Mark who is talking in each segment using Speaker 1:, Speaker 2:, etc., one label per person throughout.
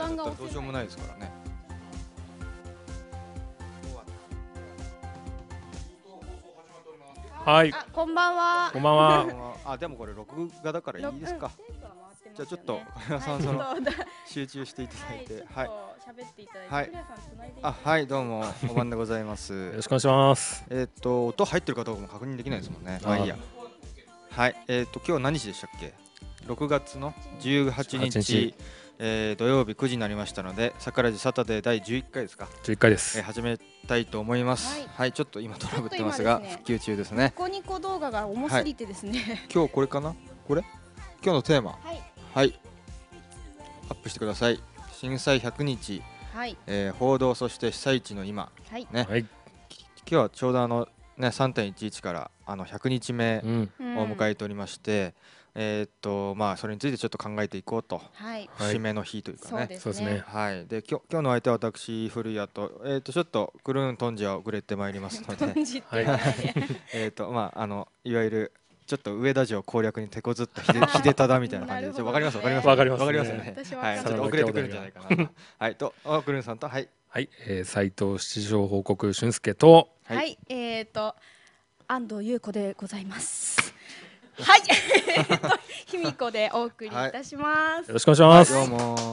Speaker 1: ンがどうしようもないですからね。
Speaker 2: はい、
Speaker 1: こんばんは。
Speaker 2: こんばんは。
Speaker 1: あ、でもこれ録画だからいいですか。じゃあちょっと小山さん集中していただいて、はい。
Speaker 3: 喋っていただいて、
Speaker 1: はい。あ、はい、どうもおばんでございます。よ
Speaker 2: ろしくお願いします。
Speaker 1: 音入ってるかどうかも確認できないですもんね。まあいいや。はい。今日何日でしたっけ？6月の18日、土曜日9時になりましたので、桜地サタデー第11回ですか。
Speaker 2: 11回です。
Speaker 1: 始めたいと思います。はい、ちょっと今トラブってますが、復旧中ですね。
Speaker 3: ニコニコ動画が重すぎてですね。
Speaker 1: 今日これかな？これ？今日のテーマ。はい。アップしてください。震災100日、報道、そして被災地の今、ね、今日はちょうどね、3.11 から100日目を迎えておりまして、まあそれについてちょっと考えていこうと、節目の日というかね。
Speaker 2: そうですね。
Speaker 1: はい。で今日の相手は私古谷とちょっとクルーントンジャをくれてまいりますので、まあいわゆるちょっと上田城攻略に手こずった秀忠みたいな感じで、わかりますよね。はい、ちょっと遅れてくるんじゃないかなと。はい、とクルーンさんと、はい
Speaker 2: 斉藤七条報告俊介と、
Speaker 3: 安藤優子でございます。はい、卑弥呼でお送りいたします。
Speaker 2: よろしくお願いします。
Speaker 1: どうも。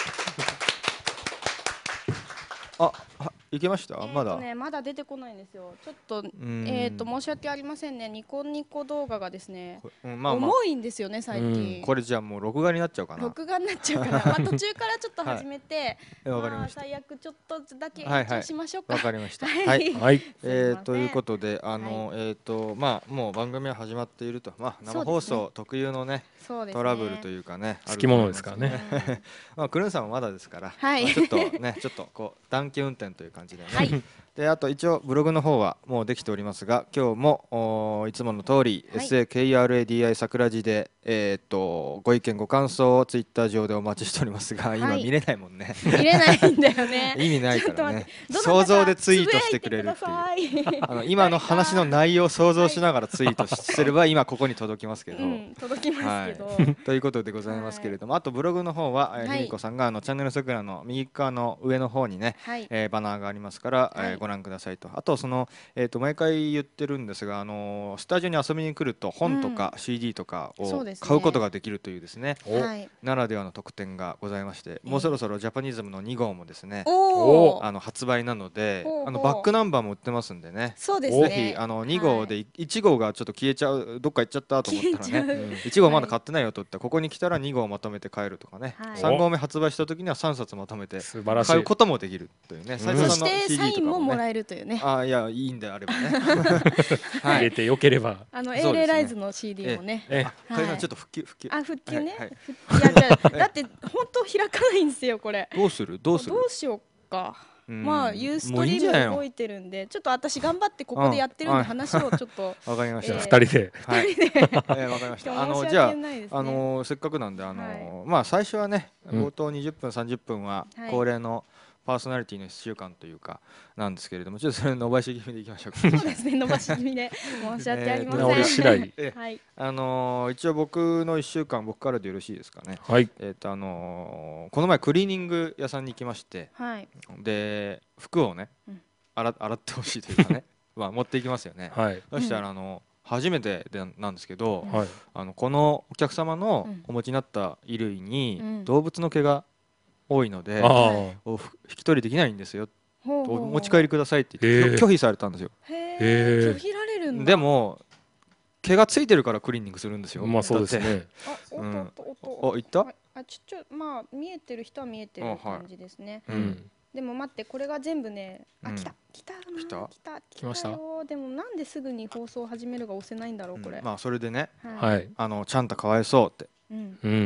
Speaker 1: いけました？まだ
Speaker 3: まだ出てこないんですよ。ちょっと申し訳ありませんね。ニコニコ動画がですね、重いんですよね最近。
Speaker 1: これじゃあもう録画になっちゃうかな。
Speaker 3: 録画になっちゃうかな。まあ途中からちょっと始めて、最悪ちょっとだけ延長しましょうか。
Speaker 1: わかりました。はい。ということでまあもう番組は始まっていると、まあ生放送特有のねトラブルというかね、
Speaker 2: つきものですからね。
Speaker 1: まあクルーンさんはまだですから、ちょっとねちょっとこう短期運転という感じでね。であと一応ブログの方はもうできておりますが、今日もいつもの通り SAKRADI 桜地でご意見ご感想をツイッター上でお待ちしておりますが、今見れないもんね。
Speaker 3: 見れないんだよね。
Speaker 1: 意味ないからね。想像でツイートしてくれるっていう。今の話の内容を想像しながらツイートすれば今ここに届きますけど。
Speaker 3: 届きますけど。
Speaker 1: ということでございますけれども、あとブログの方はひみこさんがチャンネル桜の右側の上の方にねバナーがありますからご覧くださいと。あと毎回言ってるんですが、スタジオに遊びに来ると本とか CD とかを買うことができるというですね、ならではの特典がございまして、もうそろそろジャパニズムの2号もですね発売なので、バックナンバーも売ってますんでね、ぜひ2号で1号がちょっと消えちゃう、どっか行っちゃったと思ったらね、1号まだ買ってないよと言ったらここに来たら2号まとめて買えるとかね、3号目発売した時には3冊まとめて買うこともできるというね、
Speaker 3: そしてサインももらえるというね。
Speaker 1: いやいいんであればね、
Speaker 2: 入れてよければ
Speaker 3: 英霊ライズの CD もね、
Speaker 1: これがちょっと復旧
Speaker 3: 復旧ね。いやだって本当開かないんですよこれ。
Speaker 1: どうし
Speaker 3: ようか。まあユーストリーム動いてるんで、ちょっと私頑張ってここでやってるんで話をちょっと
Speaker 1: わかりました。
Speaker 2: 2人で
Speaker 1: わかりました。じゃあせっかくなんでまあ最初はね冒頭20分30分は恒例のパーソナリティの1週間というかなんですけれども、ちょっとそれ伸ばし気味でいきましょうか。
Speaker 3: そうですね、伸ばし気味で申し訳ありません。
Speaker 2: 俺次第。
Speaker 1: 一応僕の1週間、僕からでよろしいですかね。
Speaker 2: はい。
Speaker 1: この前クリーニング屋さんに行きまして、で服をね洗ってほしいというかね、持っていきますよね。そしたら初めてなんですけど、このお客様のお持ちになった衣類に動物の毛が多いので引き取りできないんですよ、お持ち帰りくださいって言って拒否されたんですよ。
Speaker 3: 拒否られるんだ。
Speaker 1: でも毛がついてるからクリーニングするんですよ。
Speaker 2: まあそうですね。
Speaker 1: いった？
Speaker 3: まあ見えてる人は見えてる感じですね。でも待って、これが全部ね、来ましたよ。でもなんですぐに放送を始めるが押せないんだろうこれ。
Speaker 1: まあそれでね、ちゃんとかわいそうって、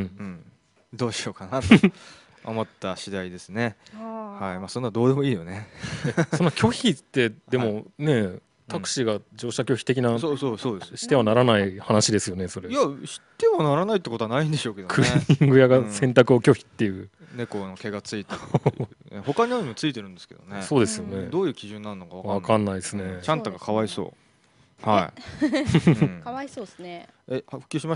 Speaker 1: どうしようかなと思った次第ですね。まあそんなどうでもいいよね。
Speaker 2: その拒否ってでもね、タクシーが乗車拒否的なしてはならない話ですよね、それ。
Speaker 1: いやしてはならないってことはないんでしょうけどね。
Speaker 2: クリーニング屋が洗濯を拒否っていう。
Speaker 1: 猫の毛がついてる。他にもついてるんですけどね。
Speaker 2: そうですよね。
Speaker 1: どういう基準なのか
Speaker 2: わかんないですね。
Speaker 1: ちゃんとがかわいそう。はい。
Speaker 3: かわいそうですね。
Speaker 1: 復旧しました？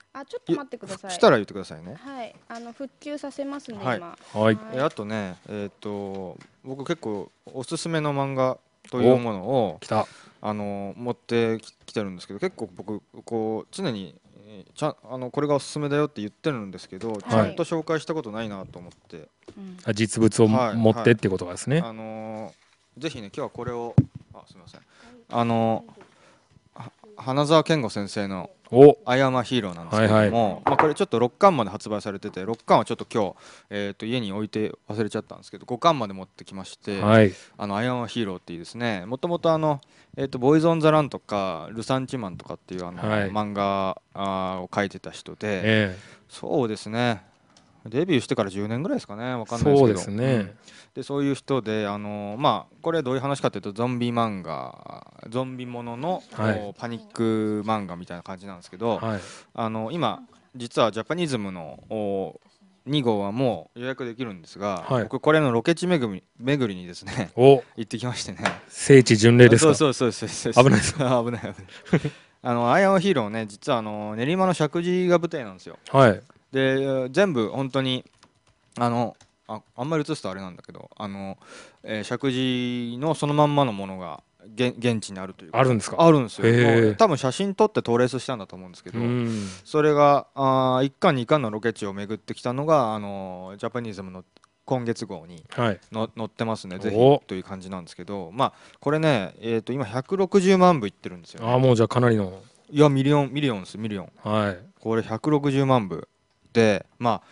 Speaker 3: ちょっと待ってください。
Speaker 1: したら言ってくださいね。
Speaker 3: はい、復旧させますね、
Speaker 1: はい、
Speaker 3: 今。
Speaker 2: はい。
Speaker 1: あとね、僕結構おすすめの漫画というものを持ってきてるんですけど、結構僕こう常にこれがおすすめだよって言ってるんですけど、ちゃんと紹介したことないなと思って、
Speaker 2: 実物を持ってってことですね。
Speaker 1: ぜひね、今日はこれをすみません、花澤健吾先生の「アイアムアヒーロー」なんですけども、これちょっと6巻まで発売されてて、6巻はちょっと今日、家に置いて忘れちゃったんですけど、5巻まで持ってきまして、アイアムアヒーローっていうですね、もともとボーイズ・オン・ザ・ランとかルサンチマンとかっていう漫画を描いてた人で、そうですね、デビューしてから10年ぐらいですかね、わかんないですけど、そうですね。でそういう人で、これどういう話かというと、ゾンビ漫画、ゾンビものの、パニック漫画みたいな感じなんですけど、今実はジャパニズムの2号はもう予約できるんですが、僕これのロケ地巡りにですね行ってきましてね。
Speaker 2: 聖地巡礼ですか？
Speaker 1: そう危ないです危ないアイアムヒーローね、実は練馬の石神井が舞台なんですよ。で全部本当にあんまり映すとあれなんだけど、石神井のそのまんまのものが現地にあるというか。
Speaker 2: あるんですか？
Speaker 1: あるんですよ。多分写真撮ってトレースしたんだと思うんですけど、それが1巻2巻のロケ地を巡ってきたのがジャパニズムの今月号に載ってますね。ぜひという感じなんですけど、これね、今160万部いってるんですよね。
Speaker 2: もうじゃあかなりの。
Speaker 1: いや、ミリオンです、ミリオン。これ160万部で、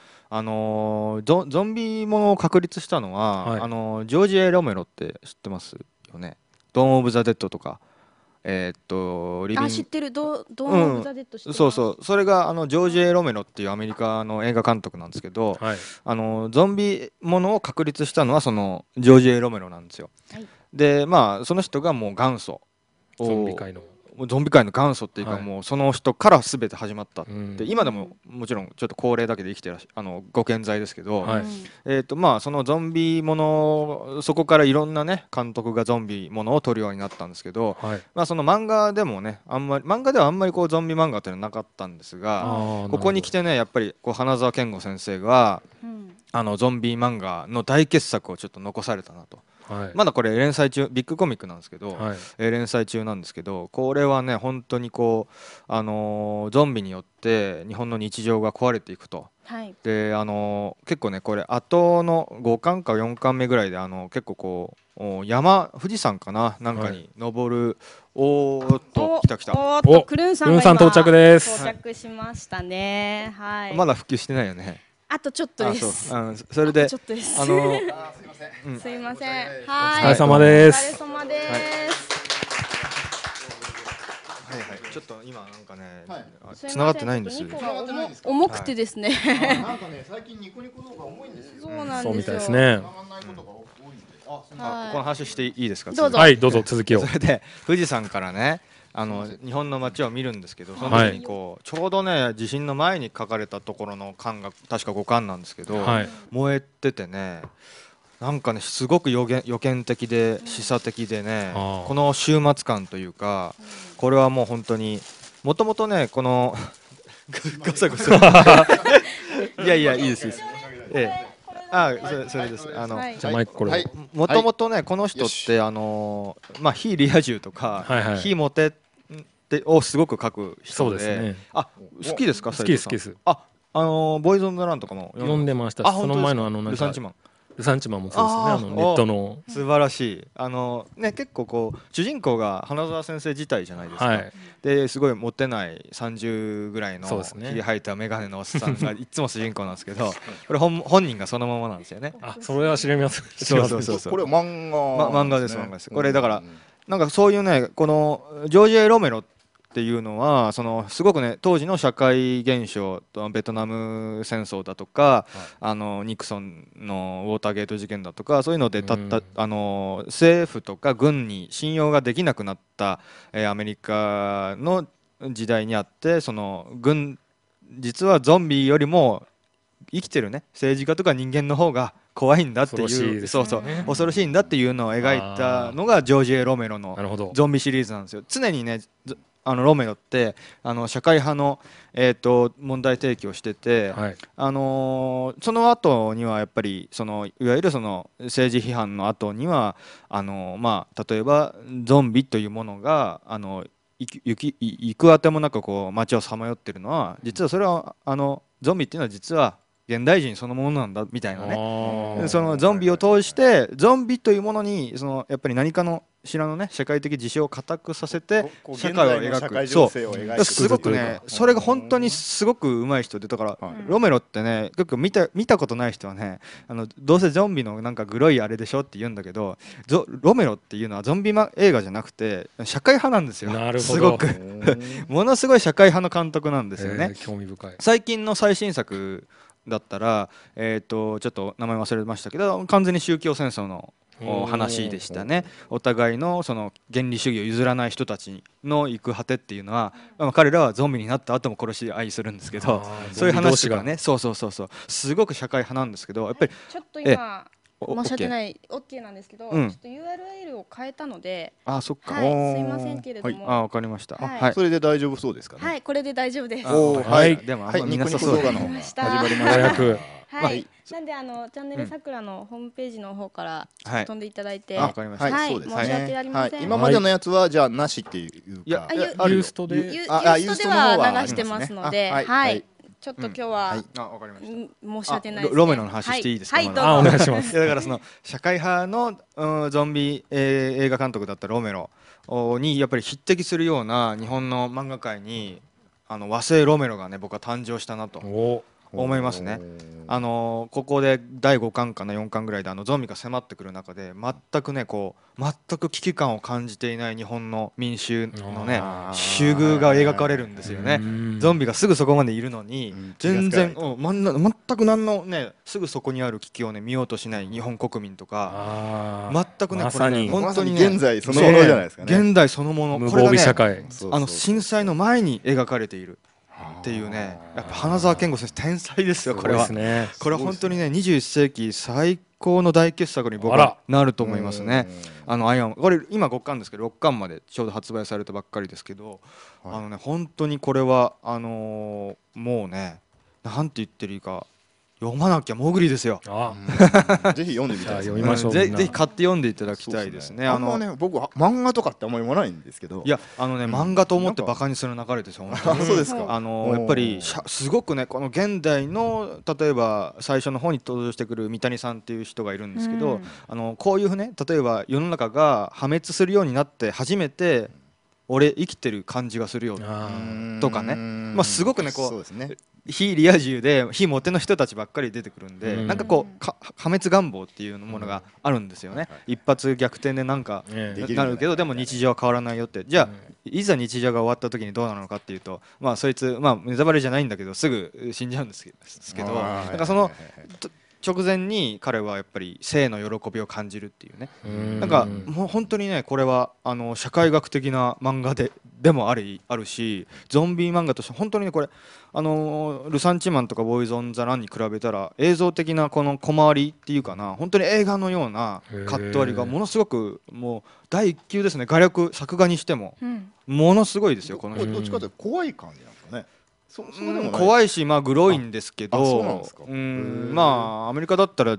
Speaker 1: ゾンビものを確立したのは、ジョージ・エロメロって知ってますよね。ドーン・オブ・ザ・デッドとか、
Speaker 3: 知ってる、ドーン・オブ・ザ・デッド知ってます。
Speaker 1: そうそれがジョージ・エロメロっていうアメリカの映画監督なんですけど、ゾンビものを確立したのはそのジョージ・エロメロなんですよ。でその人がもう元祖、
Speaker 2: ゾンビ界の
Speaker 1: 元祖っていうか、もうその人から全て始まったって、今でももちろんちょっと高齢だけで生きてらご健在ですけど、そのゾンビもの、そこからいろんなね監督がゾンビものを撮るようになったんですけど、その漫画でもね、漫画ではあんまりこうゾンビ漫画っていうのはなかったんですが、ここに来てね、やっぱりこう花澤健吾先生が、ゾンビ漫画の大傑作をちょっと残されたなと。まだこれ連載中、ビッグコミックなんですけど、連載中なんですけど、これはね本当にこうゾンビによって日本の日常が壊れていくと。で結構ね、これ後の5巻か4巻目ぐらいで結構こう富士山かな、なんかに登る、おーっと来た
Speaker 3: クルンさん
Speaker 2: 到着です。
Speaker 3: 到着しましたね。
Speaker 1: まだ復旧してないよね。
Speaker 3: あとちょっとです。
Speaker 1: それで、
Speaker 3: すいません。
Speaker 2: お疲れ様です。
Speaker 3: お疲れ様です。
Speaker 1: ちょっと今なんかね、繋がってないんです。
Speaker 3: 重くてですね。
Speaker 4: なんかね、最近ニコニコ動画重いんですよ。
Speaker 3: そうなんですよ。
Speaker 2: そうみたいですね。
Speaker 1: この話していいですか？
Speaker 2: はい、どうぞ続きを。
Speaker 1: それで富士山からね、日本の街を見るんですけど、その時にこうちょうどね地震の前に書かれたところの巻が確か5巻なんですけど、燃えててね、なんかねすごく予見的で示唆的でね、この終末感というか、これはもう本当にもともとね、このガサゴサいやいや、いいです、それです。
Speaker 2: じゃあマイクこれ。
Speaker 1: もともとねこの人って非リア充とか非モテをすごく書く人で、好きですか？
Speaker 2: 好きです。
Speaker 1: ボーイズ・オン・ザ・ランとかも
Speaker 2: 読んでましたし、その前の
Speaker 1: ルサンチマン
Speaker 2: もそうですね、ネットの
Speaker 1: 素晴らしい。結構こう主人公が花澤先生自体じゃないですか。ですごいモテない30ぐらいのひげ生えた眼鏡のおっさんがいつも主人公なんですけど、これ本人がそのままなんですよね。
Speaker 2: それは知ります。
Speaker 4: そうこれ
Speaker 1: 漫画です。これだからなんかそういうね、このジョージ・エロメロっていうのはすごくね、当時の社会現象とベトナム戦争だとか、ニクソンのウォーターゲート事件だとか、そういうので政府とか軍に信用ができなくなった、アメリカの時代にあって、実はゾンビよりも生きてるね政治家とか人間の方が怖いんだっていう、恐ろしいんだっていうのを描いたのがジョージ・エロメロのゾンビシリーズなんですよ。常にねロメロって社会派の、問題提起をしてて、はい、その後にはやっぱりいわゆる政治批判の後には例えばゾンビというものが行くあてもなくこう街をさまよってるのは実はそれはゾンビっていうのは実は現代人そのものなんだみたいなね、そのゾンビを通してゾンビというものにやっぱり何かの知らぬね社会的事象を固くさせて社会を描く、そうすごくねそれが本当にすごく上手い人で、だからロメロってね結構見たことない人はねどうせゾンビのなんかグロいあれでしょって言うんだけど、ロメロっていうのはゾンビ映画じゃなくて社会派なんですよ。すごくものすごい社会派の監督なんですよね。
Speaker 2: 興味深い。
Speaker 1: 最近の最新作だったら、ちょっと名前忘れましたけど完全に宗教戦争の話でしたね。お互いの原理主義を譲らない人たちの行く果てっていうのは、彼らはゾンビになった後も殺し合いするんですけど、そういう話がねそうすごく社会派なんですけど、やっぱり
Speaker 3: ちょっと今申し訳ない OK なんですけど、ちょっと URL を変えたので、
Speaker 1: そっか、
Speaker 3: すいませんけれども、
Speaker 1: わかりました。
Speaker 4: それで大丈夫そうですかね。
Speaker 3: はい、これで大丈夫です。
Speaker 1: はい、でも
Speaker 4: ニコニコ動画の方が始まりま
Speaker 2: した。
Speaker 3: はい、なんでチャンネルさくらのホームページの方から飛んでいただいて、
Speaker 1: わかりました。
Speaker 3: はい、申し訳ありません。
Speaker 4: 今までのやつはじゃあなしっていうか、
Speaker 2: ユーストで
Speaker 3: ユーストでは流してますので、はい。ちょっと今日は申し訳ないですね。
Speaker 1: ロメロの話していいですか。
Speaker 3: はい、どうぞ。
Speaker 2: お願いします。
Speaker 1: だから社会派のゾンビ映画監督だったロメロにやっぱり匹敵するような日本の漫画界に和製ロメロがね僕は誕生したなと思いますね。ここで第5巻かな4巻ぐらいでゾンビが迫ってくる中で全くね全く危機感を感じていない日本の民衆のね醜遇が描かれるんですよね。ゾンビがすぐそこまでいるのに全然全く何のねすぐそこにある危機をね見ようとしない日本国民とか、全くねこれ本当にね
Speaker 4: 現在そのものじゃないですかね。
Speaker 1: 現代そのもの、
Speaker 2: 無防備社会、
Speaker 1: 震災の前に描かれているっていうね、やっぱ花澤健吾先生天才ですよ。これはこれは本当にね21世紀最高の大傑作に僕はなると思いますね。アイアンこれ今5巻ですけど6巻までちょうど発売されたばっかりですけど、本当にこれはもうねなんて言ってるいいか読まなきゃモグリですよ。
Speaker 4: ぜひ読んでみたい。
Speaker 2: 読みましょう。
Speaker 1: ぜひ買って読んでいただきたいですね。
Speaker 4: 僕は漫画とかってあんまり読まないんですけど、
Speaker 1: いや漫画と思ってバカにする流れですよ。
Speaker 4: そうですか。
Speaker 1: やっぱりすごくねこの現代の例えば最初の方に登場してくる三谷さんっていう人がいるんですけど、こういうね例えば世の中が破滅するようになって初めて俺生きてる感じがするよとかね、すごくね非リア充で非モテの人たちばっかり出てくるんで、なんか破滅願望っていうものがあるんですよね。一発逆転でなんかなるけどでも日常は変わらないよって、じゃあいざ日常が終わった時にどうなのかっていうとそいつネタバレじゃないんだけどすぐ死んじゃうんですけど、なんかその直前に彼はやっぱり生の喜びを感じるっていうね、なんかもう本当にねこれは社会学的な漫画でもあるし、ゾンビ漫画として本当にねこれルサンチマンとかボーイズ・オン・ザ・ランに比べたら映像的なこの小回りっていうかな、本当に映画のようなカット割りがものすごくもう第一級ですね。画力作画にしてもものすごいですよこの人。
Speaker 4: どっちかというと怖い感じなんですかね。
Speaker 1: 怖いしグロいんですけど、アメリカだったら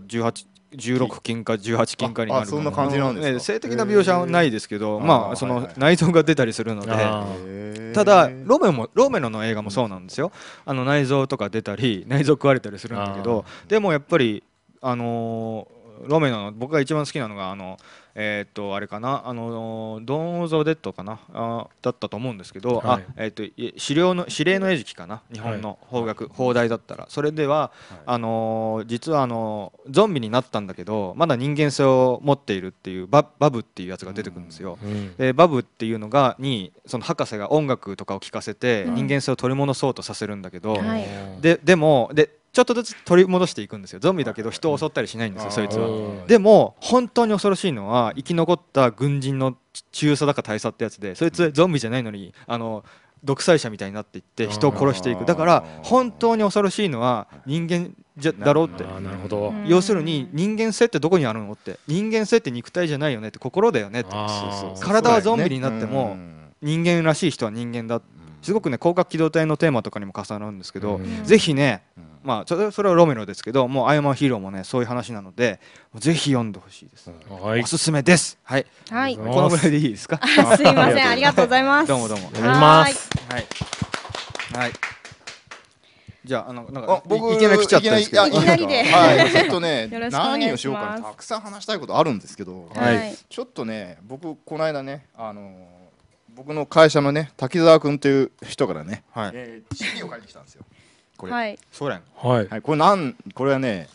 Speaker 1: 16禁か18禁かになる。
Speaker 4: そんな感じなんですか。
Speaker 1: 性的な描写はないですけど、その内臓が出たりするので、ただロメロの映画もそうなんですよ。内臓とか出たり内臓食われたりするんだけど、でもやっぱりロメロの僕が一番好きなのがあれかなドーン・ザ・デッドかなだったと思うんですけど、司令の餌食かな日本の邦題だったら。それでは実はゾンビになったんだけどまだ人間性を持っているっていうバブっていうやつが出てくるんですよ。でバブっていうのにその博士が音楽とかを聴かせて人間性を取り戻そうとさせるんだけど、でもちょっとずつ取り戻していくんですよ。ゾンビだけど人を襲ったりしないんですよそいつは。でも本当に恐ろしいのは生き残った軍人の中佐だか大佐ってやつで、そいつゾンビじゃないのに独裁者みたいになっていって人を殺していく。だから本当に恐ろしいのは人間だろうって。要するに人間性ってどこにあるのって、人間性って肉体じゃないよねって心だよねって。体はゾンビになっても人間らしい人は人間だ、すごくね広角機動隊のテーマとかにも重なるんですけど、ぜひね、まあそれはロメロですけど、もうアイアムヒーローもねそういう話なので、ぜひ読んでほしいです。おすすめです。はい。
Speaker 3: はい。
Speaker 1: このぐらいでいいですか。
Speaker 3: すいません、ありがとうございます。
Speaker 1: どうもどうも。
Speaker 2: 読みます。
Speaker 1: はい。はい。じゃあなんか僕いきなり来ちゃったんですけど、
Speaker 3: いきなりで、
Speaker 4: はい、ちょっとね何をしようかな、たくさん話したいことあるんですけど、ちょっとね僕この間ね僕の会社のね滝沢君という人からね CD を借りてきたんですよ。これ
Speaker 1: ソ連、
Speaker 4: これはね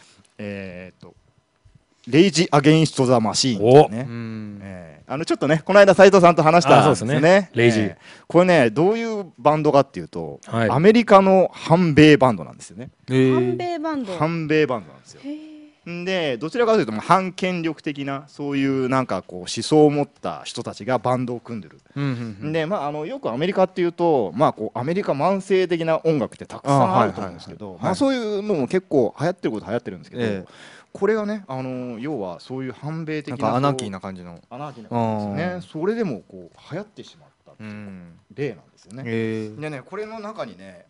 Speaker 4: レイジ・アゲインスト・ザ・マシーンね、ちょっとねこの間斉藤さんと話したんですね。
Speaker 2: レイジ、
Speaker 4: これねどういうバンドかっていうと、アメリカの反米バンドなんですよね。
Speaker 3: 反米バンド
Speaker 4: なんですよ。でどちらかというと反権力的なそういうなんかこう思想を持った人たちがバンドを組んでる。でよくアメリカっていうとこうアメリカ慢性的な音楽ってたくさんあると思うんですけど、そういうのも結構流行ってること流行ってるんですけど、これがね要はそういう反米的な
Speaker 1: アナーキーな感じの
Speaker 4: ですね。それでもこう流行ってしまったっていう例なんですよね。でねこれの中にね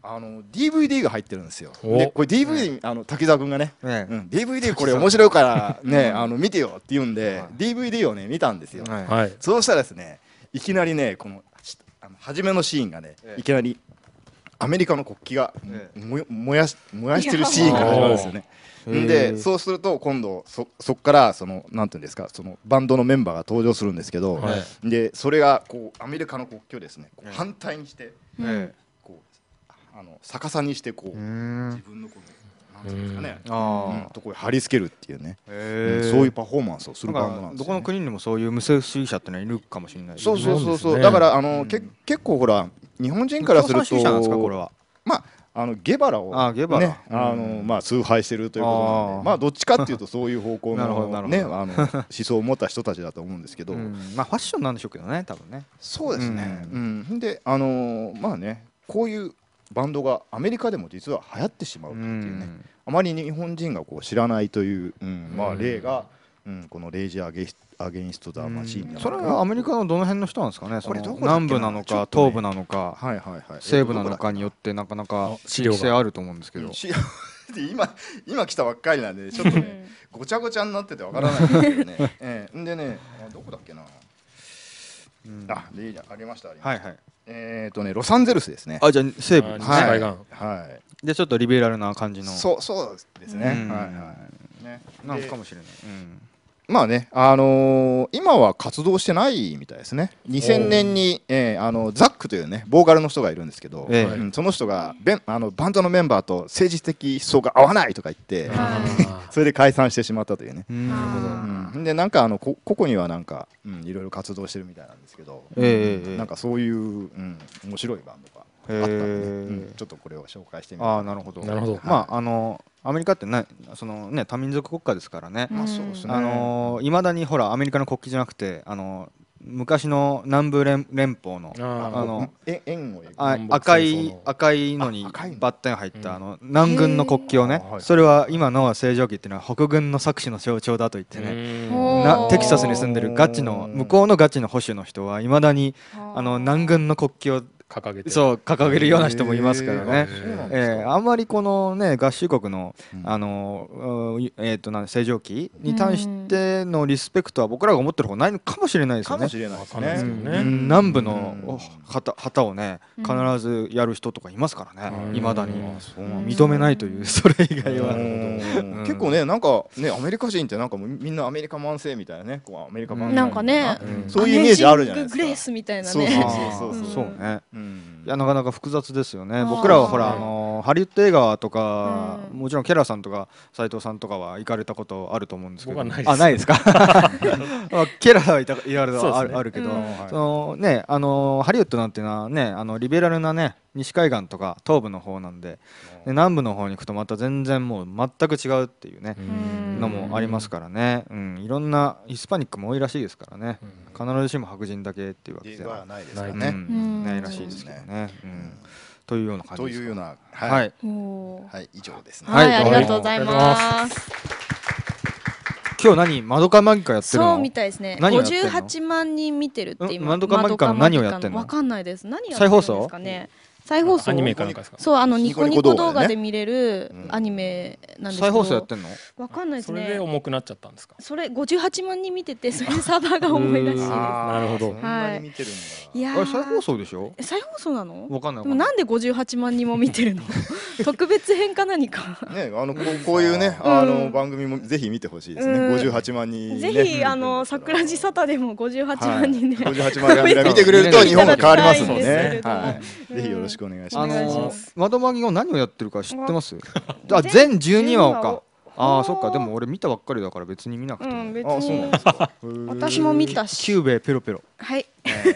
Speaker 4: DVD が入ってるんですよ。でこれ DVD 滝沢君がね DVD これ面白いからね見てよって言うんで DVD をね見たんですよ。そうしたらですねいきなりねこの初めのシーンがねいきなりアメリカの国旗が燃やしてるシーンが始まるんですよね。でそうすると今度そこからなんていうんですかバンドのメンバーが登場するんですけど、でそれがこうアメリカの国旗をですね反対にしてこう逆さにしてこう自分のこのなんていうんですかねところに貼り付けるっていうね、そういうパフォーマンスをするバンドなんですよね。
Speaker 1: どこの国にもそういう無政府主義者ってのはいるかもしれない。
Speaker 4: そうだから結構ほら日本人からすると
Speaker 1: これは
Speaker 4: ゲバラをね崇拝してるということなんで、どっちかっていうとそういう方向のね思想を持った人たちだと思うんですけど、フ
Speaker 1: ァッションなんでしょうけどね多分ね。
Speaker 4: そうですね。でねこういうバンドがアメリカでも実は流行ってしまうっていうね、あまり日本人がこう知らないという例がこのレイジ・アゲインスト・ザ・マシーン。
Speaker 1: それはアメリカのどの辺の人なんですかね。南部なのか東部なのか西部なのかによってなかなか地域性あると思うんですけど、
Speaker 4: 今来たばっかりなんでちょっとねごちゃごちゃになっててわからないんですけどね。でねどこだっけな、レイジありました。ロサンゼルスですね。
Speaker 1: じゃあ西部。
Speaker 2: で
Speaker 1: ちょっとリベラルな感じの。
Speaker 4: そうですね。
Speaker 1: なんかもしれない。
Speaker 4: 今は活動してないみたいですね。2000年にザックというねボーカルの人がいるんですけど、その人がバンドのメンバーと政治的思想が合わないとか言ってそれで解散してしまったというね。でなんか個々にはなんかいろいろ活動してるみたいなんですけど、なんかそういう面白いバンドがあったのでちょっとこれを紹介してみます。
Speaker 1: なるほど。アメリカって多民族国家ですからね。いまだにほらアメリカの国旗じゃなくて昔の南部連邦の赤いのにバッテン入った南軍の国旗をね、それは今の正常期っていうのは北軍の搾取の象徴だと言ってね、テキサスに住んでる向こうのガチの保守の人はいまだに南軍の国旗を掲げるような人もいますからね。あんまりこのね合衆国の正常期に対してのリスペクトは僕らが思ってる方がないのかもしれないですよね。南部の旗をね必ずやる人とかいますからね。未だに認めないという、それ以外は
Speaker 4: 結構ねなんかねアメリカ人ってなんかみんなアメリカ慢性みたいなね、アメリカ慢性
Speaker 3: なんかね
Speaker 4: そういうイメージあるじゃないですか。
Speaker 3: グレースみたいなね。
Speaker 1: そうね。いやなかなか複雑ですよね。僕らはほらハリウッド映画とかもちろんケラーさんとか斉藤さんとかは行かれたことあると思うんですけど、ないですか。ケラーはいろいろあるけど、ハリウッドなんていうのはねリベラルなね西海岸とか東部の方なんで、南部の方に行くとまた全然もう全く違うっていうねのもありますからね。いろんなヒスパニックも多いらしいですからね。必ずしも白人だけっていうわけではないですからね。ないらしいですけどね。というような感じです。
Speaker 4: というような以上ですね。
Speaker 3: はい、ありがとうございます。
Speaker 1: 今日何マドカマギカやってるの？
Speaker 3: そうみたいですね。58万人見てるって今。
Speaker 1: マドカマギカの何をやってんの？
Speaker 3: わかんないです。何やってるんですかね。再放送
Speaker 2: アニメかなんかですか？
Speaker 3: そうニコニコ動画で見れるアニメなんですけど。
Speaker 1: 再放送やってんの？
Speaker 3: わかんないですね。
Speaker 2: それで重くなっちゃったんですか？
Speaker 3: それ58万人見ててそれでサーバーが重いらしいです。
Speaker 2: なるほど。
Speaker 4: そんなに見てるんだ。
Speaker 3: いや
Speaker 1: 再放送でしょ？
Speaker 3: 再放送なの？
Speaker 1: わかんない。
Speaker 3: でもなんで58万人も見てるの？特別編か何か。
Speaker 4: ねこういうね番組もぜひ見てほしいですね。58万人。
Speaker 3: ぜひ桜地サタでも58万人で。
Speaker 4: 58万人見てくれると日本が変わりますので、ぜひよろしくお願いします。
Speaker 1: マドマギが何をやってるか知ってます？全12話か。そっか。でも俺見たばっかりだから別に見なくても。
Speaker 3: 別に私も見たし。
Speaker 1: キューベペロペロ。
Speaker 3: はい。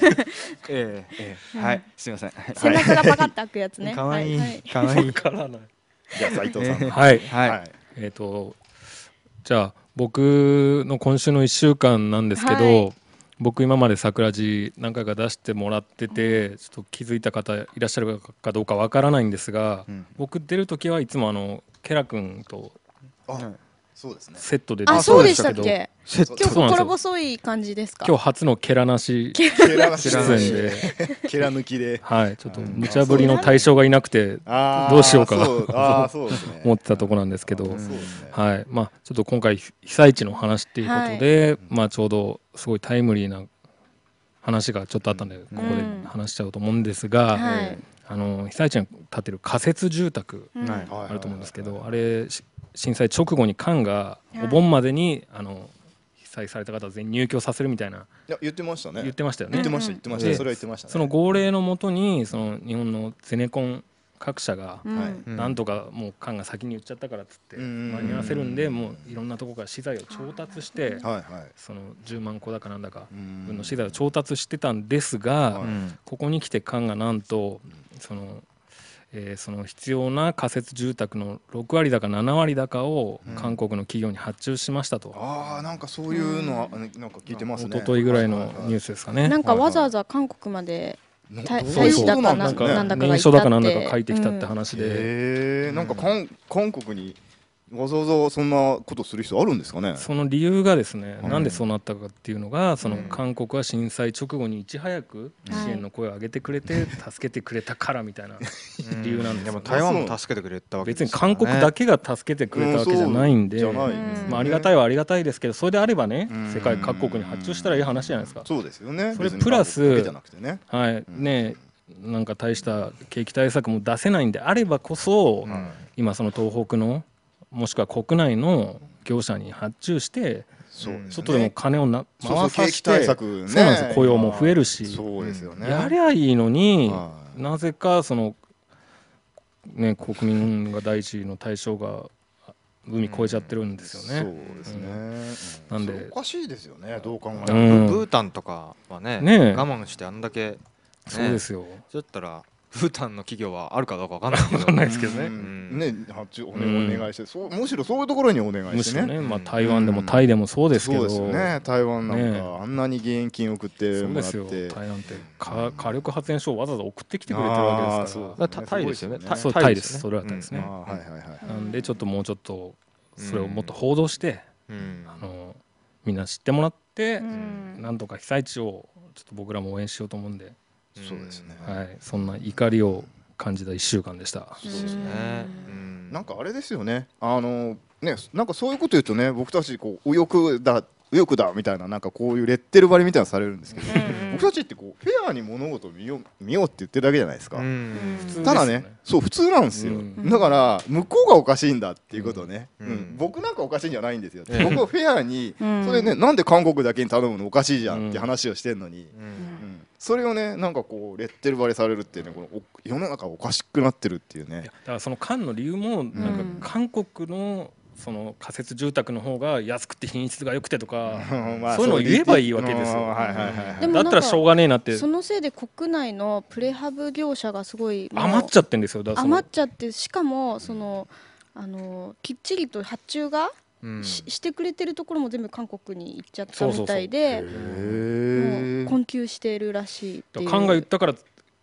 Speaker 1: はい、すみません。
Speaker 3: 背中がパカッと開くやつね。
Speaker 1: 可愛い可愛い。
Speaker 2: からない。
Speaker 4: じゃあ斉藤さん。
Speaker 2: はいはい。じゃあ僕の今週の1週間なんですけど。僕今まで桜地何回か出してもらっててちょっと気づいた方いらっしゃるかどうかわからないんですが、僕出る時はいつもケラ君とセットで出
Speaker 3: てそうでしたっけ？今日心細い感じですか？
Speaker 2: 今日初のケラなし出演で
Speaker 4: ケラ抜きで、
Speaker 2: はい、ちょっと無茶ぶりの対象がいなくてどうしようか思ってたところなんですけど、はい、まあちょっと今回被災地の話っていうことで、まあちょうどすごいタイムリーな話がちょっとあったんでここで話しちゃうと思うんですが、被災地に建てる仮設住宅あると思うんですけど、あれ震災直後に官がお盆までに被災された方全員入居させるみたいな。
Speaker 4: いや言ってましたね。
Speaker 2: 言ってましたよね。
Speaker 4: 言ってましたそれは言ってましたね。
Speaker 2: その号令のもとにその日本のゼネコン各社がなんとかもう官が先に言っちゃったからっつって間に合わせるんでもういろんなところから資材を調達してその10万個だかなんだか分の資材を調達してたんですが、ここに来て官がなんとその必要な仮設住宅の6割だか7割だかを韓国の企業に発注しましたと。
Speaker 4: なんかそういうのはなんか聞いてますね。
Speaker 2: 一昨日ぐらいのニュースですかね。
Speaker 3: なんかわざわざ韓国まで大使だかなんだか
Speaker 2: 認証だかなんだか書いてきたって話で、
Speaker 4: なんか韓国にわざわざそんなことする人あるんですかね。
Speaker 2: その理由がですね、なんでそうなったかっていうのがその韓国は震災直後にいち早く支援の声を上げてくれて助けてくれたからみたいな理由なんです。
Speaker 1: でも台湾も助けてくれたわけですよね。
Speaker 2: 別に韓国だけが助けてくれたわけじゃないんで、まあありがたいはありがたいですけど、それであればね世界各国に発注したらいい話じゃないですか。
Speaker 4: そうですよね。
Speaker 2: それプラスはいね、なんか大した景気対策も出せないんであればこそ、今その東北のもしくは国内の業者に発注してちょっとでも金を回させて、そうなんですよ、雇用も増えるし、やりゃいいのになぜかそのね国民が第一の対象が海越えちゃってるんですよね。
Speaker 4: そうですね。
Speaker 2: なんで
Speaker 4: おかしいですよね。どう考えて
Speaker 1: もブータンとかはね我慢してあんだけ
Speaker 2: そうですよ。
Speaker 1: だったらブータンの企業はあるかどうかわかんないですけどね。
Speaker 4: 発注お願いして、むしろそういうところにお願いしてね。
Speaker 2: まあ台湾でもタイでもそうですけど、
Speaker 4: そうですね。台湾なんかあんなに義援金送ってもらって、
Speaker 2: 台湾って火力発電所をわざわざ送ってきてくれてるわけですから。
Speaker 1: タイですよね。
Speaker 2: そうタイです。それはタイですね。
Speaker 4: はい
Speaker 2: なんでちょっともうちょっとそれをもっと報道してみんな知ってもらってなんとか被災地をちょっと僕らも応援しようと思うんで。
Speaker 4: そうですね。
Speaker 2: はい、そんな怒りを感じた1週間でした。
Speaker 1: そうですね。
Speaker 4: なんかあれですよね。ね、なんかそういうこと言うとね、僕たちこう右翼だみたいな、なんかこういうレッテル張りみたいなのされるんですけど、僕たちってこうフェアに物事を見ようって言ってるだけじゃないですか。ただね、そう普通なんですよ。だから向こうがおかしいんだっていうことをね、僕なんかおかしいんじゃないんですよ。僕はフェアにそれね、なんで韓国だけに頼むのおかしいじゃんって話をしてるのに。それをね、なんかこうレッテル張りされるっていうね、この世の中おかしくなってるっていうね。
Speaker 2: だからその間の理由もなんか韓国のその仮設住宅の方が安くて品質が良くてとかそういうのを言えばいいわけですよ。だったらしょうがねえなって。
Speaker 3: そのせいで国内のプレハブ業者がすごい
Speaker 2: 余っちゃってんですよ。
Speaker 3: 余っちゃって、しかもそのきっちりと発注がしてくれてるところも全部韓国に行っちゃったみたいで、もう困窮しているらしいっていう。
Speaker 2: 官が言ったから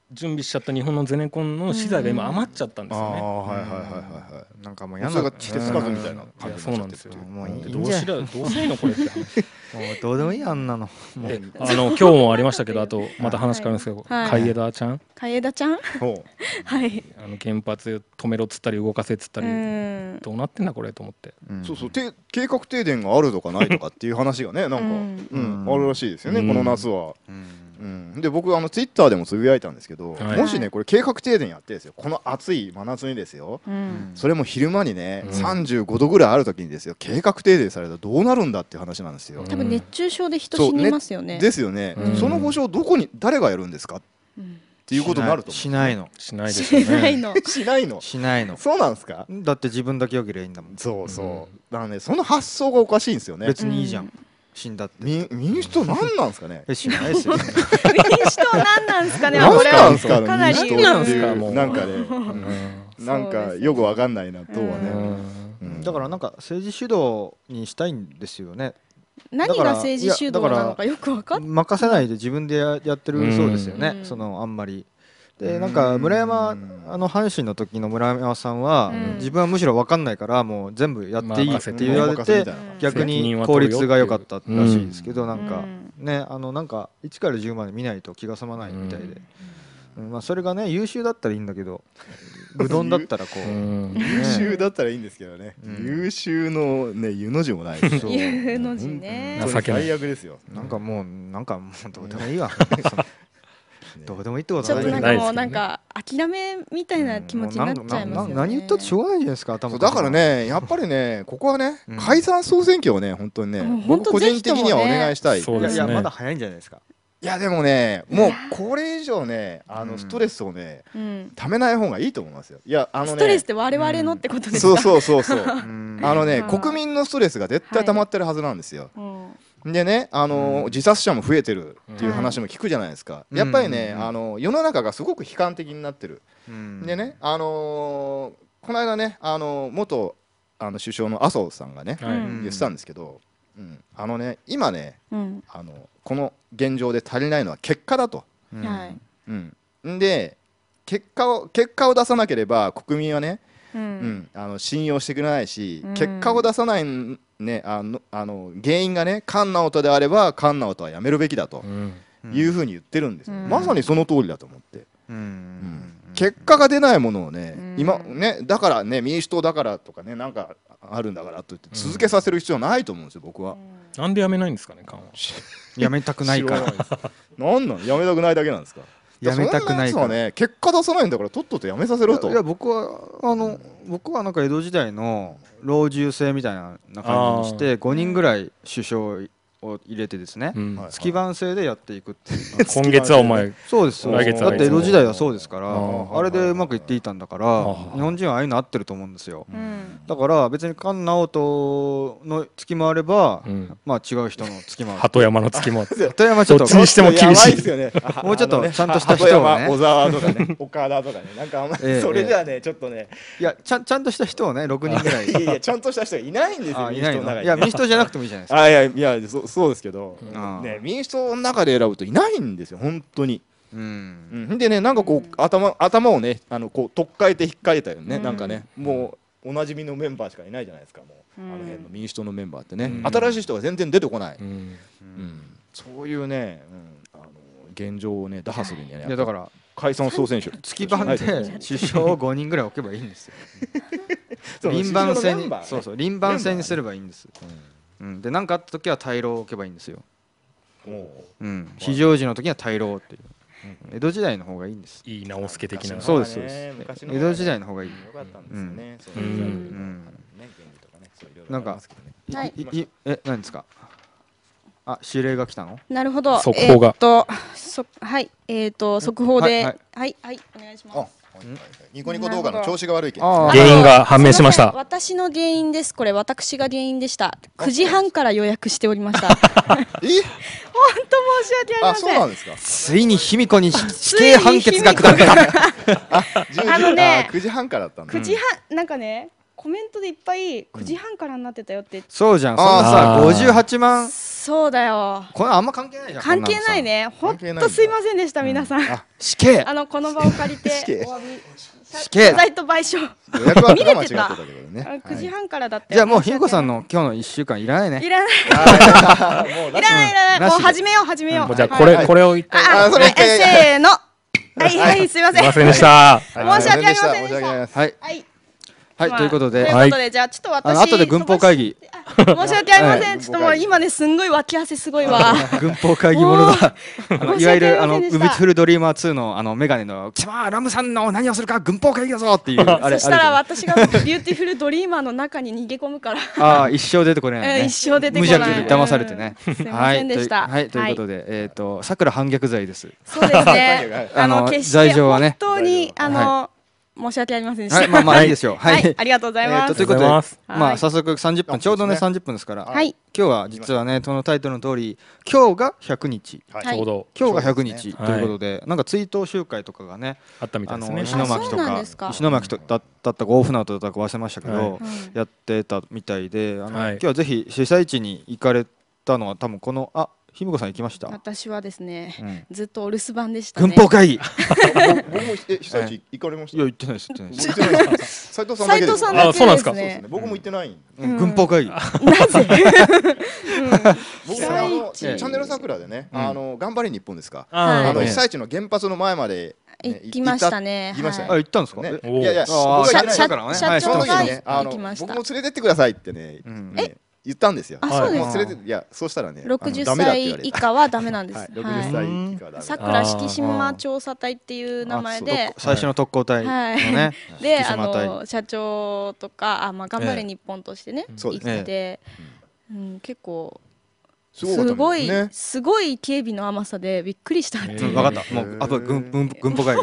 Speaker 2: 準備しちゃった日本のゼネコンの資材が今余っちゃったんですよね。
Speaker 4: はいはいはいはい。
Speaker 1: なんかもう
Speaker 4: それが手つかずみたいな感じ
Speaker 2: そうなんですよ。
Speaker 1: もういい
Speaker 2: どうするのこれって。もう
Speaker 1: どうでもいいあんなの。
Speaker 2: 今日もありましたけど、あとまた話変わるんですけど、海江田ちゃん。
Speaker 3: 海江田ちゃん。はい。
Speaker 2: 原発止めろっつったり動かせっつったり、どうなってんだこれと思って。
Speaker 4: そうそう、計画停電があるとかないとかっていう話がね、なんかあるらしいですよね、この夏は。で僕ツイッターでもつぶやいたんですけど、もしねこれ計画停電やってですよ、この暑い真夏にですよ、それも昼間にね35度ぐらいある時にですよ、計画停電されたらどうなるんだっていう話なんですよ。
Speaker 3: 多分熱中症で人死にますよね。
Speaker 4: ですよね。その保証誰がやるんですかっていうことになると思う。
Speaker 1: しないの。
Speaker 2: しないですよね。
Speaker 4: しないの。そうなんですか。
Speaker 1: だって自分だけ良ければいいんだもん。
Speaker 4: そうそう。だからねその発想がおかしいんですよね。
Speaker 1: 別にいいじゃん。死んだって。
Speaker 4: 民主党なんなんですかね。
Speaker 1: 知らないですよ。
Speaker 3: 民主党なんなんですかね。
Speaker 4: なんなんですか。
Speaker 3: 民主
Speaker 4: 党なんですか。なんかね、なんかよくわかんないなとはね。
Speaker 1: だからなんか政治主導にしたいんですよね。
Speaker 3: 何が政治主導なのかよく分かんない。
Speaker 1: 任せないで自分でやってるそうですよね。そのあんまり。でなんか村山阪神の時の村山さんは自分はむしろ分かんないからもう全部やっていいって言われて逆に効率が良かったらしいですけど、なんかねなんか1から10まで見ないと気が済まないみたいで、まあそれがね優秀だったらいいんだけど、うどんだったらこう
Speaker 4: 優秀だったらいいんどんだったらいいんですけどね、優秀のね湯の字もないです。
Speaker 3: 湯の字ね。
Speaker 4: 最悪ですよ。
Speaker 1: なんかもうどうでもいいわ。どうでもいいってこと
Speaker 3: ちょっとなんかもうなんか諦めみたいな気持ちになっちゃいますよね。
Speaker 1: 何言ったってしょうがないじゃないですか。頭
Speaker 4: だからねやっぱりねここはね解散総選挙をね本当にね僕個人的にはお願いしたい。
Speaker 1: いやまだ早いんじゃないですか。
Speaker 4: いやでもねもうこれ以上ねストレスをねためない方がいいと思いますよ。いや
Speaker 3: ストレスって我々のってことですか。
Speaker 4: そう国民のストレスが絶対溜まってるはずなんですよ。でね自殺者も増えてるっていう話も聞くじゃないですか。やっぱりね世の中がすごく悲観的になってる。でねこの間ね元首相の麻生さんがね言ってたんですけど、今ねこの現状で足りないのは結果だと。で結果を出さなければ国民はね信用してくれないし、結果を出さないね原因がね菅直人であれば菅直人はやめるべきだというふうに言ってるんですよ。まさにその通りだと思って、結果が出ないものをね今ねだからね民主党だからとかねなんかあるんだからと言って続けさせる必要はないと思うんですよ僕は。
Speaker 2: なんでやめないんですかね菅は。
Speaker 1: やめたくないから。
Speaker 4: なんやめたくないだけなんですか。
Speaker 1: やめたくないから
Speaker 4: ね結果出さないんだからとっととやめさせろと。
Speaker 1: いや僕はなんか江戸時代の老中制みたいな感じにして5人ぐらい首相を入れてですね、月番制でやっていくっていう。
Speaker 2: 今月はお前
Speaker 1: そうですよ。だって江戸時代はそうですから、あれでうまくいっていたんだから日本人はああいうの合ってると思うんですよ。だから別に菅直人の月もあればまあ違う人の月もある。
Speaker 2: 鳩山の月も
Speaker 1: 鳩山ちょっと
Speaker 2: どっちにしても厳しい。
Speaker 1: もうちょっとちゃんとした人をね、
Speaker 4: 小沢とかね岡田とかねなんかあんまりそれじゃねちょっとね
Speaker 1: いやちゃんとした人をね6人ぐらい。
Speaker 4: いやちゃんとした人がいないんですよ。
Speaker 1: いや民主党じゃなくてもいいじゃないですか。
Speaker 4: いやそうですけど民主党の中で選ぶといないんですよ本当に。でねなんかこう頭をねこうとっかえて引っかえたよね。なんかねもうおなじみのメンバーしかいないじゃないですか。もう辺の民主党のメンバーってね新しい人が全然出てこない。そういうね現状をね打破するにはねだから解散総選挙
Speaker 1: 月番で首相を5人ぐらい置けばいいんですよ。輪番制に輪番制にすればいいんです。で何かあった時は大老を置けばいいんですよ。非常時の時は大老っていう江戸時代の方がいいんです。
Speaker 2: いい直輔的な。
Speaker 1: そうですそうです。江戸時代の方がいい。なんか何ですか。指令が来たの？
Speaker 3: なるほど。
Speaker 2: 速報が。
Speaker 3: はい速報ではいお願いします。
Speaker 4: ニコニコ動画の調子が悪いけ
Speaker 2: ど原因が判明しました。
Speaker 3: 私の原因です。これ私が原因でした。9時半から予約しておりました。本当申し訳ありません。
Speaker 4: そうなんですか。
Speaker 1: ついに卑弥呼に死刑判決が下った。
Speaker 4: 9時半からだったんだ。
Speaker 3: 9時半なんかねコメントでいっぱい9時半からになってたよって。
Speaker 1: そうじゃん。そんなさ58万
Speaker 3: そうだよ。
Speaker 1: これあんま関係ないじゃん。
Speaker 3: 関係ないね。本当すいませんでした皆さん。
Speaker 1: 死刑。
Speaker 3: この場を借りてお詫び。
Speaker 1: 死刑。
Speaker 3: 謝罪と賠償。見れてた。9時半からだって。
Speaker 1: じゃあもうひこさんの今日の1週間いらないね。
Speaker 3: いらない。いらない。もう始めよう。
Speaker 2: じゃあこれを一回。
Speaker 3: せーの。はいすいません。
Speaker 2: すいませんでした。
Speaker 3: 申し訳ありませんでした。
Speaker 1: はい、ということで、
Speaker 3: じゃあちょっと私
Speaker 1: 後で軍法会議
Speaker 3: 申し訳ありません。ちょっともう今ねすんごい脇汗すごいわ。
Speaker 1: 軍法会議ものだ。いわゆるウビフルドリーマー2のメガネの貴様ラムさんの何をするか軍法会議だぞっていう。
Speaker 3: そしたら私がビューティフルドリーマーの中に逃げ込むから。
Speaker 1: ああ一生出てこれないね。
Speaker 3: 一生出てこない。
Speaker 1: 無邪気に騙されてね。
Speaker 3: すいませんでした。
Speaker 1: はいということでさくら反逆罪です。
Speaker 3: そうですね。
Speaker 1: 罪状はね。
Speaker 3: 本当に申し訳ありませんでした。
Speaker 1: まあいいですよ。
Speaker 3: はい、ありがとうございます。
Speaker 1: ということで、まあ早速30分ちょうどね30分ですから、
Speaker 3: はい、
Speaker 1: 今日は実はねそのタイトルの通り今日が100日、
Speaker 2: ちょうど
Speaker 1: 今日が100日ということで、なんか追悼集会とかがね
Speaker 2: あったみたいですね。
Speaker 1: 石巻とか石巻だったか大船渡だったか忘れましたけど、やってたみたいで、今日はぜひ被災地に行かれたのは多分このひみこさん行きました？
Speaker 3: 私はですね、ずっとお留守番でしたね。
Speaker 1: 軍法会議。
Speaker 4: 僕も被災地行かれました？
Speaker 1: いや行ってないです。
Speaker 4: 斉藤さんだけです。
Speaker 3: 斉藤さんだけですね。
Speaker 4: 僕も行ってない。
Speaker 1: 軍法会議。
Speaker 3: なぜ？
Speaker 4: 僕チャンネル桜でね、頑張れ日本ですか。被災地の原発の前まで
Speaker 3: 行きましたね。
Speaker 1: 行ったんですか？
Speaker 4: いや
Speaker 3: 社長が行きました。
Speaker 4: 僕も連れてってくださいってね。言ったんですよ。
Speaker 3: そうです。
Speaker 4: そうしたらね、
Speaker 3: 60歳以下はダメなんです。
Speaker 4: 60歳以下はダメ。
Speaker 3: さくら敷島調査隊っていう名前で
Speaker 1: 最初の特攻隊のね。
Speaker 3: で社長とか頑張れ日本としてね行ってて、結構すごい警備の甘さでびっくりしたっていう。
Speaker 1: 分かった。もうあと軍法会議。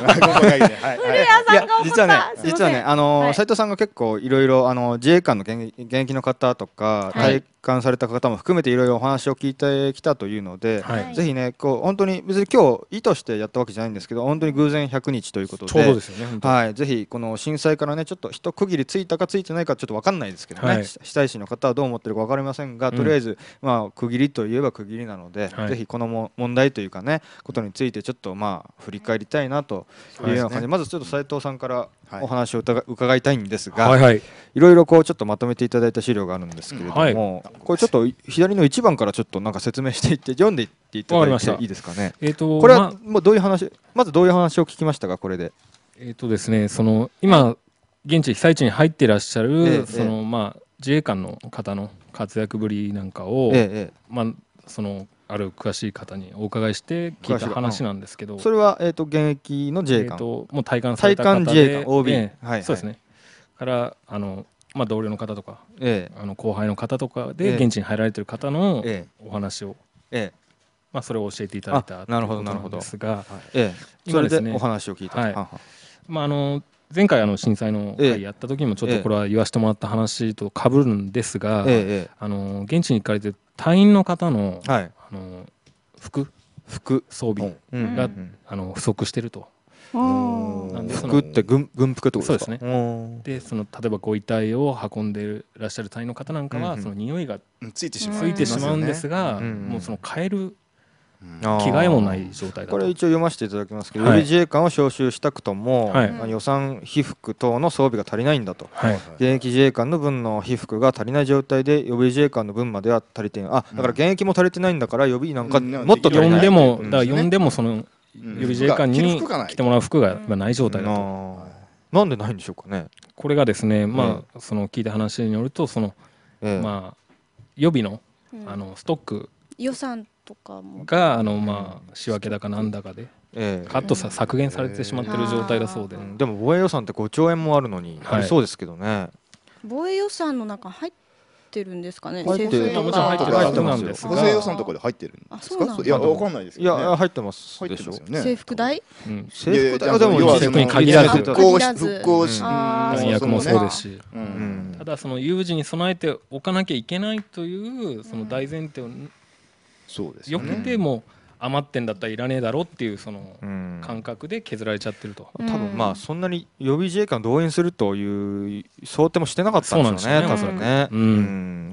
Speaker 1: 実はね斉藤さんが結構いろいろ自衛官の現役の方とか体感された方も含めていろいろお話を聞いてきたというので、ぜひね本当に別に今日意図してやったわけじゃないんですけど、本当に偶然100日ということで、
Speaker 2: ちょうどですよね。
Speaker 1: はい、ぜひこの震災からねちょっと一区切りついたかついてないかちょっと分かんないですけどね、被災地の方はどう思ってるか分かりませんが、とりあえず区切りといえば区切りなので、ぜひこの問題というかねことについてちょっと振り返りたいなというような感じで、まずちょっと斉藤さんからお話を伺いたいんですが、いろいろちょっとまとめていただいた資料があるんですけれども、これちょっと左の1番からちょっとなんか説明していって読んでいっていただいていいですかね。これはもうどういう話、まずどういう話を聞きましたか、これで。
Speaker 2: ですね、今現地被災地に入っていらっしゃる自衛官の方の活躍ぶりなんかをある詳しい方にお伺いして聞いた話なんですけど、
Speaker 1: それは現役の自衛官、
Speaker 2: もう体感された方で、
Speaker 1: 自衛官 OB、
Speaker 2: そうですね、から同僚の方とか後輩の方とかで現地に入られている方のお話をそれを教えていただいたということなんですが、
Speaker 1: それでお話を聞いた。
Speaker 2: 前回震災の回やった時にもちょっとこれは言わせてもらった話と被るんですが、現地に行かれている隊員の方の服装備が不足していると。
Speaker 1: 服って軍服ってことですか？
Speaker 2: そうですね。で例えばご遺体を運んでいらっしゃる隊員の方なんかはその匂いがついてしまうんですが、もう変える着替えもない状態だと。
Speaker 1: これ一応読ませていただきますけど、予備自衛官を招集したくとも予算被服等の装備が足りないんだと、現役自衛官の分の被服が足りない状態で予備自衛官の分までは足りていない。だから現役も足りてないんだから予備なんかもっと足りない。
Speaker 2: 呼んでもその予備自衛官に着てもらう服がない状態だと。
Speaker 1: なんでないんでしょうかね。
Speaker 2: これがですね、その聞いた話によると予備のストック
Speaker 3: 予算とかも
Speaker 2: が仕分けだかなんだかでカット削減されてしまっている状態だそうで、
Speaker 1: でも防衛予算って5兆円もあるのにありそうですけどね。
Speaker 3: 防衛予算の中入ってるんですかね。
Speaker 2: もちろん入ってるはずなんですが、
Speaker 4: 補正予算とかで入ってるんですか？いやわかんないですけどね。
Speaker 1: いや入ってますでしょ。
Speaker 3: 制服代？
Speaker 1: 制服代でも
Speaker 2: 制服に限らず
Speaker 4: 復興
Speaker 2: 弾薬もそうですし、ただその有事に備えておかなきゃいけないというその大前提をよくても余ってんだったらいらねえだろっていうその感覚で削られちゃってると。
Speaker 1: 多分そんなに予備自衛官動員するという想定もしてなかったんでしょうね、多分ね。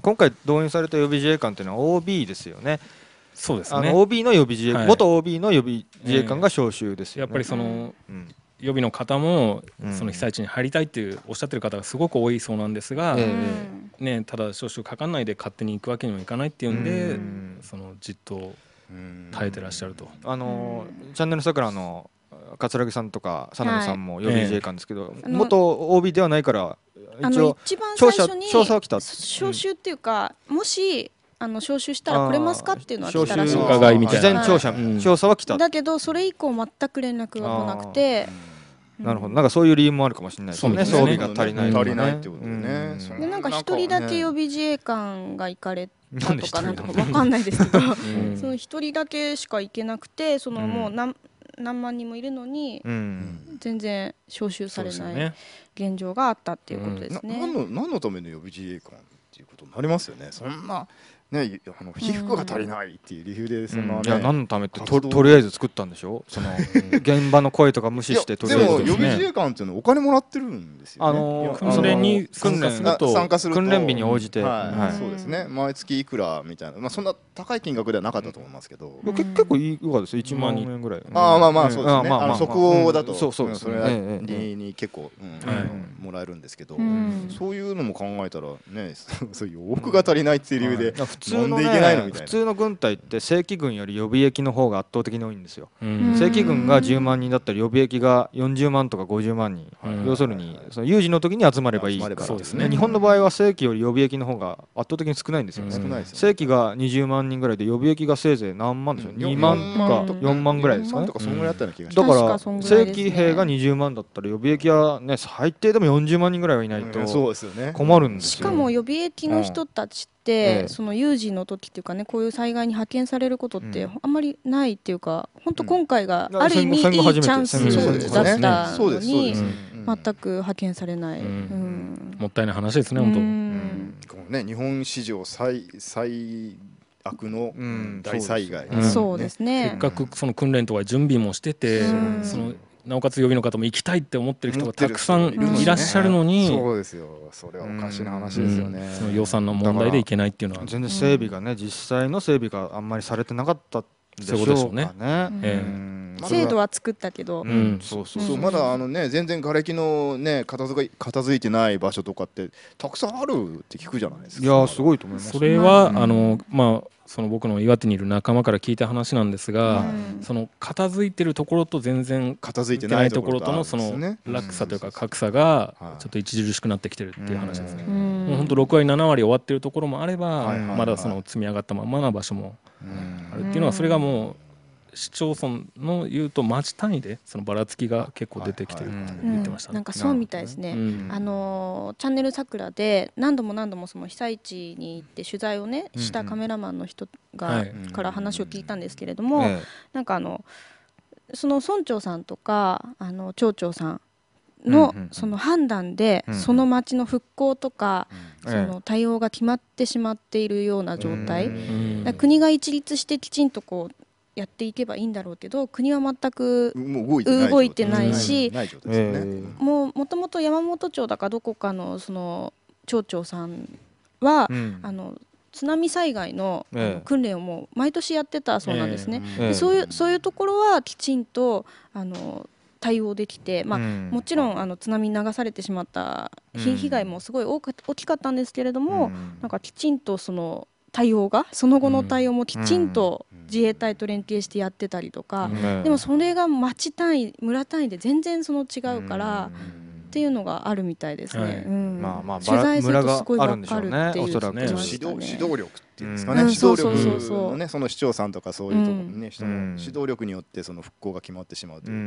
Speaker 1: 今回動員された予備自衛官というのは OB ですよね。
Speaker 2: そうですね。
Speaker 1: OB の予備自衛、元 OB の予備自衛官が招集ですよね。
Speaker 2: やっぱりその、予備の方もその被災地に入りたいっていうおっしゃってる方がすごく多いそうなんですが、ね、ただ招集かかんないで勝手に行くわけにもいかないっていうんで、そのじっと耐えてらっしゃると。チ
Speaker 1: ャンネル桜の桂木さんとか佐波さんも予備自衛官ですけど、元 OB ではないから
Speaker 3: 一応一番最初に招集っていうか、もし招集したら来れますかっていうのは来たらしいんです。
Speaker 1: 事前調査は来た。
Speaker 3: だけどそれ以降全く連絡が来なくて。
Speaker 1: なるほど、なんかそういう理由もあるかもしれないですね。装備が足りない
Speaker 4: ってことね。
Speaker 3: でなんか一人だけ予備自衛官が行かれたとかなんとかわかんないですけど、その一人だけしか行けなくて、そのもう何万人もいるのに全然招集されない現状があったっていうことですね。
Speaker 4: 何のための予備自衛官っていうことになりますよね。そんなね、被服が足りないっていう理由でそんな、
Speaker 1: いや何のためってとりあえず作ったんでしょ。その現場の声とか無視してとりあえず。
Speaker 4: でも予備自衛官っていうのはお金もらってるんですよね。
Speaker 2: 訓練に参加すると
Speaker 1: 訓練日に応じて、
Speaker 4: そうですね、毎月いくらみたいな、まあそんな高い金額ではなかったと思いますけど、
Speaker 1: 結構いいわですよ。1万円ぐらい。
Speaker 4: まあそうですね。即応だとそれに結構もらえるんですけど、そういうのも考えたらね、そういう往復が足りないっていう理由で飲んでいけないのみたいな。
Speaker 1: 普通の軍隊って正規軍より予備役の方が圧倒的に多いんですよ。正規軍が10万人だったら予備役が40万とか50万人、要するにその有事の時に集まればいいから。日本の場合は正規より予備役の方が圧倒的に少ないんですよね。正規が20万人ぐらいで予備役がせいぜい何万でしょう。2万か4万ぐらいですかね。だから正規兵が20万だったら予備役はね最低でも40万人ぐらいはいないと困るんですよ。
Speaker 3: しかも予備役の人たちってその有事の時っていうかね、こういう災害に派遣されることってあんまりないっていうか、本当今回がある意味いいチャンスだったのに全く派遣されない。
Speaker 2: もったいない話ですね本
Speaker 4: 当。日本史上最悪の大災害。
Speaker 3: そうですね。
Speaker 2: せっかくその訓練とか準備もしてて、そのなおかつ予備の方も行きたいって思ってる人がたくさんいらっしゃるのに、
Speaker 4: そうですよ。それはおかしな話ですよね。
Speaker 2: その予算の問題でいけないっていうのは
Speaker 1: 全然整備がね、実際の整備があんまりされてなかったでしょうね。
Speaker 3: 制度は作ったけど、
Speaker 4: まだ全然瓦礫のね片付いてない場所とかってたくさんあるって聞くじゃないですか。
Speaker 1: いやすごいと思います。
Speaker 2: それはまあその僕の岩手にいる仲間から聞いた話なんですが、その片付いてるところと全然片付いてないところとのその落差というか格差がちょっと著しくなってきてるっていう話ですね。もう本当6割7割終わってるところもあれば、まだその積み上がったままな場所もあるっていうのは、それがもう市町村の言うと町単位でそのばらつきが結構出てきてるって言ってましたね。
Speaker 3: なんかそうみたいですね。チャンネル桜で何度もその被災地に行って取材をねしたカメラマンの人から話を聞いたんですけれども、なんかその村長さんとか町長さんのその判断でその町の復興とかその対応が決まってしまっているような状態。国が一律してきちんとこうやっていけばいいんだろうけど、国は全く動いてないし、もともと山本町だかどこかのその町長さんは津波災害の訓練をもう毎年やってたそうなんですね。そういうところはきちんと対応できて、もちろん津波に流されてしまった被害もすごい大きかったんですけれども、なんかきちんとそのその後の対応もきちんと自衛隊と連携してやってたりとか、でもそれが町単位村単位で全然その違うからっていうのがあるみたいですね。取材するとすごい分かるっていう
Speaker 4: 指導力っていうんですかね。指導力のね、その市長さんとかそういうところにね、人の指導力によってその復興が決まってしまうという。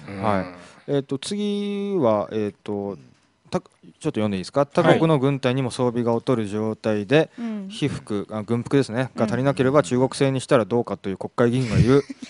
Speaker 1: 次はちょっと読んでいいですか。他国の軍隊にも装備が劣る状態で、軍服ですねが足りなければ中国製にしたらどうかという国会議員がいる。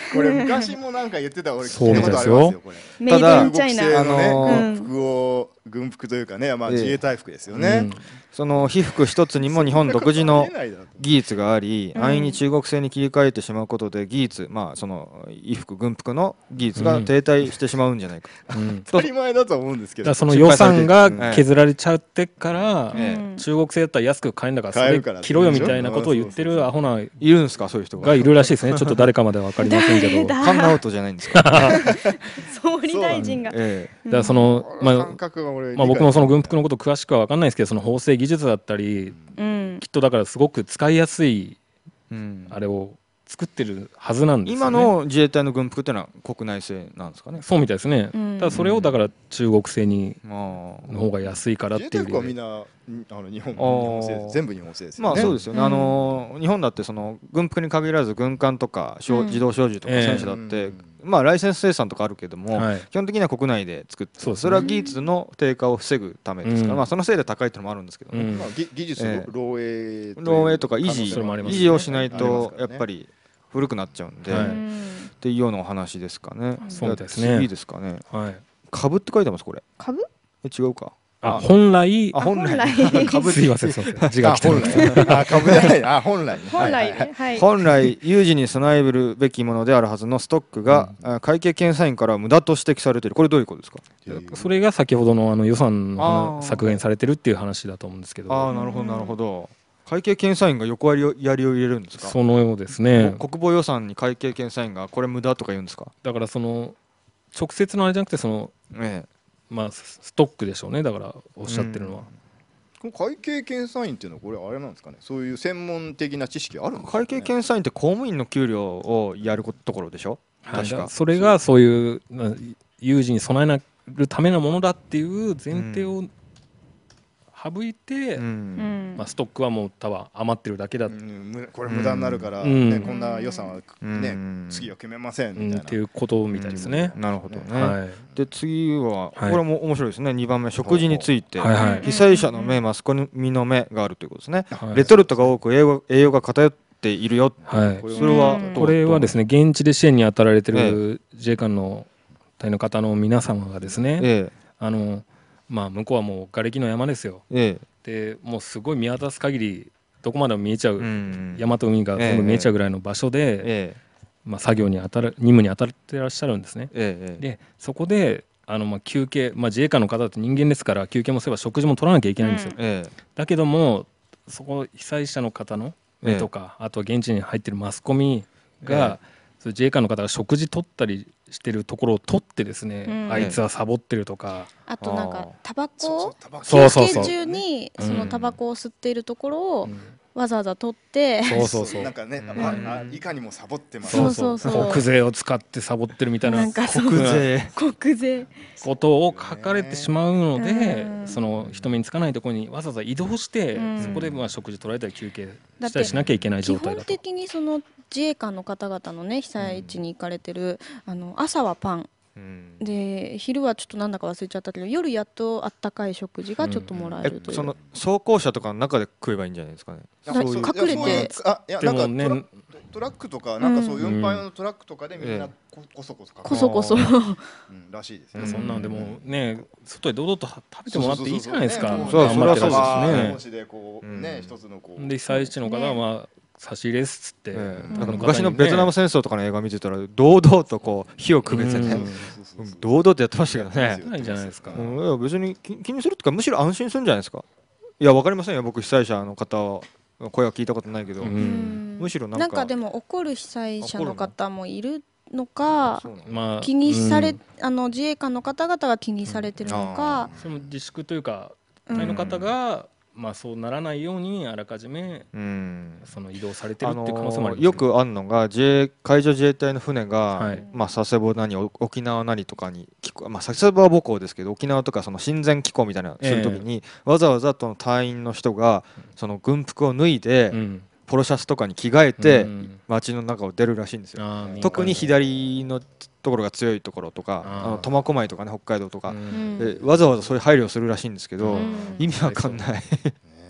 Speaker 4: これ昔もなんか言ってた俺
Speaker 2: 聞いたことあり
Speaker 4: ますよ。こ
Speaker 3: れただ中
Speaker 4: 国製のね服を軍服というかね、まあ自衛隊服ですよね。
Speaker 1: その被服一つにも日本独自の技術があり、安易に中国製に切り替えてしまうことで技術、まあその衣服軍服の技術が停滞してしまうんじゃないか。
Speaker 4: 当たり前だと思うんですけど、
Speaker 2: その予算が削られちゃってから中国製だったら安く買えんだからそれ着ろよみたいなことを言ってるアホない
Speaker 1: るんですか、そういう人
Speaker 2: がいるらしいですね。ちょっと誰かまでは分かりませんけど、
Speaker 1: カンナウトじゃないんですか。
Speaker 3: 総理大臣が。
Speaker 2: だからそのまあ僕もその軍服のこと詳しくは分かんないですけど、その縫製技術だったり、きっとだからすごく使いやすいあれを作ってるはずなんですよね。
Speaker 1: 今の自衛隊の軍服ってのは国内製なんですかね。
Speaker 2: そうみたいですね。ただそれをだから中国製にの方が安いからっていう。
Speaker 4: 自衛隊服はみんな日本製、全部日本製ですよね。
Speaker 1: まあそうですよね。日本だってその軍服に限らず軍艦とか自動小銃とか戦車だってまあライセンス生産とかあるけども、基本的には国内で作って、それは技術の低下を防ぐためですから、まあそのせいで高いっていうのもあるんですけどね。
Speaker 4: 技術漏
Speaker 1: 洩とか維持をしないとやっぱり古くなっちゃうんで、っていうようなお話ですかね。
Speaker 2: そうですね。
Speaker 1: いいですかね。株って書いてますこれ。
Speaker 3: 株？
Speaker 1: 違うか。
Speaker 2: 本来
Speaker 1: 株
Speaker 2: すいません字が来て
Speaker 4: る。株じゃない。
Speaker 1: 本来有事に備えるべきものであるはずのストックが会計検査院から無駄と指摘されている。これどういうことですか。
Speaker 2: それが先ほどの予算の削減されてるっていう話だと思うんですけど。
Speaker 1: なるほどなるほど。会計検査院が横やりを入れるんですか。
Speaker 2: そのようですね。
Speaker 1: 国防予算に会計検査院がこれ無駄とか言うんですか。
Speaker 2: だからその直接のあれじゃなくてそのまあストックでしょうね。だからおっしゃってるのは。
Speaker 4: 会計検査院っていうのはこれあれなんですかね。そういう専門的な知識あるんですかね。
Speaker 1: 会計検査院って公務員の給料をやるところでしょ。確か。
Speaker 2: それがそういう有事に備えるためのものだっていう前提を省いて、まあ、ストックはもう多分余ってるだけだ、
Speaker 4: これ無駄になるから、ね、こんな予算は、ね次は決めませんみたいな、
Speaker 2: っていうことみたいですね。
Speaker 1: なるほどね。で次はこれも面白いですね。2番目食事について被災者の目マスコミの目があるということですね。レトルトが多く栄養が偏っているよ。そ
Speaker 2: れはですね現地で支援に当たられてる自衛官の隊の方の皆様がですね、まあ向こうはもう瓦礫の山ですよ。でもうすごい見渡す限りどこまでも見えちゃう、山と海が全部見えちゃうぐらいの場所で、まあ作業に任務に当たってらっしゃるんですね。でそこでまあ休憩、まあ自衛官の方って人間ですから休憩もすれば食事も取らなきゃいけないんですよ。だけどもそこ被災者の方の目とか、あと現地に入ってるマスコミが、自衛官の方が食事取ったりしてるところを取ってですね、あいつはサボってるとか、
Speaker 3: あとなんかタバコ休憩中にそのタバコを吸っているところをわざわざ取って
Speaker 4: なんかね、いかにもサボってます。
Speaker 2: 国税を使ってサボってるみたいな
Speaker 3: 国税
Speaker 2: ことを書かれてしまうので、その人目につかないところにわざわざ移動してそこでまあ食事取られたり休憩したりしなきゃいけない状態だと。
Speaker 3: 基本的にその自衛官の方々のね被災地に行かれてる朝はパンで昼はちょっとなんだか忘れちゃったけど夜やっとあったかい食事がちょっともらえるという。
Speaker 1: その装甲車とかの中で食えばいいんじゃないですかね。
Speaker 3: 隠れて
Speaker 4: でもねトラックとかなんかそういう運搬用のトラックとかでみんなこそこそらしいですね。
Speaker 2: そんなんでもね外で堂々と食べてもらっていいじゃないですか。
Speaker 1: それはそうです
Speaker 2: ね。で被災地の方はまあ差し入れっつって、
Speaker 1: 昔のベトナム戦争とかの映画見てたら堂々とこう火をくべてね堂々とやってましたけどね。
Speaker 2: ないじゃないですか。
Speaker 1: 別に気にするとかむしろ安心するんじゃないですか。いや分かりませんよ、僕被災者の方の声は聞いたことないけど、むしろなんか
Speaker 3: でも怒る被災者の方もいるのか、気にされ自衛官の方々が気にされてるのか、
Speaker 2: その自粛というか隊の方がまあそうならないようにあらかじめその移動されてるっていう可能性もあります。
Speaker 1: よくあるのが海上自衛隊の船がまあ佐世保なり沖縄なりとかにまあ佐世保は母港ですけど沖縄とかその親善機構みたいなするときにわざわざと隊員の人がその軍服を脱いでポロシャツとかに着替えて街の中を出るらしいんですよ。特に左のところが強いところとか苫小牧とかね北海道とかわざわざそういう配慮をするらしいんですけど意味わかんない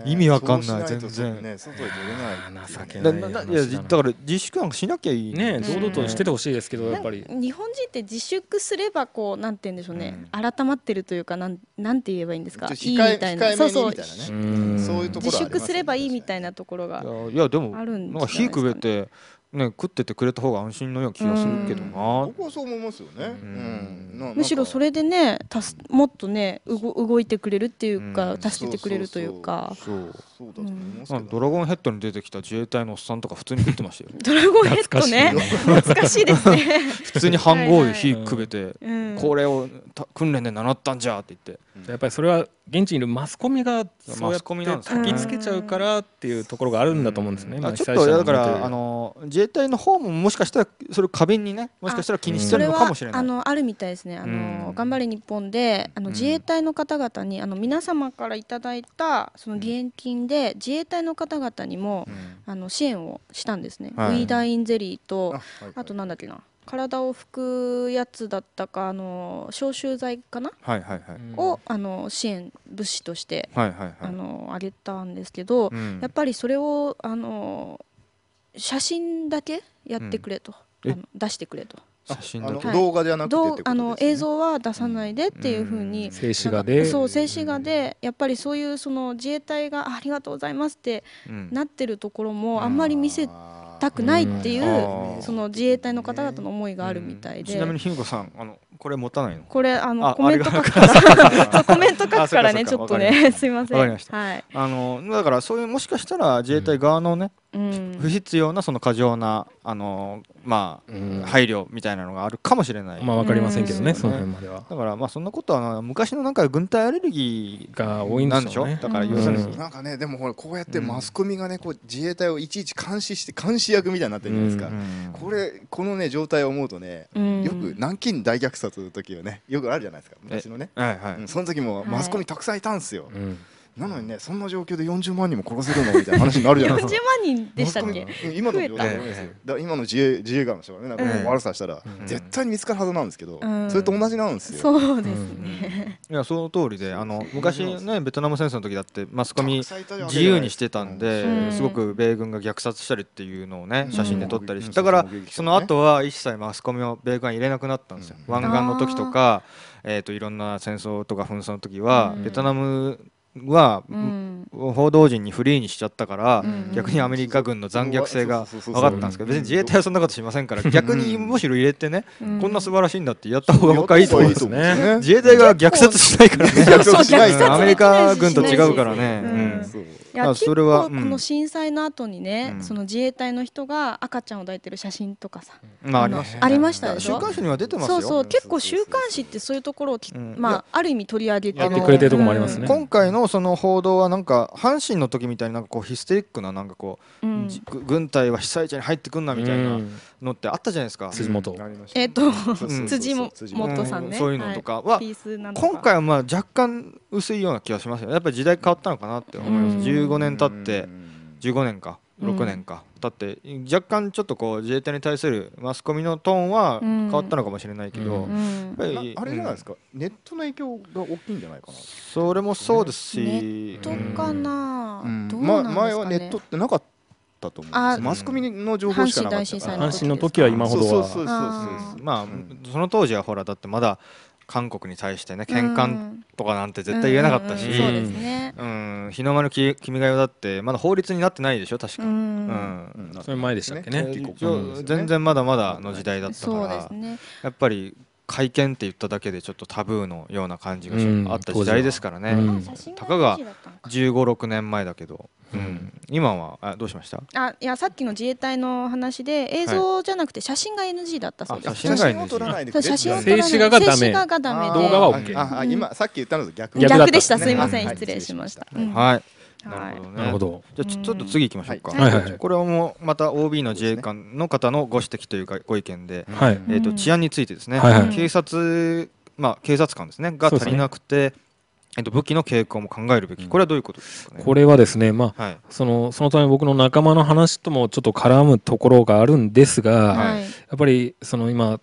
Speaker 1: 意味わかんない全然。
Speaker 4: ね、外で出れない。
Speaker 2: 情けない。
Speaker 1: いやだから自粛なんかしなきゃいい
Speaker 2: ね。堂々としててほしいですけど、やっぱり
Speaker 3: 日本人って自粛すればこうなんて言うんでしょうね、改まってるというかなんて言えばいいんですか、いいみたいな、そうそう、自粛すればいいみたいなところがあるんですかね。
Speaker 1: いやでもなんか火くべてね、食っててくれた方が安心のような気がするけどな。
Speaker 4: 僕はそう思いますよね。
Speaker 3: むしろそれでね、もっとね動いてくれるっていうか、助けてくれるというか。
Speaker 1: ドラゴンヘッドに出てきた自衛隊のおっさんとか普通に食ってましたよ。
Speaker 3: ドラゴンヘッドね、懐かしいですね。
Speaker 1: 普通に飯盒で火くべて、これを訓練で習ったんじゃって言って。
Speaker 2: やっぱりそれは現地にいるマスコミがそうやって焚きつけちゃうからっていうところがあるんだと思うんですね。
Speaker 1: ちょっとだから自衛隊の方ももしかしたらそれを過敏にね、もしかしたら気にしてるのかもしれない。
Speaker 3: あるみたいですね。頑張れ日本で自衛隊の方々に皆様からいただいたその義援金で自衛隊の方々にも支援をしたんですね。ウィーダーインゼリーとあとなんだっけな。体を拭くやつだったか消臭剤かな、を支援物資としてあげたんですけど、やっぱりそれを写真だけやってくれと、出してくれと。
Speaker 4: 動画じゃなくて
Speaker 3: 映像は出さないでっていう風に、
Speaker 2: 静止画で、
Speaker 3: そう静止画でやっぱりそういうその自衛隊がありがとうございますってなってるところもあんまり見せたくないっていうその自衛隊の方々の思いがあるみたいで。
Speaker 1: ちなみにひみこさんこれ持たないの？
Speaker 3: これコメント書くからコメント書くからね、ちょっとねすいません。
Speaker 1: わかりました。はい。だからそういうもしかしたら自衛隊側のね不必要なその過剰な配慮みたいなのがあるかもしれない。
Speaker 2: わかりませんけどね、その辺までは。
Speaker 1: だからそんなことは昔のなんか軍隊アレルギー
Speaker 2: が多いんでしょうね。
Speaker 1: だから要するに
Speaker 4: なんかね、でもほらこうやってマスコミがね自衛隊をいちいち監視役みたいになってるじゃないですか。このね状態を思うとね、よく南京大虐殺の時はねよくあるじゃないですか、昔のね。その時もマスコミたくさんいたんですよ。なのにね、そんな状況で40万人も殺せるのみたいな話になるじゃないですか。
Speaker 3: 40万人でしたっけ？
Speaker 4: 今の状態ですよ。今の自衛官の人がね、なんか悪さしたら絶対に見つかるはずなんですけど、それと同じなんですよ。
Speaker 3: そうですね。
Speaker 1: いやその通りで、昔ねベトナム戦争の時だってマスコミ自由にしてたんで、すごく米軍が虐殺したりっていうのをね写真で撮ったりして、だからその後は一切マスコミを米軍は入れなくなったんですよ。湾岸の時とかいろんな戦争とか紛争の時はベトナムは報道陣にフリーにしちゃったから、逆にアメリカ軍の残虐性が分かったんですけど、別に自衛隊はそんなことしませんから、逆にむしろ入れてね、こんな素晴らしいんだってやった方が僕はいいと思うんですね。自衛隊が虐殺しないからね、アメリカ軍と違うからね。
Speaker 3: いや結構この震災の後にね、その自衛隊の人が赤ちゃんを抱いてる写真とかさありましたでしょ。
Speaker 1: 週刊誌には出てますよ。
Speaker 3: そう結構週刊誌ってそういうところをある意味取り上げて
Speaker 2: やってくれてるところもありますね。
Speaker 1: 今回のその報道はなんか阪神の時みたいになんかこうヒステリックななんかこう軍隊は被災地に入ってくんなみたいなのってあったじゃないですか。
Speaker 2: 辻元
Speaker 3: 辻元さんね。
Speaker 1: そういうのとかは今回は若干薄いような気がしますよね。やっぱり時代変わったのかなって思います。15年経って15年か6年か経って若干ちょっとこう自衛隊に対するマスコミのトーンは変わったのかもしれないけど、
Speaker 4: あれじゃないですか、ネットの影響が大きいんじゃないかな。
Speaker 1: それもそうですし、
Speaker 3: ネットかな。
Speaker 4: 前はネットってなかったと思うんです。マスコミの情報しかなかった。
Speaker 2: 阪神の時は今ほどは
Speaker 1: その当時はほらだってまだ韓国に対してね喧嘩とかなんて絶対言えなかったし、日の丸君が代だってまだ法律になってないでしょ確か。
Speaker 2: それ前でしたっけね。
Speaker 1: 全然まだまだの時代だったから、やっぱり会見って言っただけでちょっとタブーのような感じがあった時代ですからね。たかが15、6年前だけど、今はどうしました？
Speaker 3: いやさっきの自衛隊の話で映像じゃなくて写真が NG だったそうです。
Speaker 4: 写真を撮らないでくれ。
Speaker 3: 静止画
Speaker 2: がダメ。動画は OK。
Speaker 4: 今さっき言ったのと逆
Speaker 3: でした。すいません、失礼しました。
Speaker 1: はい。なるほど。じゃあちょっと次行きましょうか。これはもうまた OB の自衛官の方のご指摘というかご意見で、治安についてですね。警察官ですねが足りなくて。武器の傾向も考えるべき。これはどういうことですかね。
Speaker 2: これはですね、そのため僕の仲間の話ともちょっと絡むところがあるんですが、やっぱりその今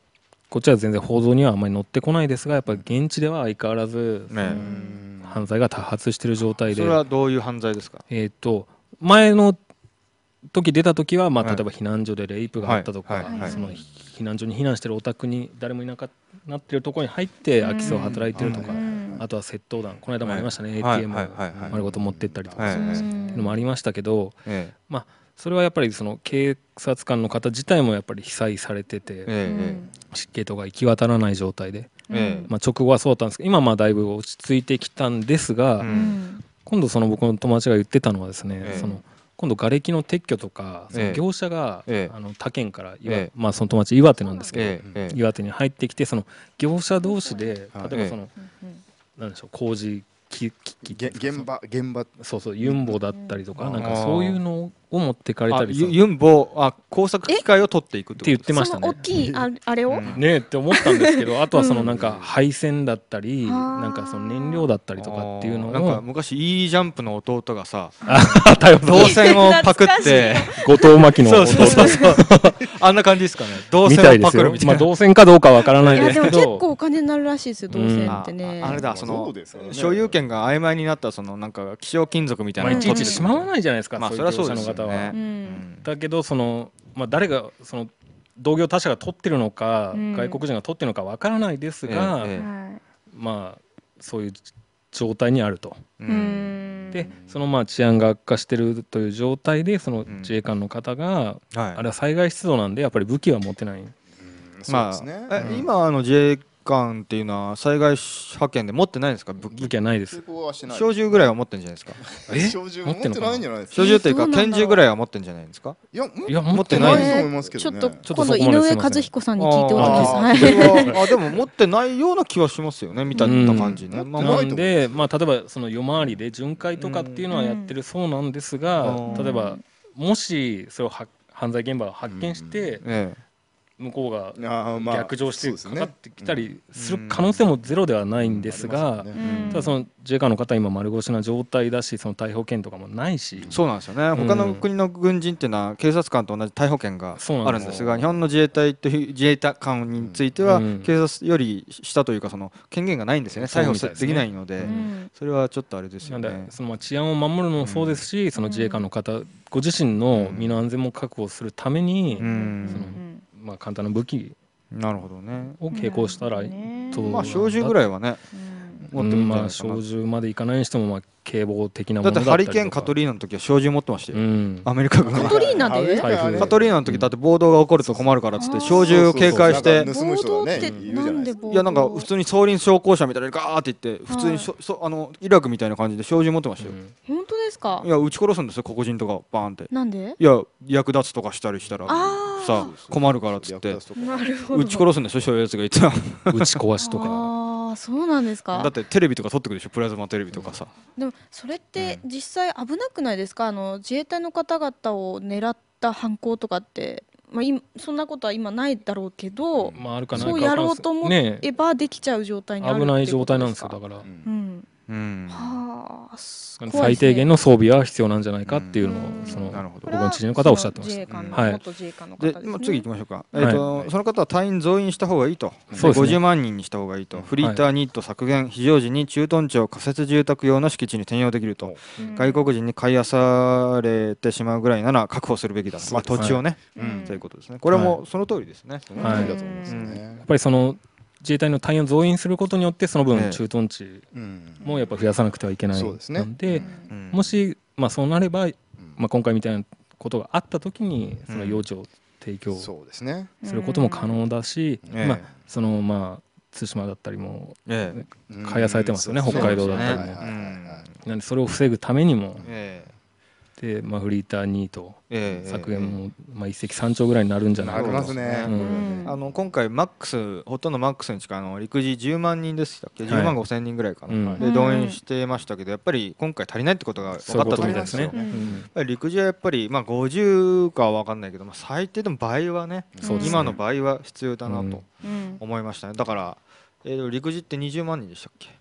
Speaker 2: こっちは全然報道にはあんまり載ってこないですが、やっぱり現地では相変わらず犯罪が多発している状態で。
Speaker 1: それはどういう犯罪ですか？
Speaker 2: 前の時出た時は、まあ、例えば避難所でレイプがあったとか、その避難所に避難してるお宅に誰もいなくなってるところに入って空き巣を働いてるとか、あとは窃盗団、この間もありましたね、ATM 丸ごと持ってったりとかっていうのもありましたけど、まあそれはやっぱりその警察官の方自体もやっぱり被災されてて、湿気とか行き渡らない状態で、まあ直後はそうだったんですけど、今まあだいぶ落ち着いてきたんですが、今度その僕の友達が言ってたのはですね、その今度瓦礫の撤去とか、その業者が他県から、まあその友達岩手なんですけど、岩手に入ってきて、その業者同士で例えばそのなんでしょう、工事
Speaker 4: 現場
Speaker 2: そうユンボだったりとか、なんかそういうのを持ってかれたり、
Speaker 1: ユンボ工作機械を取っていくって
Speaker 2: 言ってましたね。
Speaker 3: 大きいあれを
Speaker 2: ねって思ったんですけど、あとはそのなんか配線だったり、なんかその燃料だったりとかっていうのを、
Speaker 1: なんか昔いいジャンプの弟がさ銅線をパクって
Speaker 2: 後藤真希の弟
Speaker 1: あんな感じですかね。銅線をパクるみたいな。
Speaker 2: 銅線かどうかわからないですけど、
Speaker 3: 結構お金になるらしいですよ、銅線ってね。
Speaker 1: あれだ、その所有権が曖昧になったそのなんか希少金属みたいなの
Speaker 2: いちいちしまわないじゃないですか。
Speaker 1: まあそれはそうですよね。
Speaker 2: だけどそのまあ誰がその同業他社が取ってるのか、外国人が取ってるのかわからないですが、まあそういう状態にあると。でそのまあ治安が悪化してるという状態で、その自衛官の方が、あれは災害出動なんでやっぱり武器は持ってない。
Speaker 1: まあ今自衛官っていうのは災害派遣で持ってないんですか？武
Speaker 2: 器はないです。
Speaker 1: 小銃ぐらいは持ってるんじゃないですか？
Speaker 4: 小銃持ってないんじゃないですか？
Speaker 1: 小銃っていうか拳銃ぐらいは持ってるんじゃないですか？
Speaker 4: いや持ってないと思いますけどね。
Speaker 3: ちょっと今度井上和彦さんに聞いておきます。
Speaker 1: でも持ってないような気はしますよね、見た感じね。
Speaker 2: なんでまあ例えばその夜回りで巡回とかっていうのはやってるそうなんですが、例えばもしそれを犯罪現場を発見して向こうが逆上してかかってきたりする可能性もゼロではないんですが、ただその自衛官の方今丸腰な状態だし、その逮捕権とかもないし。
Speaker 1: そうなんですよね。他の国の軍人っていうのは警察官と同じ逮捕権があるんですが、日本の自衛隊という自衛官については警察より下というかその権限がないんですよね。逮捕できないので、それはちょっとあれですよね。
Speaker 2: なんでその治安を守るのもそうですし、その自衛官の方ご自身の身の安全も確保するために、そのまあ簡単な武器を携行したら
Speaker 1: まあ小銃ぐらいはね
Speaker 2: 持ってるんじゃないですか。まあ小銃までいかないにしてもまあ警棒的なものだったりとか。
Speaker 1: だってハリケーンカトリーナの時は小銃持ってましたよ、アメリカ軍が。
Speaker 3: カトリーナで
Speaker 1: カトリーナの時だって暴動が起こると困るからっつって小銃を警戒して、
Speaker 3: 暴動ってなんで暴動？
Speaker 1: いやなんか普通に総輪装甲車みたいなガーって言って普通にイラクみたいな感じで小銃持ってましたよ。
Speaker 3: 本当ですか？
Speaker 1: いや撃ち殺すんですよ、黒人とかバーンって。
Speaker 3: なんで？
Speaker 1: いや役立つとかしたりしたらさ困るからっつって撃ち殺すんですよ、そういうやつがいたら。
Speaker 2: 撃ち壊しとか。
Speaker 3: そうなんですか？
Speaker 1: だってテレビとか撮ってくるでしょ、プラズマテレビとかさ。
Speaker 3: でもそれって実際危なくないですか？自衛隊の方々を狙った犯行とかって、まあ、そんなことは今ないだろうけど、そうやろうと思えばできちゃう状態にあるってことですか？
Speaker 2: 危ない状態なんですよ、だから。
Speaker 3: はあ、
Speaker 2: 最低限の装備は必要なんじゃないかっていうのをその僕の知人の方はおっしゃってました。
Speaker 1: で次行きましょうか。その方は隊員増員した方がいいと、50万人にした方がいいと、フリーターニット削減、非常時に駐屯地を仮設住宅用の敷地に転用できると、外国人に買いあされてしまうぐらいなら確保するべきだと、まあ土地をね、そういうことですね。これもその通りですね。
Speaker 2: やっぱりその自衛隊の隊員を増員することによってその分駐屯地もやっぱ増やさなくてはいけないので、もしまあそうなれば、まあ今回みたいなことがあった時にその用地を提供することも可能だし、まあそのまあ対馬だったりも開発されてますよね、北海道だったりも。なんでそれを防ぐためにもで、まあ、フリーターニート削減もまあ一石三鳥ぐらいになるんじゃないかと。
Speaker 1: 今回マックスほとんどマックスに近い陸自10万人でしたっけ、10万5千人ぐらいかな、で動員してましたけど、やっぱり今回足りないってことが分かったと思うんですよ。陸自はやっぱりまあ50かは分かんないけど、最低でも倍はね、今の倍は必要だなと思いましたね。だから陸自って20万人でしたっけ？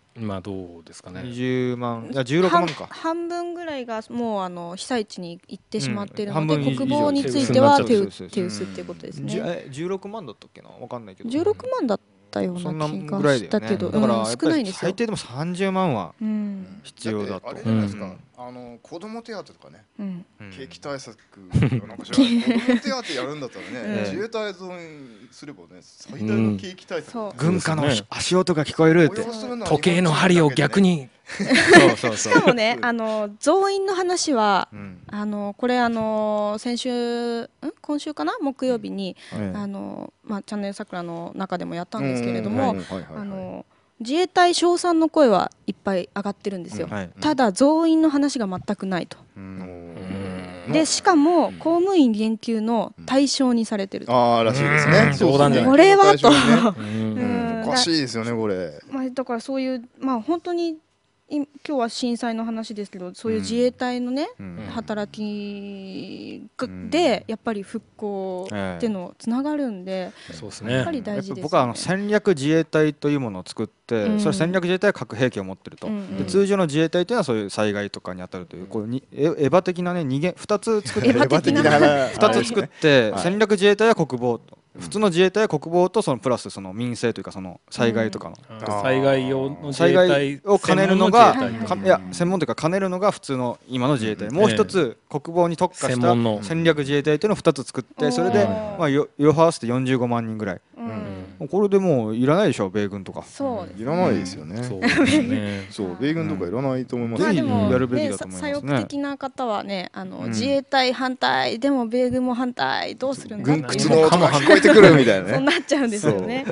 Speaker 2: 今どうですかね。
Speaker 1: 20万、いや16万か。
Speaker 3: 半分ぐらいがもう被災地に行ってしまっているので、国防については手薄っていうことですね。
Speaker 1: 16万だったっけな、わかんないけど。
Speaker 3: 16万だったような気がしたけど、
Speaker 1: だから少ないんですよ。最低でも30万は必要だと。
Speaker 4: あれじゃないですか。子供手当とかね、景気対策なんか子供手当やるんだったらね、自衛隊増員すればね、最大の景気対策。
Speaker 1: 軍歌の足音が聞こえるって。
Speaker 2: 時計の針を逆に。
Speaker 3: しかもね、増員の話はこれ今週かな、木曜日にチャンネル桜の中でもやったんですけれども、自衛隊称賛の声はいっぱい上がってるんですよ。ただ増員の話が全くないと。でしかも公務員減給の対象にされてると。
Speaker 4: らしいですね。
Speaker 3: これはと。
Speaker 4: おかしいですよねこれ。
Speaker 3: だからそういう本当に今日は震災の話ですけど、そういう自衛隊のね、働きでやっぱり復興っていうのつながるんで、やっぱり大事ですよね。
Speaker 1: 僕は戦略自衛隊というものを作って、それ戦略自衛隊は核兵器を持ってると。で通常の自衛隊というのはそういう災害とかに当たるという、こうエヴァ的なね2つ作って2つ作って戦略自衛隊は国防と。普通の自衛隊は国防とそのプラスその民生というかその災害とかの
Speaker 2: 災害用の自衛隊
Speaker 1: を兼ねるのが専門というか兼ねるのが普通の今の自衛隊、もう一つ国防に特化した戦略自衛隊というのを2つ作って、それで両方合わせて45万人ぐらい、これでもういらないでしょ米軍とか。
Speaker 4: いらないですよね。そう米軍とかいらないと思います。
Speaker 3: でもやるべきだと思いますね。左翼的な方はね、自衛隊反対でも米軍も反対、どうするんだっていう。
Speaker 4: 軍靴の音が聞こえてくるみたいなね。
Speaker 3: そうなっちゃうんですよね。
Speaker 4: もう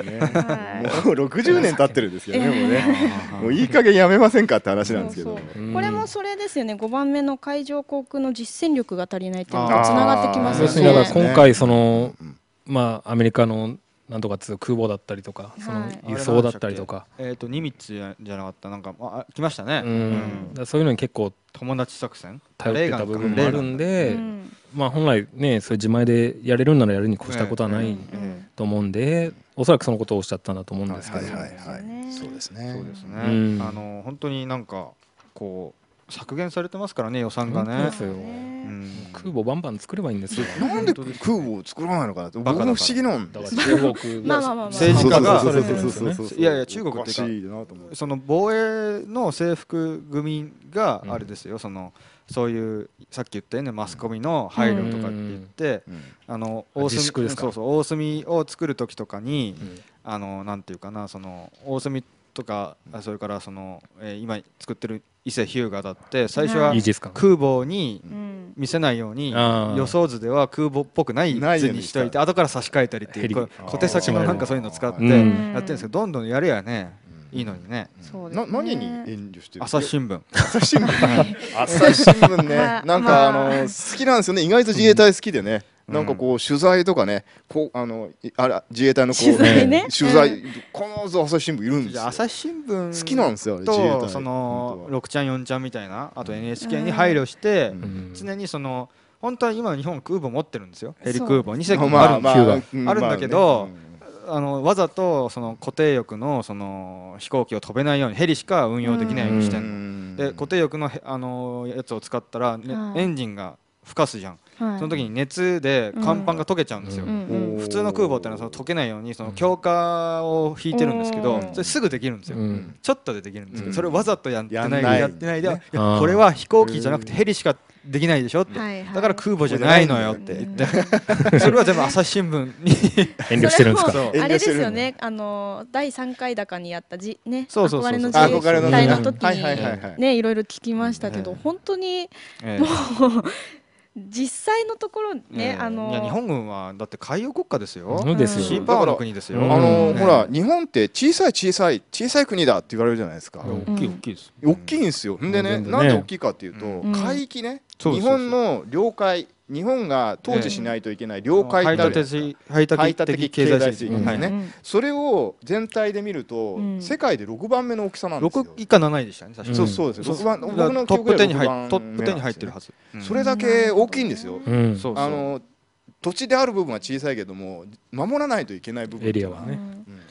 Speaker 4: 60年経ってるんですけどね、もうね。もういい加減やめませんかって話なんですけど。
Speaker 3: これもそれですよね。5番目の海上航空の実践力が足りないっていうのとつながってきますよね。
Speaker 2: だから今回そのアメリカのなんとか空母だったりとか、その輸送だったりとか、
Speaker 1: ニミッツじゃなかったなんか来ましたね。
Speaker 2: そういうのに結構
Speaker 1: 友達作戦
Speaker 2: 頼ってた部分もあるんで、本来ねそういう自前でやれるんならやるに越したことはないと思うんで、おそらくそのことをおっしゃったんだと思うんですけど。
Speaker 4: そうですね。
Speaker 1: そうですね。本当になんかこう削減されてますからね、予算がね。
Speaker 2: 空母バンバン作ればいいんですよ。
Speaker 4: なんで空母を作らないのかなって、僕も不思議なんだ。
Speaker 2: 中国
Speaker 1: 政治家がいやいや中国っていうかその防衛の制服組があれですよ、そういうさっき言ったよね、マスコミの配慮とかって言って大隅を作る時とかになんていうかな、その大隅とかそれから今作ってる伊勢日向だって最初は空母に見せないように予想図では空母っぽくない図にしといて後から差し替えたりっていう小手先のなんかそういうのを使ってやってるんですけど、どんどんやれやねいいのにね。
Speaker 4: 何に遠慮してる？
Speaker 1: 朝日新聞。
Speaker 4: 朝日新聞ね。なんか好きなんですよね。意外と自衛隊好きでね。なんかこう取材とかね、自衛隊の取材この朝日新聞いるんですよ。
Speaker 1: 朝日新聞
Speaker 4: 好きなんですよ。
Speaker 1: とその6ちゃん4ちゃんみたいな、あと NHK に配慮して常に本当は今日本空母持ってるんですよ。ヘリ空母2隻あるんだけど、わざと固定翼の飛行機を飛べないようにヘリしか運用できないようにしてんの。で固定翼のやつを使ったらエンジンがふかすじゃん。その時に熱で甲板が溶けちゃうんですよ。普通の空母ってのは溶けないように強化を引いてるんですけど、それすぐできるんですよ。ちょっとでできるんですけど、それをわざとやってないで、これは飛行機じゃなくてヘリしかできないでしょって、だから空母じゃないのよって言ってそれは全部朝日新聞に
Speaker 2: 遠慮してるんですか。
Speaker 3: あれですよね、第3回高にやった憧れの自衛隊の時にねいろいろ聞きましたけど、本当にもう実際のところね、いや
Speaker 1: 日本軍はだって海洋国家ですよ。
Speaker 2: そうですよ。
Speaker 1: シーパワーの国ですよ。
Speaker 4: ほら日本って小さい国だって言われるじゃないですか。
Speaker 1: 大きいです。
Speaker 4: 大きいんですよ。でね、なんで大きいかっていうと海域ね、日本の領海、日本が統治しないといけない領海ってあるじゃないですか。排他的経済水域ですね。それを全体で見ると世界で6番目の大きさなんですよ。
Speaker 1: 6以下7位でしたね。確かに。
Speaker 4: そうです。僕の
Speaker 1: トップ10に入ってるはず。
Speaker 4: それだけ大きいんですよ。土地である部分は小さいけども守らないといけない部分
Speaker 2: エリアはね。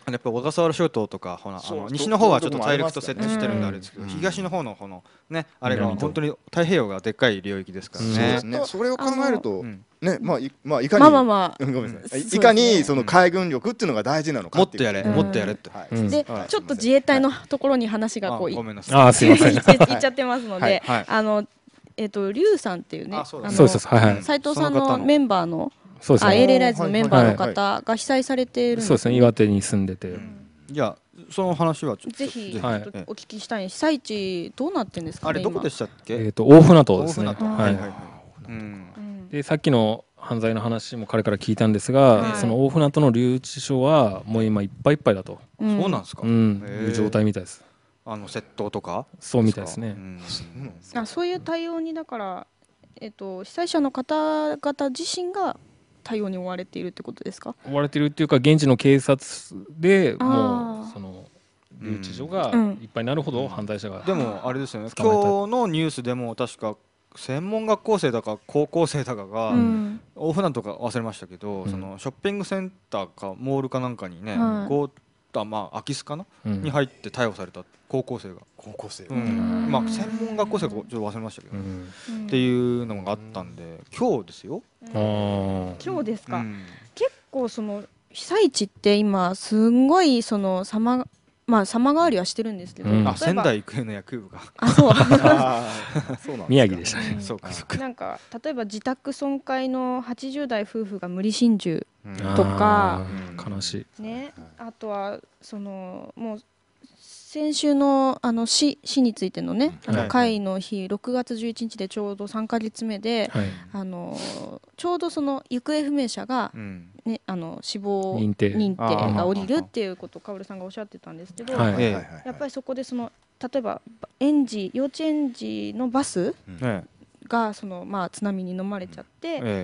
Speaker 1: やっぱ小笠原諸島とか西の方はちょっと大陸と接してるんであれですけど、東の方のねあれが本当に太平洋がでっかい領域ですからね。
Speaker 4: それを考えるとね、いかにいかにその海軍力っていうのが大事なのか、
Speaker 1: もっとやれもっとやれって。
Speaker 3: でちょっと自衛隊のところに話がこう
Speaker 2: すいません
Speaker 3: いっちゃってますので、劉さんっていうね、斉藤さんのメンバーのALAライズのメンバーの方が被災されているんですね。
Speaker 2: そうですね、岩手に住んでて。
Speaker 1: じゃあその話は
Speaker 3: ぜひお聞きしたい。被災地どうなってんですかね。
Speaker 1: あれどこでしたっけ？
Speaker 2: 大船渡ですね。でさっきの犯罪の話も彼から聞いたんですが、その大船渡の留置所はもう今いっぱいいっぱいだと。
Speaker 1: そうなんですか？
Speaker 2: いう状態みたいです。
Speaker 1: 窃盗とか？
Speaker 2: そうみたいですね。
Speaker 3: そういう対応にだから被災者の方々自身が対応に追われているってことですか？
Speaker 2: 追われているっていうか、現地の警察でもうその留置所がいっぱいになるほど犯罪者が。
Speaker 1: でもあれですよね、今日のニュースでも確か専門学校生だか高校生だかが、大船とか忘れましたけど、そのショッピングセンターかモールかなんかにね、空き巣かな、に入って逮捕された高校生が。専門学校生かちょっと忘れましたけど、っていうのがあったんで、今日ですよ。
Speaker 3: 今日ですか。結構その被災地って今すんごいその様変わりはしてるんですけど、
Speaker 1: 仙台育英の野球部が
Speaker 2: 宮城でしたね。
Speaker 3: なんか例えば自宅損壊の80代夫婦が無理心中とか、
Speaker 2: 悲しい
Speaker 3: ね。あとはそのもう先週の死についてのね会の日、6月11日でちょうど3ヶ月目で、ちょうどその行方不明者がね、死亡認定が下りるっていうことをカオルさんがおっしゃってたんですけど、やっぱりそこでその例えば幼稚園児のバスがその津波に飲まれちゃって、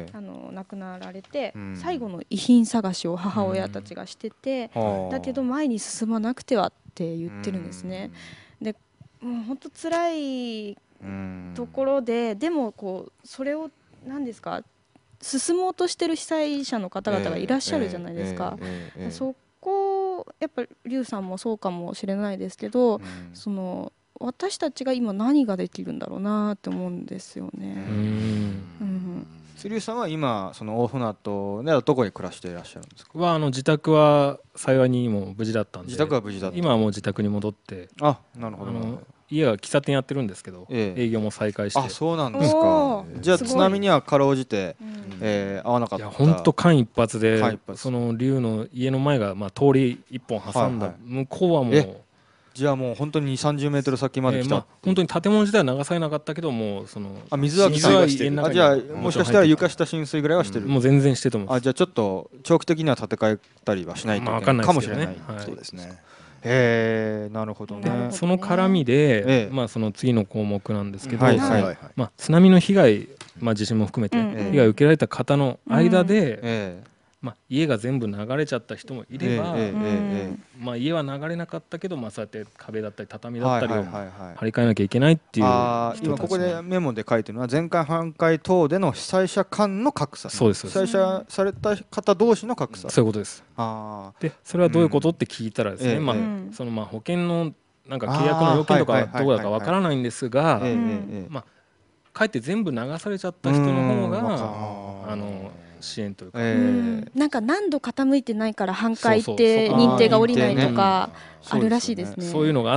Speaker 3: 亡くなられて、最後の遺品探しを母親たちがしてて、だけど前に進まなくてはって言ってるんですね。でもう本当辛いところで、でもこうそれを何ですか、進もうとしてる被災者の方々がいらっしゃるじゃないですか。そこやっぱり劉さんもそうかもしれないですけど、その私たちが今何ができるんだろうなって思うんですよね。
Speaker 1: 劉さんは今その大船渡でどこに暮らしていらっしゃるんですか？
Speaker 2: 自宅は幸いにも無事だったんで、
Speaker 1: 自宅は無事だった。
Speaker 2: 今はもう自宅に戻って、
Speaker 1: なるほど。
Speaker 2: 家は喫茶店やってるんですけど、営業も再開して。
Speaker 1: そうなんですか。じゃあ津波にはかろうじて合わなかった。
Speaker 2: 本当間一髪で、その劉の家の前が通り一本挟んだ向こうはもう、
Speaker 1: じゃあもう本当に20、30メートル先まで来た。
Speaker 2: 本当に建物自体は流されなかったけど、もうその
Speaker 1: 水はしてる。じゃあもしかしたら床下浸水ぐらいはしてる。
Speaker 2: もう全然してると思う。
Speaker 1: じゃあちょっと長期的には建て替えたりはしないといけないかもしれない。
Speaker 4: そうですね。
Speaker 1: なるほどね。
Speaker 2: その絡みで、その次の項目なんですけど、津波の被害、地震も含めて被害を受けられた方の間で、家が全部流れちゃった人もいれば、家は流れなかったけど、そうやって壁だったり畳だったりを張り替えなきゃいけないっていう人たち。
Speaker 1: 今ここでメモで書いてるのは、前回半壊等での被災者間の格差。
Speaker 2: そうです。
Speaker 1: 被災者された方同士の格差。
Speaker 2: そういうことです。でそれはどういうことって聞いたらですね、その保険のなんか契約の要件とかどこだかわからないんですが、かえって全部流されちゃった人の方が支援というか、
Speaker 3: なんか何度傾いてないから半壊って認定が下りないとかあるらしいですね。
Speaker 2: そういうのがあって、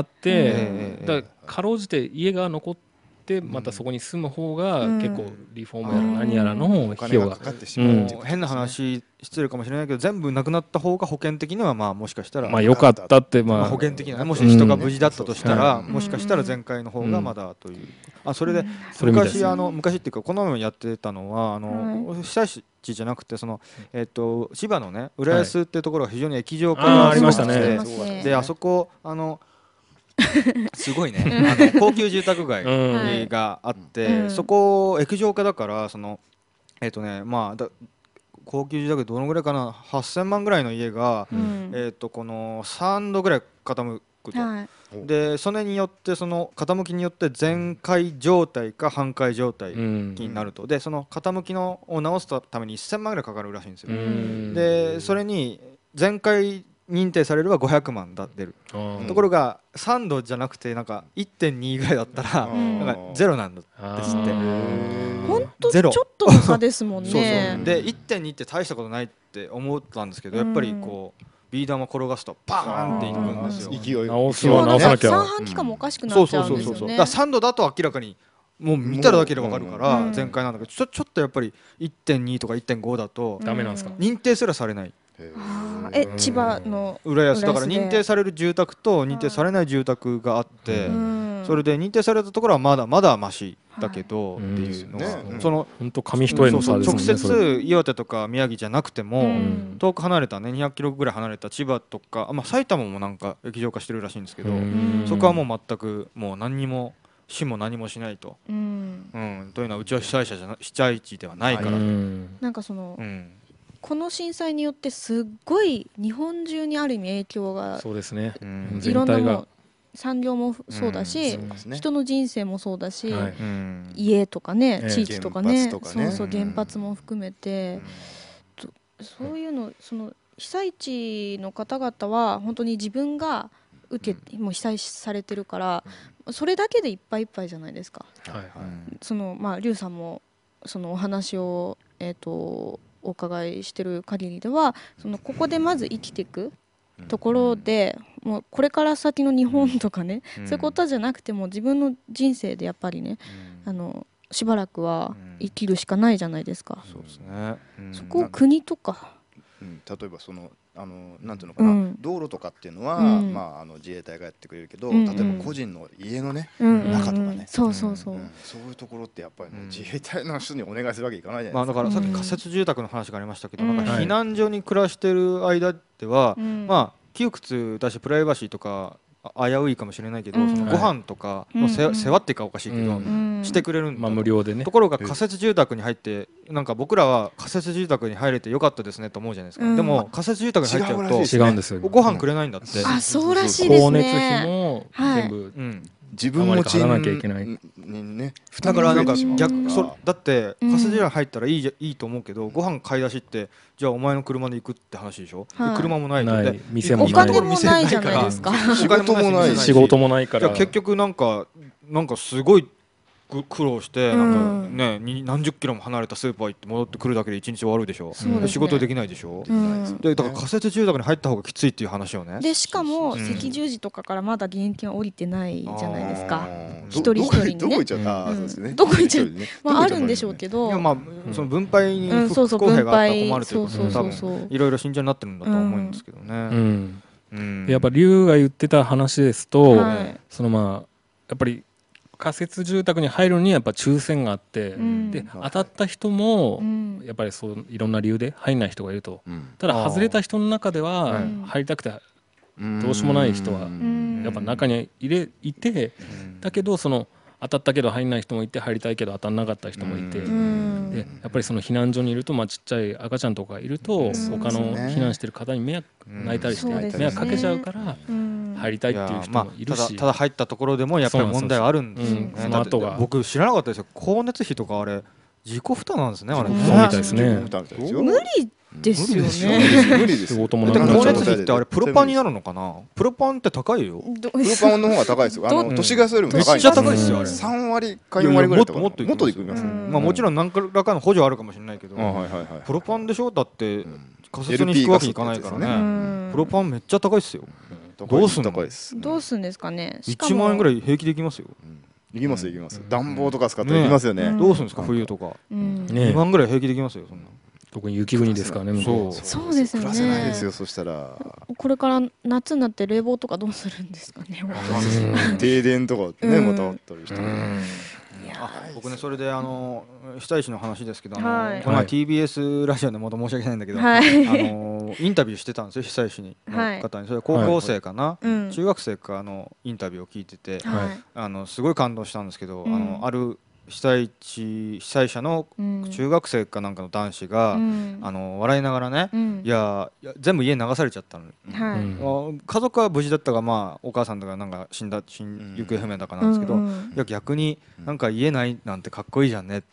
Speaker 2: だからかろうじて家が残ってまたそこに住む方が結構リフォームやら何やらの費用が
Speaker 1: 変な話失礼かもしれないけど、全部なくなった方が保険的にはもしかしたら
Speaker 2: 良かったって、
Speaker 1: 保険的な、もし人が無事だったとしたらもしかしたら前回の方がまだという。それで昔っていうかこの前やってたのは被災地じゃなくて、その千葉のね浦安っていうところが非常に液状化が
Speaker 2: ありましたね。
Speaker 1: であそこすごいね高級住宅街があって、そこ液状化だからその高級住宅どのぐらいかな、8000万ぐらいの家がこの3度ぐらい傾くと。でそれによってその傾きによって全壊状態か半壊状態になると。でその傾きを直すために1000万ぐらいかかるらしいんですよ。でそれに全壊認定されれば500万だ出るところが3度じゃなくてなんか 1.2 ぐらいだったらなんかゼロなんだですって。
Speaker 3: 本当ちょっとの差ですもんね。
Speaker 1: そうで 1.2 って大したことないって思ったんですけど、やっぱりこうビー玉転がすとパーンっていくんですよ。
Speaker 4: 勢い
Speaker 2: 直さなきゃ
Speaker 3: 三半規管もおかしくなっちゃうんですよね。
Speaker 1: だから3度だと明らかにもう見ただけで分かるから全開なんだけど、ちょっとやっぱり 1.2 とか 1.5 だと
Speaker 2: ダメなんですか。
Speaker 1: 認定すらされない。
Speaker 3: 千葉の
Speaker 1: 浦安だから認定される住宅と認定されない住宅があって、それで認定されたところはまだまだマシだけどっていうのが、その
Speaker 2: 本当紙一重の差ですね。
Speaker 1: 直接岩手とか宮城じゃなくても遠く離れたね200キロぐらい離れた千葉とか、まあ埼玉もなんか液状化してるらしいんですけど、そこはもう全くもう何にも市も何もしないと、というのはうちは被災地ではないから。
Speaker 3: なんかそのこの震災によってすっごい日本中にある意味影響が、
Speaker 2: そうですね、
Speaker 3: いろんなもう産業もそうだし、人の人生もそうだし、家とかね、地域とかね、そう原発も含めて、そういうの、その被災地の方々は本当に自分がもう被災されてるからそれだけでいっぱいいっぱいじゃないですか。そのまあ劉さんもそのお話をお伺いしてる限りでは、そのここでまず生きていくところで、もうこれから先の日本とかね、そういうことじゃなくても自分の人生でやっぱりね、しばらくは生きるしかないじゃないですか。
Speaker 1: そうですね。
Speaker 3: そこを国とか、
Speaker 4: 例えばそのなんていうのかな、道路とかっていうのはまあ自衛隊がやってくれるけど、例えば個人の家のね中とかね、そういうところってやっぱり自衛隊の人にお願いするわけいかないじゃないですか。
Speaker 1: だからさっき仮設住宅の話がありましたけど、なんか避難所に暮らしてる間ではまあ窮屈だしプライバシーとか危ういかもしれないけど、そのご飯とかの世話っていうかおかしいけどしてくれるんだ、
Speaker 2: 無料でね。
Speaker 1: ところが仮設住宅に入って、なんか僕らは仮設住宅に入れてよかったですねと思うじゃないですか。でも仮設住宅に入っちゃうと
Speaker 2: 違うんですよ。
Speaker 1: ご飯くれないんだって。
Speaker 3: あ、そうらしいですね。
Speaker 2: 光熱費も全部
Speaker 4: 自分持ち
Speaker 2: になきゃいけない。
Speaker 1: だからなんかだって仮設住宅入ったらいいと思うけど、ご飯買い出しってじゃあお前の車で行くって話でしょ。車もないので
Speaker 2: 店もない、
Speaker 3: お金もないじゃないですか。
Speaker 2: 仕事もないから。
Speaker 1: 結局なんかすごい苦労してなんかね、何十キロも離れたスーパー行って戻ってくるだけで一日終わるでしょ。仕事できないでしょ。でだから仮設住宅に入った方がきついっていう話をね。
Speaker 3: でしかも赤十字とかからまだ現金は降りてないじゃないですか。一人一人にね。
Speaker 4: どこ行っちゃった？
Speaker 3: どこ行っちゃった？まああるんでしょうけど。
Speaker 1: まあその分配に不公平があったら困るということで多分いろいろ慎重になってるんだと思うんですけどね。
Speaker 2: やっぱ劉が言ってた話ですと、そのまあやっぱり仮設住宅に入るのにやっぱ抽選があって、で当たった人もやっぱりそういろんな理由で入んない人がいると、ただ外れた人の中では入りたくてどうしようもない人はやっぱ中にいて、だけどその当たったけど入んない人もいて、入りたいけど当たんなかった人もいて、でやっぱりその避難所にいると、まあちっちゃい赤ちゃんとかいると他の避難してる方に迷惑泣いたりして迷惑かけちゃうから入りたいっていう人もいるし、
Speaker 1: ただ入ったとこころでもやっぱり問題はあるんですよね。
Speaker 2: その後が
Speaker 1: 僕知らなかったですよ。光熱費とかあれ自己負担なんですね。あれ
Speaker 2: そうみたいですね。
Speaker 3: 無理ですよね。
Speaker 4: 無理です。
Speaker 2: 仕事もなくなっちゃう。
Speaker 1: 光熱費ってあれプロパンになるのかな。プロパンって高いよ。
Speaker 4: プロパンの方が高いですよ。都市ガスよりも高い。
Speaker 1: めっちゃ高いですよあれ。
Speaker 4: 3割か4割ぐらいとか。
Speaker 1: もっといきます。まあもちろん何らかの補助あるかもしれないけど、プロパンでしょ。だって仮設に引くわけいかないからね。プロパンめっちゃ高いですよ。どうす
Speaker 3: んですかね。
Speaker 1: 1万円ぐらい平気できますよ。
Speaker 4: いきます。暖房とか使っていきますよね。
Speaker 1: どうするんですか冬とか。2万ぐらい平気できますよ。そんな。
Speaker 2: 特に雪国ですからね。
Speaker 3: そうですよね。暮らせ
Speaker 4: ないですよ。そしたら
Speaker 3: これから夏になって冷房とかどうするんですかね。
Speaker 4: 停電とかねまたあったりして。
Speaker 1: 僕ねそれで被災地の話ですけど、この前 TBS ラジオでまた申し訳ないんだけど、インタビューしてたんですよ被災地の方に。それ高校生かな、中学生かインタビューを聞いてて、すごい感動したんですけど、ある被災者の中学生かなんかの男子が笑いながらね、いや全部家流されちゃったの。家族は無事だったが、まあお母さんとかなんか行方不明だかなんですけど、いや逆になんか家ないなんてかっこいいじゃんねって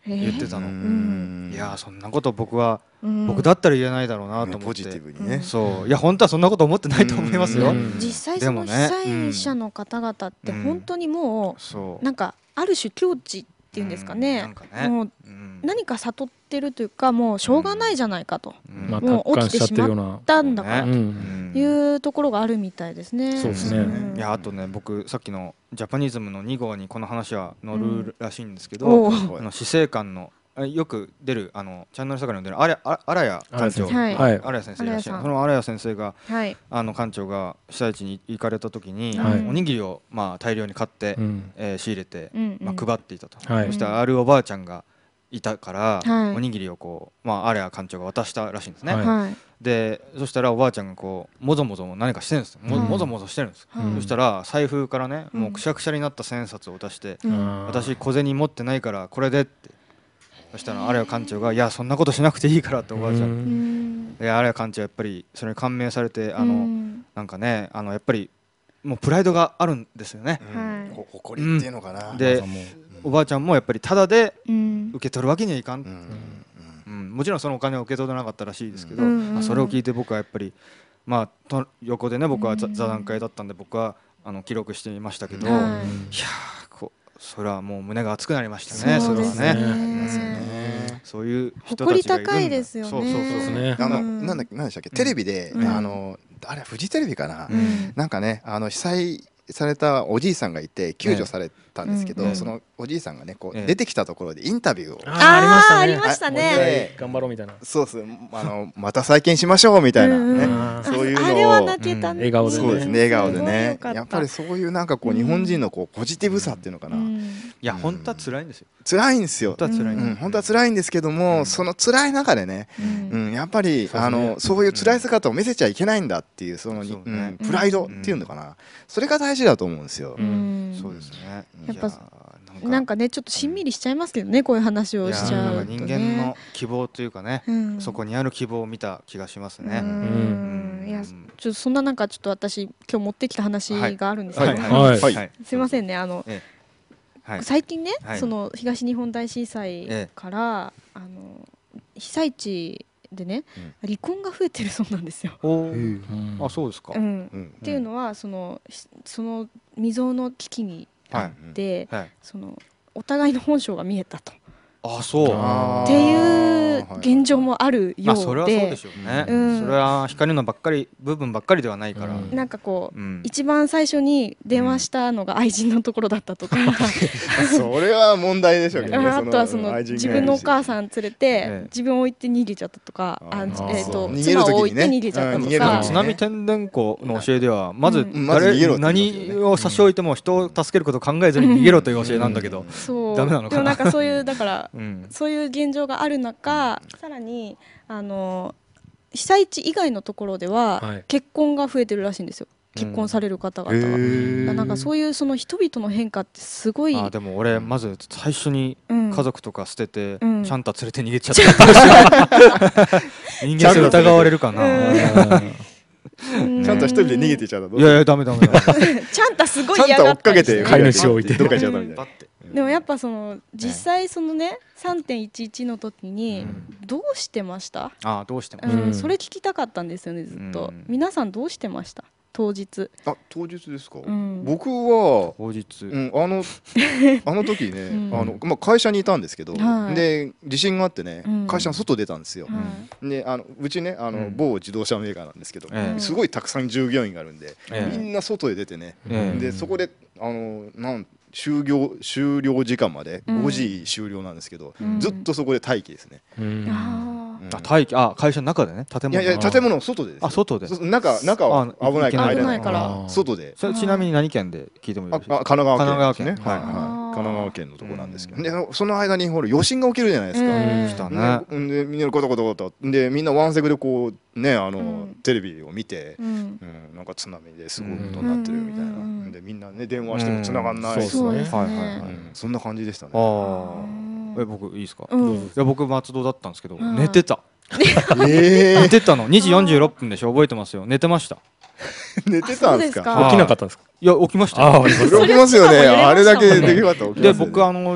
Speaker 1: 言ってたの。いやそんなこと僕だったら言えないだろうなと思って、
Speaker 4: ポジティブにね。
Speaker 1: そういや本当はそんなこと思ってないと思いますよ。
Speaker 3: 実際その被災者の方々って本当にもうなんかある種境地っていうんですかね、もう何か悟ってるというか、もうしょうがないじゃないかと、もう落ちてしまったんだからというところがあるみたいですね。
Speaker 2: そうですね。
Speaker 1: いやあとね、僕さっきのジャパニズムの2号にこの話は載るらしいんですけど、死生観のよく出るチャンネル桜に出る荒谷館長、荒谷先生いらっしゃる。その荒谷先生が館長が被災地に行かれた時におにぎりを大量に買って仕入れて配っていたと。そしたらあるおばあちゃんがいたからおにぎりをこう荒谷館長が渡したらしいんですね。でそしたらおばあちゃんがこうもぞもぞ何かしてるんです。もぞもぞしてるんです。そしたら財布からねもうくしゃくしゃになった千円札を出して「私小銭持ってないからこれで」って。そしたら荒谷館長が「いやそんなことしなくていいから」っておばあちゃんで、荒谷館長やっぱりそれに感銘されてなんかねやっぱりもうプライドがあるんですよね。
Speaker 4: 誇りっていうのかな。
Speaker 1: でおばあちゃんもやっぱりタダで受け取るわけにはいかん。もちろんそのお金を受け取らなかったらしいですけど、それを聞いて僕はやっぱり横でね僕は座談会だったんで僕は記録してみましたけど、いやそれはもう胸が熱くなりましたね。それはね。そういう人たちがいるんだ。
Speaker 3: 誇り高いですよね。
Speaker 1: そうですね。
Speaker 4: なんでしたっけ、テレビであれフジテレビかな、なんかね被災されたおじいさんがいて救助されたんですけど、そのおじいさんがねこう出てきたところでインタビューを
Speaker 3: ありましたね。
Speaker 2: 頑張ろうみたいな。
Speaker 4: そうです。また再建しましょうみたいなね、そういうのを
Speaker 3: あれは泣けたね。
Speaker 2: 笑顔でね。
Speaker 4: そうですね、笑顔でね。やっぱりそういうなんかこう日本人のこうポジティブさっていうのかな。い
Speaker 1: や本当は辛いんですよ。
Speaker 4: 辛いんですよ。本当は辛いんですけども、その辛い中でね、やっぱりそういう辛い姿を見せちゃいけないんだっていうそのプライドっていうのかな。それが大事だと思うんですよ。
Speaker 1: そうですね。
Speaker 3: やっぱなんかねちょっとしんみりしちゃいますけどね、こういう話をしちゃうとね。
Speaker 1: 人間の希望というかね、そこにある希望を見た気がしますね。
Speaker 3: いやちょっとそんななんかちょっと私今日持ってきた話があるんですけど、すいませんね最近ねその東日本大震災から被災地でね離婚が増えてるそうなんですよ。
Speaker 1: あ、そうですか。
Speaker 3: っていうのはその未曾有の危機にあってそのお互いの本性が見えたと。
Speaker 1: あ、そう
Speaker 3: っていう現状もあるようで、
Speaker 1: それはそうでしょうね。それは光の部分ばっかりではないから、
Speaker 3: なんかこう一番最初に電話したのが愛人のところだったとか、
Speaker 4: それは問題でしょうけどね。
Speaker 3: あとはその自分のお母さん連れて自分を置いて逃げちゃったとか、妻を置いて逃げちゃったとか。
Speaker 1: 津波天然湖の教えではまず何を差し置いても人を助けることを考えずに逃げろという教えなんだけど、ダメなのかな。
Speaker 3: でもなんかそういうだからそういう現状がある中、さらに被災地以外のところでは結婚が増えてるらしいんですよ。結婚される方々が。なんかそういうその人々の変化ってすごい。
Speaker 1: でも俺まず最初に家族とか捨ててちゃんと連れて逃げちゃった人間性疑われるかな。
Speaker 4: ちゃんと一人で逃げてちゃうと。
Speaker 1: いやいやダメ。ち
Speaker 3: ゃんとすごい嫌がったんですよ。
Speaker 2: 飼い主を置いて
Speaker 4: どっか行っちゃったみたいな。
Speaker 3: でもやっぱその実際そのね 3.11 の時にどうしてました？
Speaker 1: どうしてました？
Speaker 3: それ聞きたかったんですよねずっと。皆さんどうしてました？当日。
Speaker 4: 当日ですか。僕は
Speaker 1: 当日
Speaker 4: あの時ね会社にいたんですけど、で地震があってね会社の外出たんですよ。でうちね某自動車メーカーなんですけど、すごいたくさん従業員があるんでみんな外へ出てね、でそこで終了時間まで5時終了なんですけど、ずっとそこで待機ですね。
Speaker 1: 待機、会社の中でね、建物。
Speaker 4: いや建物の外でです。
Speaker 1: 外で。
Speaker 4: 中は危ないから外で。
Speaker 1: ちなみに何県で聞いてもいいですか？
Speaker 4: 神奈川県ね。神奈川県のところなんですけど、でその間にほら余震が起きるじゃないですか。でみんなゴタゴタゴタでみんなワンセグでこうねテレビを見てなんか津波ですごいことになってるみたいなでみんなね電話しても繋がんない。そんな感じでしたね。
Speaker 1: 僕いいですか？いや僕松戸だったんですけど寝てた。寝てたの。2時46分でしょ。覚えてますよ。寝てました。
Speaker 4: 寝てたんですか？
Speaker 2: 起きなかったんですか？
Speaker 1: いや起きました。
Speaker 4: 起きますよね。あれだけできなかった。
Speaker 1: で僕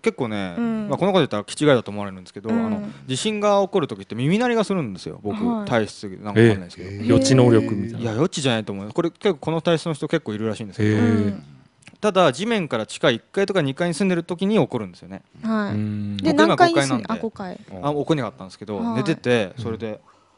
Speaker 1: 結構ね、まあ、このこと言ったら気違いだと思われるんですけど、地震が起こる時って耳鳴りがするんですよ僕、体質なんかわかんないですけど、
Speaker 2: 予知能力みたいな。
Speaker 1: いや予知じゃないと思う。これ結構この体質の人結構いるらしいんですけど、ただ地面から地下1階とか2階に住んでる時に起こるんですよね。
Speaker 3: で何階に住んで
Speaker 1: 5階起こりなかったんですけど、寝ててそれで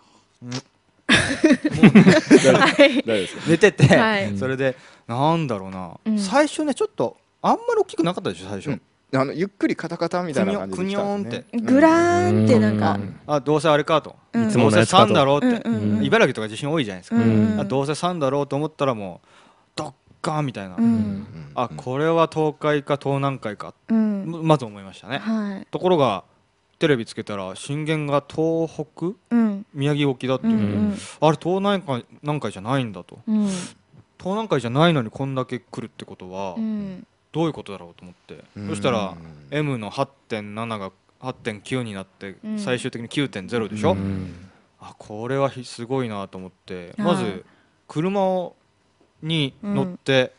Speaker 1: 寝てて、それでなんだろうな、最初ねちょっとあんまり大きくなかったでしょ最初。
Speaker 4: ゆっくりカタカタみたいな感じで来たんですね。
Speaker 3: クニョンってグラーンってなんか、
Speaker 1: どうせあれかと、いつもどうせ3だろうって、茨城とか地震多いじゃないですか。どうせ3だろうと思ったらもうドッカーンみたいな、これは東海か東南海か、まず思いましたね。ところがテレビつけたら震源が東北、宮城沖だっていうので、あれ東南海じゃないんだと、東南海じゃないのにこんだけ来るってことはどういうことだろうと思って、そしたら M の 8.7 が 8.9 になって最終的に 9.0 でしょ。これはすごいなと思って、まず車に乗って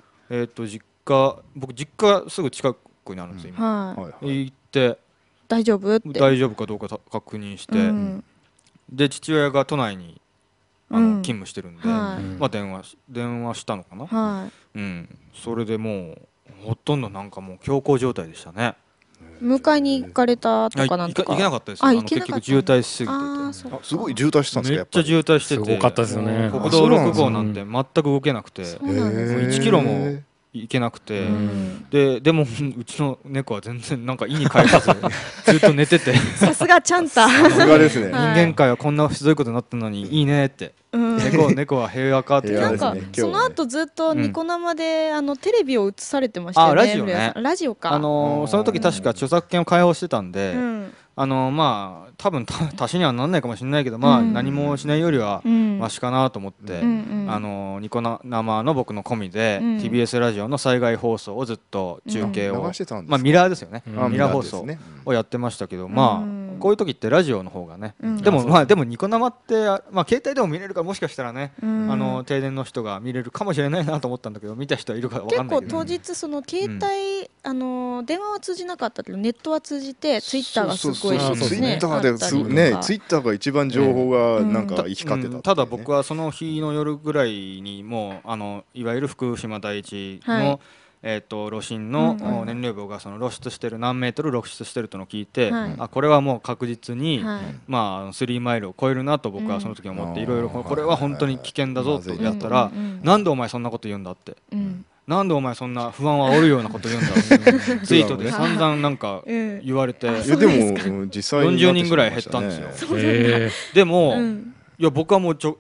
Speaker 1: 僕実家すぐ近くにあるんですよ今。行って
Speaker 3: 大丈夫
Speaker 1: かどうか確認して、で父親が都内に勤務してるんで、まあ電話したのかな。それでもうほとんどなんかもう強行状態でしたね。
Speaker 3: 迎えに行かれたとかなんとか。
Speaker 1: 行けなかったですよ。結局渋滞しすぎてて。
Speaker 4: すごい渋滞してたんですか。
Speaker 1: めっちゃ渋滞してて、
Speaker 2: すごかったですよね。
Speaker 1: 国道6号なんて全く動けなくて、1キロも行けなくて、でもうちの猫は全然なんか意に介さずずっと寝てて、
Speaker 3: さすがちゃんた、
Speaker 4: さすがですね。
Speaker 1: 人間界はこんなひどいことになったのにいいねって、猫は平和かって。
Speaker 3: なんかその後ずっとニコ生でテレビを映されてましたよね。
Speaker 1: ラジオね。
Speaker 3: ラジオか。
Speaker 1: その時確か著作権を開放してたんで、まあ多分足しにはなんないかもしれないけど、まあ何もしないよりはマシかなと思って、ニコ生の僕の込みで TBS ラジオの災害放送をずっと中継を、まあミラーですよね、ミラー放送をやってましたけど、まあこういう時ってラジオの方がね、でもニコ生ってまあ携帯でも見れるから、もしかしたらね停電の人が見れるかもしれないなと思ったんだけど、見た人はいるか分かんないけど、
Speaker 3: 結構当日その携帯電話は通じなかったけどネットは通じてツイッターがすごい
Speaker 4: ツイッターでね、ツイッターが一番情報がなんか行き交ってた。
Speaker 1: ただ僕はその日の夜ぐらいにもういわゆる福島第一の炉心の燃料棒がその露出してる、何メートル露出してるとのを聞いて、これはもう確実にまあ3マイルを超えるなと僕はその時思って、いろいろこれは本当に危険だぞとやったら、なんでお前そんなこと言うんだって、なんでお前そんな不安を煽るようなこと言うんだツイートで散々なんか言われて、
Speaker 4: でも実際
Speaker 1: 40人ぐらい減ったんですよ。でもいや僕は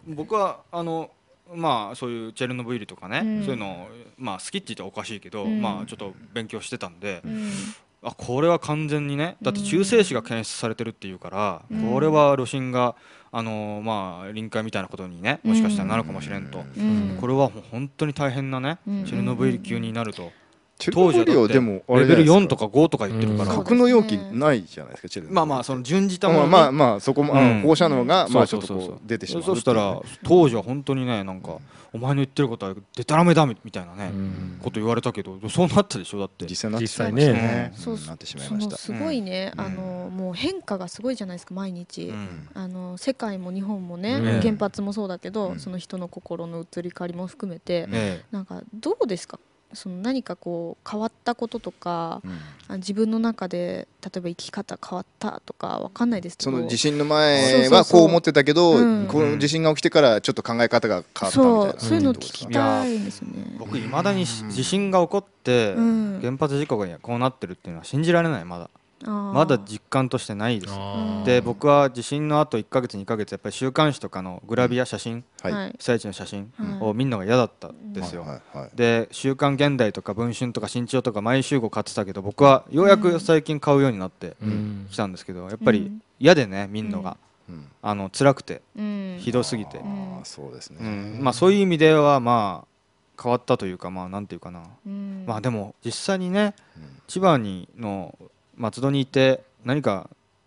Speaker 1: まあそういうチェルノブイリとかね、そういうのまあ好きって言ったらおかしいけど、まあちょっと勉強してたんで、これは完全にね、だって中性子が検出されてるっていうから、これは炉心がまあ臨界みたいなことにね、もしかしたらなるかもしれんと、これはもう本当に大変なね、チェルノブイリ級になると。当時はレベル4とか5とか言ってるから、
Speaker 4: 格納容器ないじゃないですかチェルノブイリ。
Speaker 1: まあまあその順次たも
Speaker 4: まあそこ放射能がまあちょっと出てしまう。
Speaker 1: そしたら当時は本当にね、なんかお前の言ってることはデタラメだみたいなねこと言われたけど、そうなったでしょ。だって
Speaker 4: 実際ねなってしまいました。
Speaker 3: すごいね、もう変化がすごいじゃないですか毎日。世界も日本もね、原発もそうだけど、その人の心の移り変わりも含めて、なんかどうですか、その何かこう変わったこととか、自分の中で例えば生き方変わったとかわかんないですけど、
Speaker 4: その地震の前はこう思ってたけど、この地震が起きてからちょっと考え方が変わったみたいな、
Speaker 3: そういうの聞きたいんですよね。
Speaker 1: 僕いまだに地震が起こって原発事故がこうなってるっていうのは信じられない。まだ実感としてないです。で僕は地震の後1ヶ月2ヶ月やっぱり週刊誌とかのグラビア写真、被災地の写真を見るのが嫌だったんですよ。で週刊現代とか文春とか新潮とか毎週号買ってたけど、僕はようやく最近買うようになってきたんですけど、やっぱり嫌でね、見るのが辛くてひどすぎて、
Speaker 4: そうですね。
Speaker 1: まあそういう意味ではまあ変わったというか、まあなんていうかな、まあでも実際にね、千葉の松戸にいて何か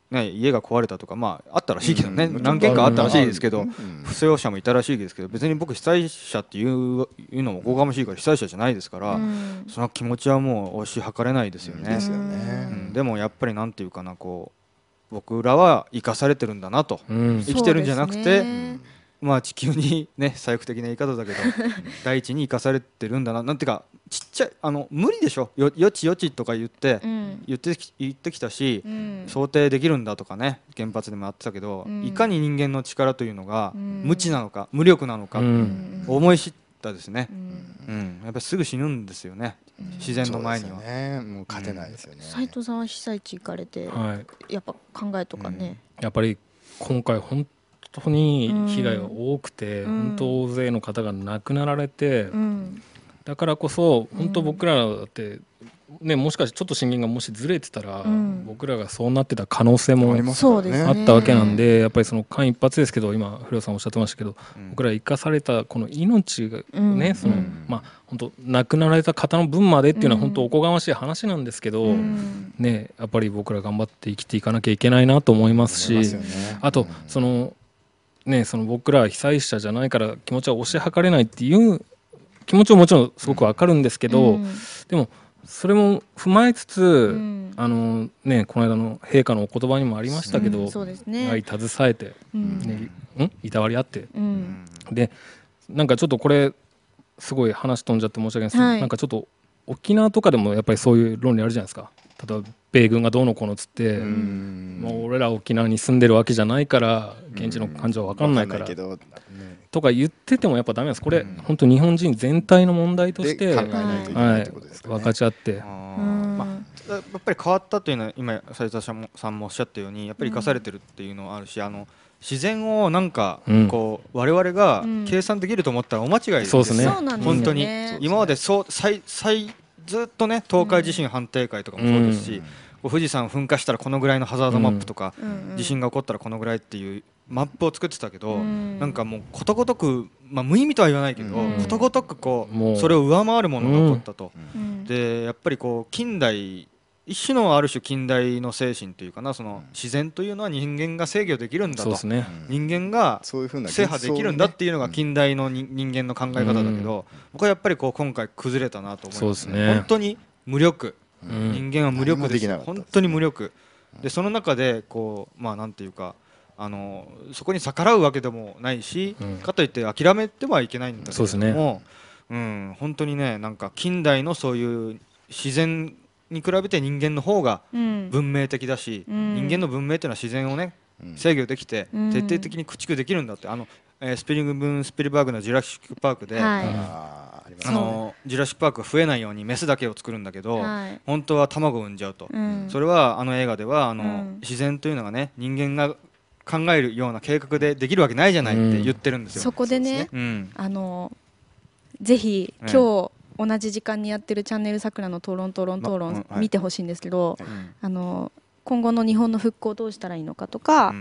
Speaker 1: ね、家が壊れたとか、まああったらしいけどね、何件かあったらしいですけど、不正者もいたらしいですけど、別に僕被災者っていうのもおこがましいから被災者じゃないですから、その気持ちはもう推し量れないですよね。でもやっぱりなんていうかな、こう僕らは生かされてるんだなと、生きてるんじゃなくて、まあ地球にね、左翼的な言い方だけど大地に生かされてるんだな、なんていうか、ちっちゃい無理でしょ、よちよちとか言ってきたし、想定できるんだとかね、原発でもあってたけど、いかに人間の力というのが無知なのか無力なのか思い知ったですね。やっぱりすぐ死ぬんですよね、自然の前には。
Speaker 4: もう勝てないですよね。
Speaker 3: 斉藤さんは被災地行かれて、やっぱ考えとかね、
Speaker 2: やっぱり今回本当に被害が多くて、本当大勢の方が亡くなられて、だからこそ本当僕らだってね、もしかしてちょっと震源がもしずれてたら、僕らがそうなってた可能性もあったわけなんで、やっぱりその間一髪ですけど、今古谷さんおっしゃってましたけど、僕ら生かされたこの命がね、そのまあ本当亡くなられた方の分までっていうのは本当おこがましい話なんですけど、ね、やっぱり僕ら頑張って生きていかなきゃいけないなと思いますし、あとそのね、その僕ら被災者じゃないから気持ちは推し量れないっていう気持ちももちろんすごくわかるんですけど、でもそれも踏まえつつ、ね、この間の陛下のお言葉にもありましたけど、相携えて、いたわり合って、でなんかちょっとこれすごい話飛んじゃって申し訳ないですけど、なんかちょっと沖縄とかでもやっぱりそういう論理あるじゃないですか。例えば米軍がどうのこうのっつって、もう俺ら沖縄に住んでるわけじゃないから現地の感情は分かんないからとか言っててもやっぱダメなんです。これ本当日本人全体の問題として分かち合って、や
Speaker 1: っぱり変わったというのは今斉藤さんもおっしゃったように、やっぱり生かされてるっていうのはあるし、自然をなんかこう我々が計算できると思ったら大間違いですね。本当に今までずっとね、東海地震反対会とかもそうですし、富士山噴火したらこのぐらいのハザードマップとか、地震が起こったらこのぐらいっていうマップを作ってたけど、なんかもうことごとく、無意味とは言わないけど、ことごとくこうそれを上回るものが起こったと。でやっぱりこう近代、一種のある種近代の精神というかな、その自然というのは人間が制御できるんだと、人間が制覇できるんだっていうのが近代の人間の考え方だけど、僕はやっぱりこう今回崩れたなと思いますね。本当に無力、人間は無力です。本当に無力で、その中でこうなんていうか、そこに逆らうわけでもないし、かといって諦めてはいけないんだけども、本当にね、なんか近代のそういう自然に比べて人間の方が文明的だし、人間の文明というのは自然をね制御できて徹底的に駆逐できるんだって、スピルバーグのジュラシック・パークで、ジュラシック・パークが増えないようにメスだけを作るんだけど、本当は卵を産んじゃうと、それは映画では自然というのがね、人間が考えるような計画でできるわけないじゃないって言ってるんですよ。
Speaker 3: そこでね、ぜひ今日同じ時間にやってるチャンネル桜の討論見てほしいんですけど、今後の日本の復興をどうしたらいいのかとか、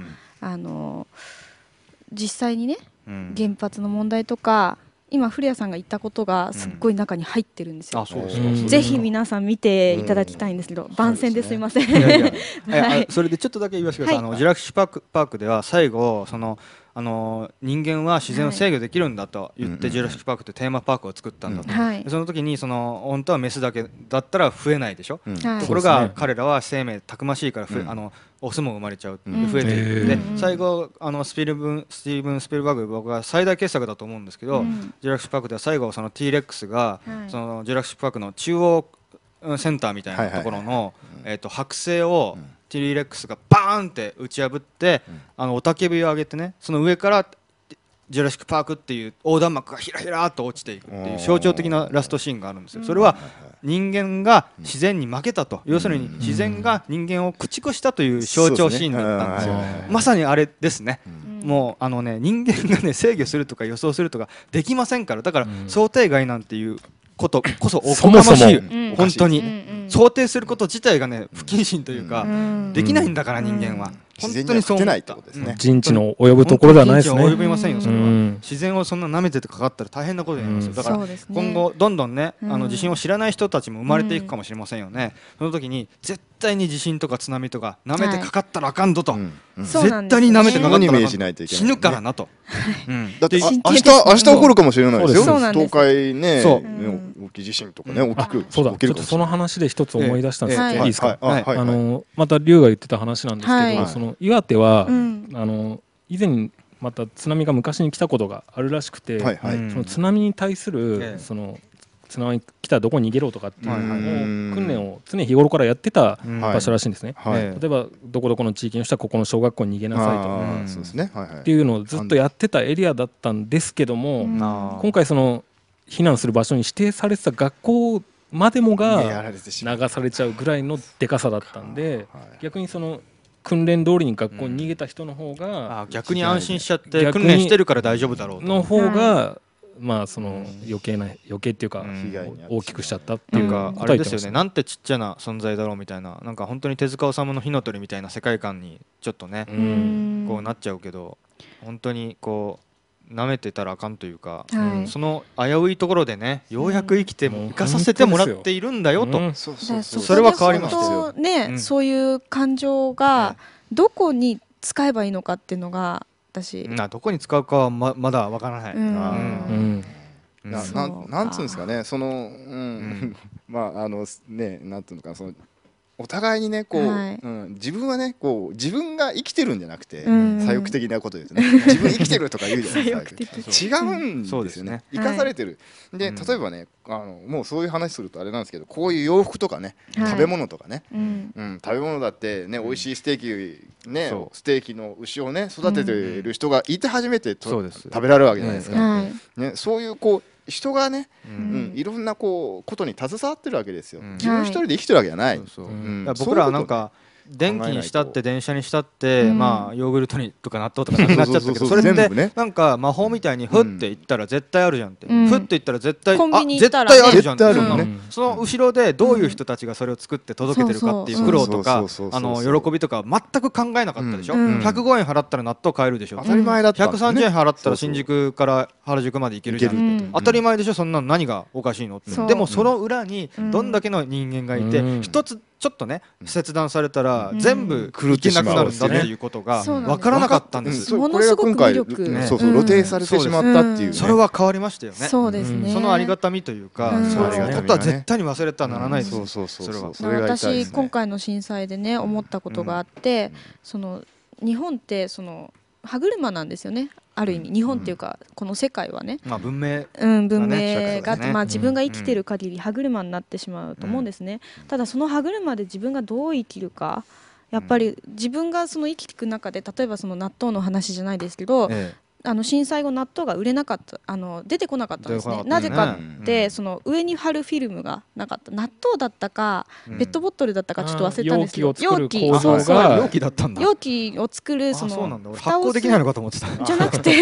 Speaker 3: 実際にね、原発の問題とか、今古谷さんが言ったことがすっごい中に入ってるんですよ。ぜひ皆さん見ていただきたいんですけど、番宣ですいません。
Speaker 1: それでちょっとだけ言わせてください。ジュラシック・パークでは最後人間は自然を制御できるんだと言って、ジュラシック・パークってテーマパークを作ったんだと、その時に本当はメスだけだったら増えないでしょ、ところが彼らは生命たくましいからオスも生まれちゃう、増えていく。で最後スティーブン・スピルバーグ、僕は最大傑作だと思うんですけど、ジュラシック・パークでは最後T レックスがジュラシック・パークの中央センターみたいなところの剥製をティーレックスがバーンって打ち破って、雄たけびを上げてね、その上からジュラシック・パークっていう横断幕がひらひらっと落ちていくっていう象徴的なラストシーンがあるんですよ。それは人間が自然に負けたと、要するに自然が人間を駆逐したという象徴シーンだったんですよ。まさにあれですね。もう人間がね制御するとか予想するとかできませんから、だから想定外なんていうことこそおこがましい。本当に想定すること自体がね不謹慎というか、できないんだから人間は。 本当にそう思った。
Speaker 2: 人知の及ぶところではないですね。
Speaker 1: 及びませんよ、それは。自然をそんな舐めててかかったら大変なことになりますよ。だから今後どんどんね、地震を知らない人たちも生まれていくかもしれませんよね。その時に絶対に地震とか津波とか舐めてかかったらあかんぞと、絶対に舐めてかかったら死ぬからなと。
Speaker 4: だって明日起こるかもしれないですよ。東海ね、大きい地震とかね、大きく
Speaker 2: そうだ、ちょっとその話で一つ思い出したんですけど、いいですか。また龍が言ってた話なんですけど、その岩手は以前にまた津波が昔に来たことがあるらしくて、その津波に対するその津波来たらどこに逃げろとかっていうのを訓練を常日頃からやってた場所らしいんですね。例えばどこどこの地域の人はここの小学校に逃げなさいとかっていうのをずっとやってたエリアだったんですけども、今回その避難する場所に指定されてた学校までもが流されちゃうぐらいのでかさだったんで、逆にその訓練通りに学校に逃げた人の方が
Speaker 1: 逆に安心しちゃって訓練してるから大丈夫だろう
Speaker 2: の方がまあその余計っていうか大きくしちゃったっていうか、
Speaker 1: あれですよね。なんてちっちゃな存在だろうみたいな、なんか本当に手塚治虫の火の鳥みたいな世界観にちょっとねこうなっちゃうけど、本当にこう舐めてたらあかんというか、その危ういところでね、ようやく生かさせてもらっているんだよと、それは変わりますよ
Speaker 3: ね。そういう感情がどこに使えばいいのかっていうのが私
Speaker 1: どこに使うかはまだわからない。
Speaker 4: なんつうんですかね、そのまあね、なんていうのかな、そのお互いにねこう自分はねこう自分が生きてるんじゃなくて、左翼的なことですね。自分生きてるとか言うじゃないですか。違うんですよね。生かされてる。で例えばね、もうそういう話するとあれなんですけど、こういう洋服とかね、食べ物とかね、食べ物だってね、美味しいステーキの牛をね育てている人がいて初めて食べられるわけじゃないですか。ね、そういうこう人がね、いろんなことに携わってるわけですよ。自分一人で生きてるわけじゃない。
Speaker 1: 僕らはなんか電気にしたって電車にしたって、まあヨーグルトにとか納豆とかなくなっちゃったけど、それってなんか魔法みたいにふっていったら絶対あるじゃんって、ふっていったら絶対絶対あるじゃんって、その後ろでどういう人たちがそれを作って届けてるかっていう苦労とか喜びとか全く考えなかったでしょ。105円払ったら納豆買えるでしょ。
Speaker 4: 当たり前だった。
Speaker 1: 130円払ったら新宿から原宿まで行けるじゃん。当たり前でしょ。そんなの何がおかしいのって。でもその裏にどんだけの人間がいて、一つちょっとね切断されたら全部いけなくなるんだっていうことが分からなかったんです。
Speaker 3: ものすごく魅力、
Speaker 4: 露呈されてしまったっていう、
Speaker 1: それは変わりましたよね。
Speaker 3: そうですね。
Speaker 1: そのありがたみというか、そのことは絶対に忘れてはならないです。
Speaker 3: 私今回の震災でね思ったことがあって、その日本ってその歯車なんですよね。ある意味日本っていうかこの世界はね、
Speaker 1: 文明
Speaker 3: が自分が生きてる限り歯車になってしまうと思うんですね。ただその歯車で自分がどう生きるか、やっぱり自分がその生きていく中で、例えばその納豆の話じゃないですけど、震災後納豆が売れなかった、出てこなかったんですね。なぜかってその上に貼るフィルムがなかった。納豆だったかペットボトルだったかちょっと忘れたんですけど、
Speaker 2: 容器
Speaker 1: だったんだ。
Speaker 3: 容器を作るその
Speaker 1: 発酵できないのかと思ってた。
Speaker 3: じゃなくて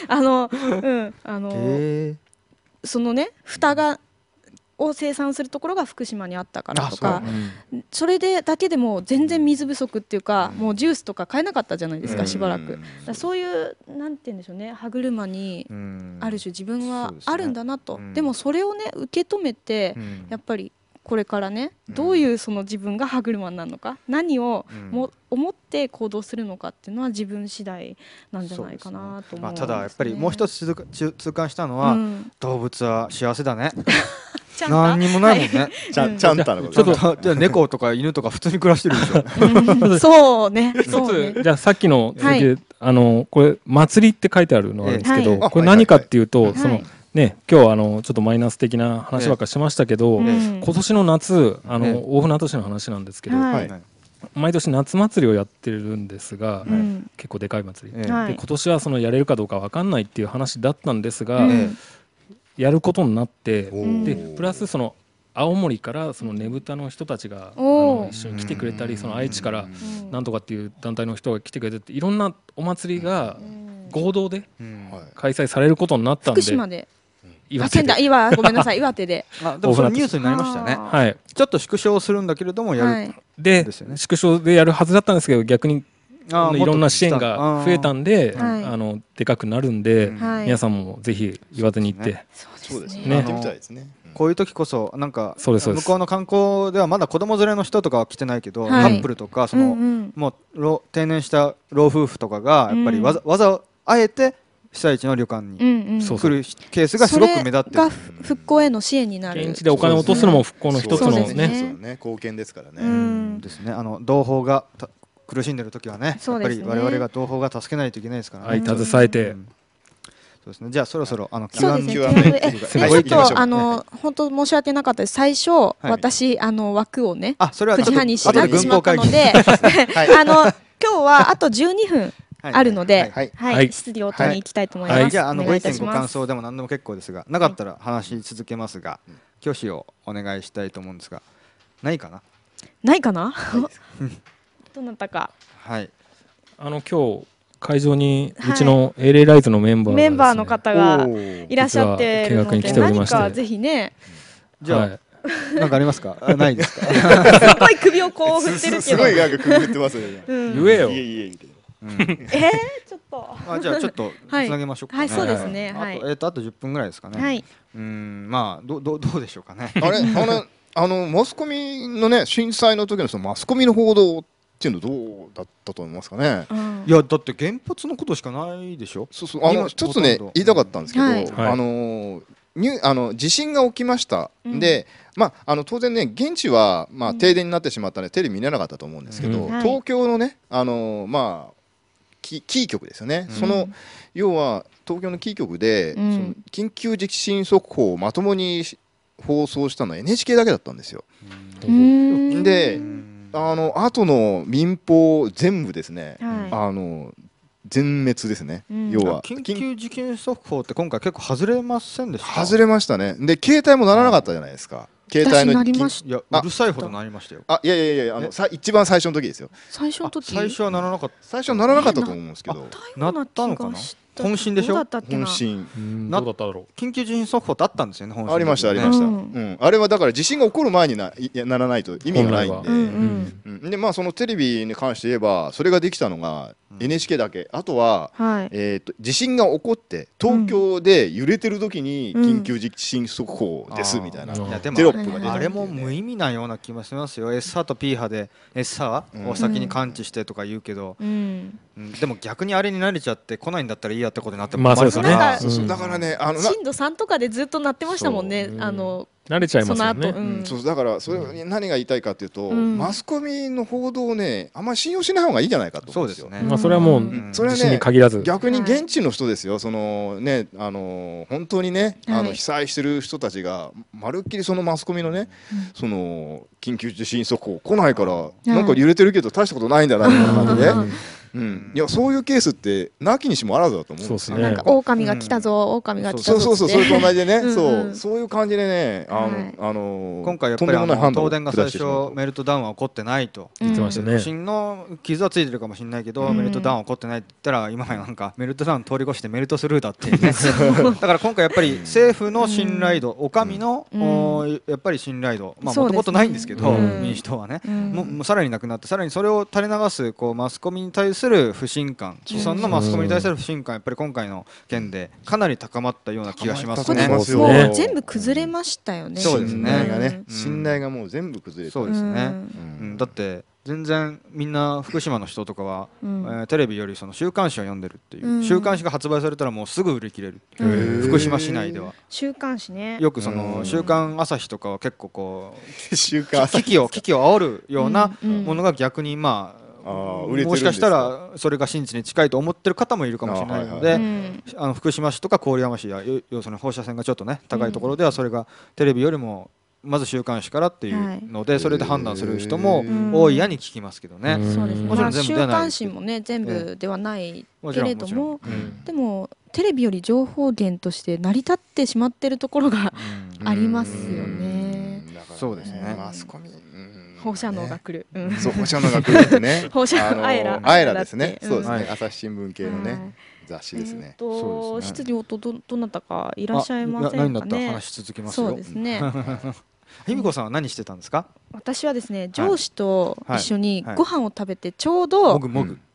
Speaker 3: そのね蓋を生産するところが福島にあったからとか、それでだけでも全然水不足っていうか、もうジュースとか買えなかったじゃないですか、しばらく。そういうなんて言うんでしょうね、歯車にある種自分はあるんだなと。でもそれをね受け止めて、やっぱりこれからねどういうその自分が歯車になるのか、何を思って行動するのかっていうのは自分次第なんじゃないかなと思う。
Speaker 1: ただやっぱりもう一つ痛感したのは、動物は幸せだね。何にもないもんね。
Speaker 4: ちゃんたのこと。
Speaker 1: ちょっと猫とか犬とか普通に暮らしてるで
Speaker 3: しょ。そうね。
Speaker 2: じゃあさっきの続きでこれ祭りって書いてあるのあるんですけど、これ何かっていうと、そのね、今日ちょっとマイナス的な話ばっかしましたけど、今年の夏大船渡市の話なんですけど、毎年夏祭りをやってるんですが、結構でかい祭りで、今年はそのやれるかどうか分かんないっていう話だったんですが、やることになって、でプラスその青森からそのねぶたの人たちが一緒に来てくれたり、その愛知からなんとかっていう団体の人が来てくれてって、いろんなお祭りが合同で開催されることになったんで、
Speaker 3: 福島でごめんなさい、岩手で。
Speaker 1: でもそれニュースになりましたね。ちょっと縮小するんだけれどもやる。
Speaker 2: で縮小でやるはずだったんですけど、逆にいろんな支援が増えたんで、でかくなるんで、皆さんもぜひ岩手に行って、
Speaker 4: そうですね。行ってみたいですね。
Speaker 1: こういう時こそなんか向こうの観光ではまだ子供連れの人とかは来てないけど、カップルとかそのもう定年した老夫婦とかがやっぱりわざあえて被災地の旅館に来るケースがすごく目立ってる。
Speaker 3: それが復興への支援になる。
Speaker 2: 現地でお金を落とすのも復興の一つのね
Speaker 4: 貢献ですからね。
Speaker 1: ですね。同胞が苦しんでる時はね、やっぱり我々が同胞が助けないといけないですからね。
Speaker 2: 携えて。
Speaker 1: そうですね。じゃあそろそろ
Speaker 3: そうですね。ちょっと本当申し訳なかったです。最初私枠をね9時半になってしまったので、今日はあと12分あるので、質疑応答に行きたいと思います。
Speaker 1: じゃあご意見ご感想でも何でも結構ですが、なかったら話し続けますが、挙手をお願いしたいと思うんですが、ないかな？
Speaker 3: ないかな？どなたか。
Speaker 1: はい。
Speaker 2: 今日会場にうちのエレイライズのメンバー
Speaker 3: の方がいらっしゃってるので、何かぜひね。
Speaker 1: じゃあなんかありますか？ないですか？
Speaker 3: すごい首をこう振ってるけど。
Speaker 4: すごいなんか首振ってますね。
Speaker 2: 言えよ。
Speaker 3: ちょっと。
Speaker 1: じゃあちょっとつなげましょうか。
Speaker 3: はい、そうですね。
Speaker 1: あと10分ぐらいですかね。はい。まあどうでしょうかね。
Speaker 4: マスコミのね震災の時のそのマスコミの報道っていうのどうだったと思いますかね。
Speaker 1: いやだって原発のことしかないでしょ。
Speaker 4: そう一つね言いたかったんですけど、地震が起きました。で、当然ね現地は停電になってしまったのでテレビ見れなかったと思うんですけど、東京のねキー局ですよね。その要は東京のキー局で緊急地震速報をまともに放送したのは NHK だけだったんですよ。で後の民放全部ですね、全滅ですね。要は
Speaker 1: 緊急地震速報って今回結構外れませんでした？
Speaker 4: 外れましたね。で携帯も鳴らなかったじゃないですか。携帯の
Speaker 1: いやうるさいほど鳴りましたよ。
Speaker 4: いや一番最初の時ですよ。
Speaker 3: 最初
Speaker 1: は鳴らなかった。
Speaker 4: 最初は鳴らなかったと思うんですけど。
Speaker 1: 鳴ったのかな？本震でしょ？
Speaker 4: 本震。
Speaker 2: どうだっただろう。
Speaker 1: 緊急地震速報ってあったんですよね。
Speaker 4: ありました。あれはだから地震が起こる前にならないと意味がないんで。でそのテレビに関して言えばそれができたのが NHK だけ。あとは地震が起こって東京で揺れてる時に緊急地震速報ですみたいなテロップが出た。
Speaker 1: あれも無意味なような気もしますよ。 S 波と P 波で S 波を先に感知してとか言うけど、でも逆にあれに慣れちゃって来ないんだったらいいやってことになっても
Speaker 2: そうですね。
Speaker 4: だからね
Speaker 3: 震度3とかでずっと鳴ってましたもんね。
Speaker 2: 慣れちゃいますよね。
Speaker 4: だからそれ何が言いたいかというと、マスコミの報道をねあんまり信用しない方がいいんじゃないかと思うんですよ。
Speaker 2: それはもう地震に限らず
Speaker 4: 逆に現地の人ですよ。そのね本当にね被災してる人たちがまるっきりそのマスコミのねその緊急地震速報来ないからなんか揺れてるけど大したことないんだなみたいな感じで。いやそういうケースってなきにしもあらずだと思うんですよ。
Speaker 3: なんか狼が来たぞ、狼が来たぞ。
Speaker 4: そうそれと同じでね、そういう感じでね、
Speaker 1: 今回やっぱり東電が最初メルトダウンは起こってないと
Speaker 2: 言ってましたね。
Speaker 1: 地震の傷はついてるかもしれないけどメルトダウンは起こってないって言ったら今はなんかメルトダウン通り越してメルトスルーだっていうね。だから今回やっぱり政府の信頼度、お上のやっぱり信頼度、もともとないんですけど民主党はね、もうさらになくなって、さらにそれを垂れ流すマスコミに対する不信感、既存のマスコミに対する不信感、やっぱり今回の件でかなり高まったような気がしますね。
Speaker 3: もう全部崩れましたよね。
Speaker 1: そうですね。
Speaker 4: 信頼がもう全部崩れて。
Speaker 1: そうですね。だって全然みんな福島の人とかはテレビよりその週刊誌を読んでるっていう、週刊誌が発売されたらもうすぐ売り切れる。福島市内では
Speaker 3: 週刊誌ね。
Speaker 1: よくその週刊朝日とかは結構こう
Speaker 4: 危
Speaker 1: 機を煽るようなものが逆にもしかしたらそれが真実に近いと思ってる方もいるかもしれないので、福島市とか郡山市や要するに放射線がちょっとね高いところではそれがテレビよりもまず週刊誌からっていうのでそれで判断する人も多いやに聞きますけどね。
Speaker 3: もちろん週刊誌もね全部ではないけれども、でもテレビより情報源として成り立ってしまってるところがありますよね。
Speaker 1: そうですね。
Speaker 4: マスコミ
Speaker 3: 放射能が来る。
Speaker 4: そう放射能が来るってね。
Speaker 3: 放射能あえ
Speaker 4: らですね。そうですね。朝日新聞系のね雑誌ですね。
Speaker 3: 質疑応答どなたかいらっしゃいませんかね。
Speaker 1: 何だったら話し続けますよ。
Speaker 3: そうですね。
Speaker 1: ひみこさんは何してたんですか？
Speaker 3: 私はですね上司と一緒にご飯を食べてちょうど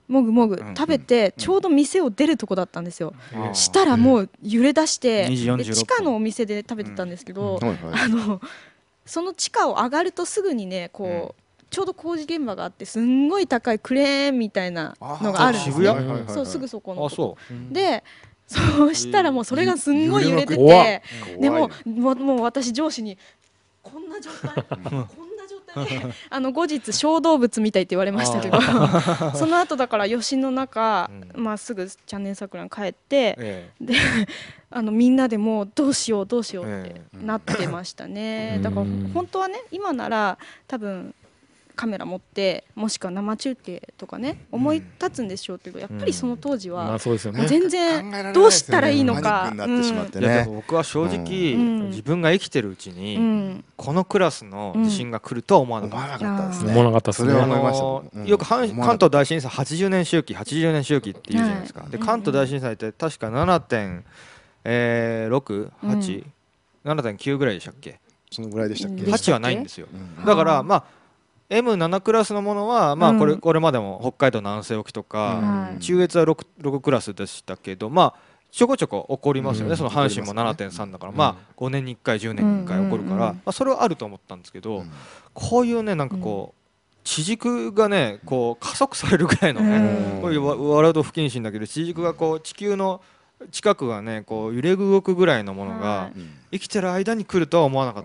Speaker 3: もぐもぐ食べてちょうど店を出るとこだったんですよ。したらもう揺れ出して地下のお店で食べてたんですけど、その地下を上がるとすぐにねこうちょうど工事現場があってすんごい高いクレーンみたいなのがあるんですね。そうすぐそこのとこで、そうしたらもうそれがすんごい揺れてて、でもう私上司にこんな状態で後日小動物みたいって言われましたけどその後だから吉の中、まあすぐチャンネル桜に帰って、でみんなでもうどうしようってなってましたね。だから本当はね今なら多分カメラ持ってもしくは生中継とかね思い立つんでしょうけど、やっぱりその当時は全然どうしたらいいのか。
Speaker 1: 僕は正直自分が生きてるうちにこのクラスの地震が来るとは思わなかったですね。
Speaker 2: 思わなかったですね。
Speaker 1: よく関東大震災80年周期っていうじゃないですか。で関東大震災って確か7.6、8、7.9ぐらいでしたっけ。
Speaker 4: そのぐらいでしたっけ。
Speaker 1: 8はないんですよ。だからまあM7 クラスのものは、まあ、これまでも北海道南西沖とか、中越は 6クラスでしたけど、まあ、ちょこちょこ起こりますよね。その阪神も 7.3 だから、まあ、5年に1回10年に1回起こるから、まあ、それはあると思ったんですけど、こういうねなんかこう地軸がねこう加速されるぐらいのね、こういう笑うと不謹慎だけど地軸がこう地球の近くがねこう揺れ動くぐらいのものが生きてる間に来るとは思わなかった。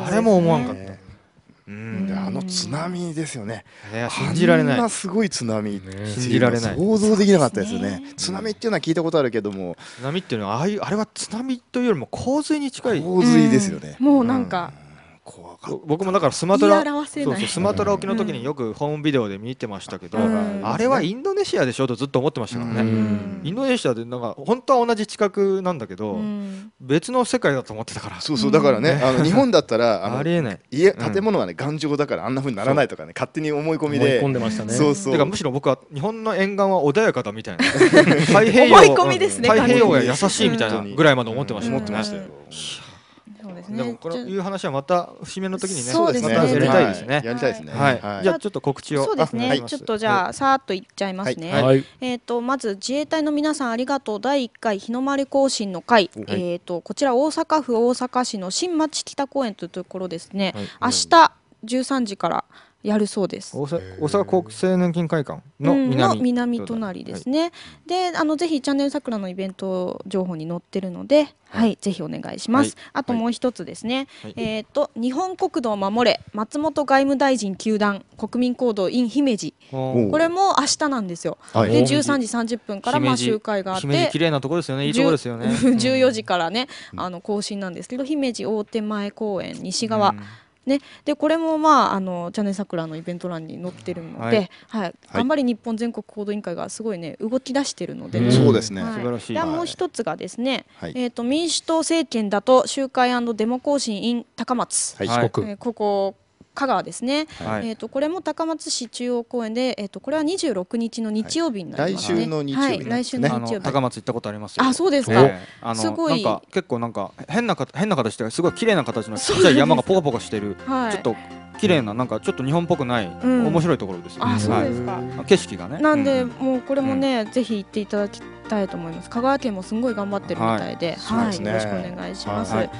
Speaker 1: 誰も思わなかった。
Speaker 4: 津波ですよね。
Speaker 1: 信じられない。
Speaker 4: あんなすごい津波、
Speaker 1: 信じられない。
Speaker 4: 想像できなかったですよね。津波っていうのは聞いたことあるけども、
Speaker 1: 津波っていうのはあれは津波というよりも洪水に近い。
Speaker 4: 洪水ですよね。
Speaker 3: もうなんか。
Speaker 1: 僕もだからスマトラ沖の時によくホームビデオで見てましたけど、あれはインドネシアでしょとずっと思ってましたからね。インドネシアでなんか本当は同じ地殻なんだけど別の世界だと思ってたから。
Speaker 4: そうだからね日本だったら
Speaker 1: ありえない。
Speaker 4: 建物はね頑丈だからあんな風にならないとかね勝手に思い込みで
Speaker 2: 思い込んでましたね。
Speaker 1: だからむしろ僕は日本の沿岸は穏やかだみたいな太平洋が優しいみたいなぐらいまで思ってましたよ。でもこういう話はまた節目の時にね
Speaker 3: また
Speaker 1: やりたいですね。
Speaker 4: やりたいですね。
Speaker 1: じゃあちょっと告知を。
Speaker 3: そうですね。ちょっとじゃあさーっといっちゃいますね。まず自衛隊の皆さんありがとう第1回日の丸行進の会、こちら大阪府大阪市の新町北公園というところですね。明日13時からやるそうです。
Speaker 1: 大阪厚生年金会館の
Speaker 3: 南隣ですね。でぜひチャンネル桜のイベント情報に載ってるので、ぜひお願いします。あともう一つですね、日本国土を守れ松本外務大臣糾弾国民行動 in 姫路、これも明日なんですよ。で13時30分から集会があって、
Speaker 1: 姫路綺麗なところですよね。いいところですよね。
Speaker 3: 14時からね行進なんですけど、姫路大手前公園西側ね、でこれもチャンネル桜のイベント欄に載ってるので、頑張り日本全国行動委員会がすごいね動き出してるので、
Speaker 4: そうですね。
Speaker 1: 素晴らしい。
Speaker 3: でもう一つがですね、民主党政権だと集会&デモ行進 in 高松、ここ香川ですね。これも高松市中央公園で、これは26日の日曜日になりますね。
Speaker 4: 来週の日曜日。
Speaker 3: 来週の日曜日。
Speaker 1: 高松行ったことありますよ。
Speaker 3: あ、そうですか。すごい。
Speaker 1: 結構なんか変な形ですごい綺麗な形のちっちゃい山がポコポコしてる。ちょっと綺麗ななんかちょっと日本っぽくない面白いところですよね。
Speaker 3: あ、そうですか。
Speaker 1: 景色がね。
Speaker 3: なんでもうこれもねぜひ行っていただきたいと思います。香川県もすごい頑張ってるみたいで、よろしくお願いします。はい。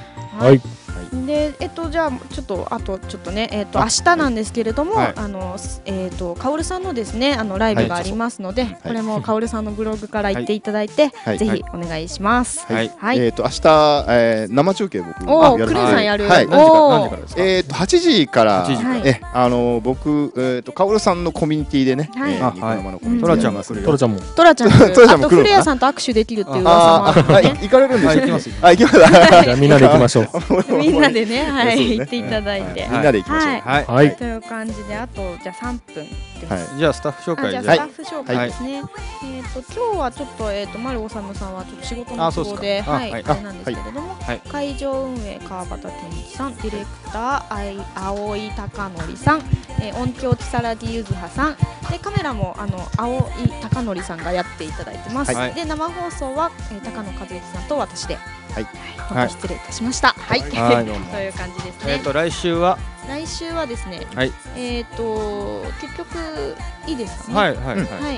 Speaker 3: でじゃあちょっとあとちょっとね明日なんですけれども、カオルさんのですねライブがありますので、これもカオルさんのブログから行っていただいて、ぜひお願いします。
Speaker 4: 明日生中継僕
Speaker 3: やる。クレンさんやる。
Speaker 1: 何時からですか
Speaker 4: ？8時から僕カオルさんのコミュニティでね、
Speaker 1: トラちゃんも
Speaker 3: トラちゃんあとフレアさんと握手できるっていう噂もあってね。
Speaker 4: 行かれるんですよ。
Speaker 1: 行きます。
Speaker 4: 行きます。
Speaker 2: じゃあみんなで行きましょう。
Speaker 3: みんなでね、行っていただいて、
Speaker 4: みんなで行きましょう。
Speaker 2: はい。
Speaker 3: という感じで、あとじゃあ3分です。
Speaker 1: じゃあスタッフ紹介。
Speaker 3: じゃあスタッフ紹介ですね。今日はちょっと丸尾治さんはちょっと仕事の都合であれなんですけれども、会場運営川端健一さん、ディレクター青井貴則さん、音響木更木ゆずはさん、でカメラも青井貴則さんがやっていただいてます。で生放送は高野和之さんと私で。本当失礼いたしました。はい。という感じですね。
Speaker 1: 来週は
Speaker 3: ですね。結局いいですかね。
Speaker 1: はい。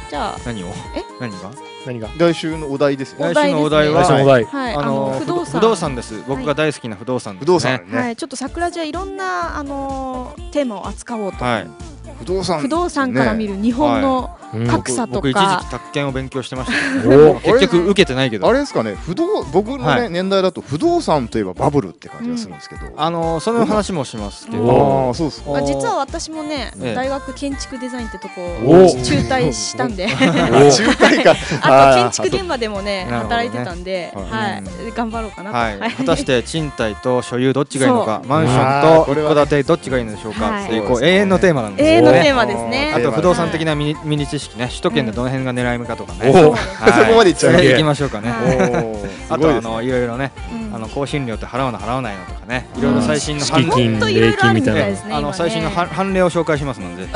Speaker 3: じゃあ
Speaker 1: 何を何が
Speaker 4: 来週のお題ですよ。
Speaker 1: 来週のお題は
Speaker 3: 不
Speaker 1: 動産です。僕が大好きな不動産ですね。
Speaker 3: はい、ちょっと桜地はいろんなテーマを扱おうと。
Speaker 4: 不動
Speaker 3: 産から見る日本の格差とか、
Speaker 1: 僕一時期宅建を勉強してましたけど結局受けてないけど、
Speaker 4: あれですかね、僕のね年代だと不動産といえばバブルって感じがするんですけど、
Speaker 1: その話もしますけど、
Speaker 4: そうですか。
Speaker 3: 実は私もね大学建築デザインってとこを中退したんで、中退か。あと建築現場でもね働いてたんで、頑張ろうかなと。
Speaker 1: 果たして賃貸と所有どっちがいいのか、マンションと一戸建てどっちがいいのでしょうかっていう永遠のテーマなんですね。
Speaker 3: 永遠のテーマですね。
Speaker 1: あと不動産的なミニ知識ね、首都圏でどの辺が狙い目かとかね、
Speaker 4: そこまでいっちゃう。
Speaker 1: 行きましょうかね。あといろいろね、更新料って払うの払わないのとかね、いろいろ最新の
Speaker 2: 敷金礼金みたい
Speaker 1: な最新の判例を紹介しますので、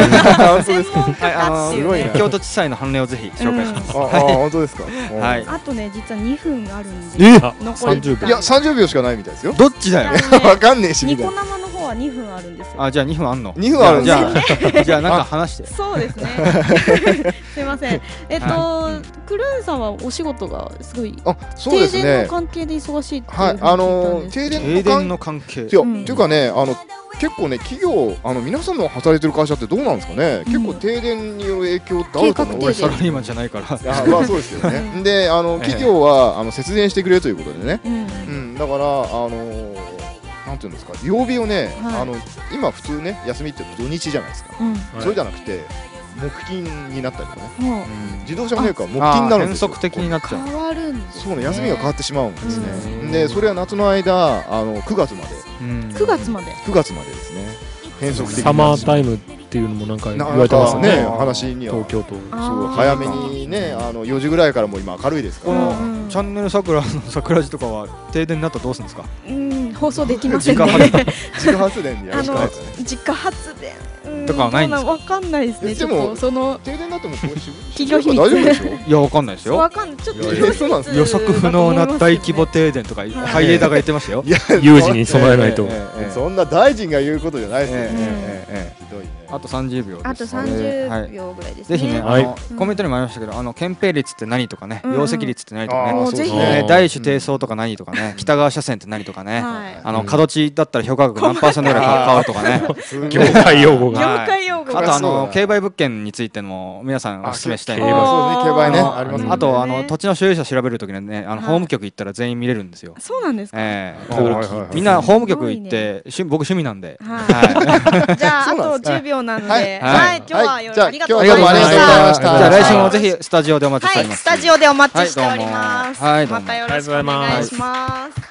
Speaker 1: 京都地裁の判例をぜひ紹介します。
Speaker 4: 本当ですか。
Speaker 3: あとね実は2分あるんで、
Speaker 4: 残りいや30秒しかないみたいですよ。
Speaker 1: どっちだよ。
Speaker 4: わかんねえし。
Speaker 3: ニコ生の方は2分あるんですよ。
Speaker 1: じゃあ2分あんの
Speaker 4: ？2分あるん
Speaker 1: じゃあなんか話して。
Speaker 3: そうですね。すいません。クルーンさんはお仕事がすごい停電の関係で忙しいっていうふうに聞いたんですけど。
Speaker 1: 停電の関係。
Speaker 4: っていうかね、結構ね企業皆さんの働いてる会社ってどうなんですかね。結構停電による影響ってあると思う。
Speaker 1: 俺サラリーマンじゃないから。
Speaker 4: まあそうですよね。で企業は節電してくれということでね。だからなんていうんですか、曜日をね今普通ね休みって土日じゃないですか。それじゃなくて木金になったりとかね、自動車メーカーは木金になるんですよ。
Speaker 1: 変則的になっちゃう。
Speaker 3: 変わるんですね。
Speaker 4: そうね、休みが変わってしまうんですね。でそれは夏の間9月まで
Speaker 3: 9月まで
Speaker 4: ですね。変則的に
Speaker 2: サマータイムっていうのもなんか言われてますね。
Speaker 4: 話には
Speaker 2: 東京都
Speaker 4: そう早めにね4時ぐらいからもう今明るいですから。
Speaker 1: チャンネル桜の桜地とかは停電になったらどうするんですか。
Speaker 3: 放送できませんね。
Speaker 4: 自家発電でやるしかないですね。
Speaker 3: 自家発電
Speaker 1: とかはないんですか。
Speaker 3: わかんないですね。
Speaker 4: でも
Speaker 3: その
Speaker 4: 停電だとも
Speaker 3: 企業秘密
Speaker 4: 大丈夫でしょ。
Speaker 1: いやわかんないですよ。
Speaker 3: わかんない。ちょっと
Speaker 1: 予測不能な大規模停電とかハイエーダーが言ってましたよ。
Speaker 2: 有事に備えないと。
Speaker 4: そんな大臣が言うことじゃないですよね。ひどいね。
Speaker 1: あと30秒です。
Speaker 3: あと30秒ぐらいですね。
Speaker 1: ぜひねコメントにもありましたけど憲兵率って何とかね、容積率って何とかね、大種低層とか何とかね、北側車線って何とかね、角地だったら評価額何%ぐらい変わるとかね、
Speaker 2: 業界用語が。
Speaker 1: あと競売物件についても皆さんお勧めしたい。
Speaker 4: そうですね、競売ねあります。
Speaker 1: あと土地の所有者調べるときにね法務局行ったら全員見れるんですよ。
Speaker 3: そうなんですか。
Speaker 1: みんな法務局行って僕趣味なんで。
Speaker 3: じゃああと10秒なので、はい今日はありがとうございました。
Speaker 1: じゃあ来週もぜひスタジオでお待ちしております。
Speaker 3: スタジオでお待ちしております。またよろしくお願いします。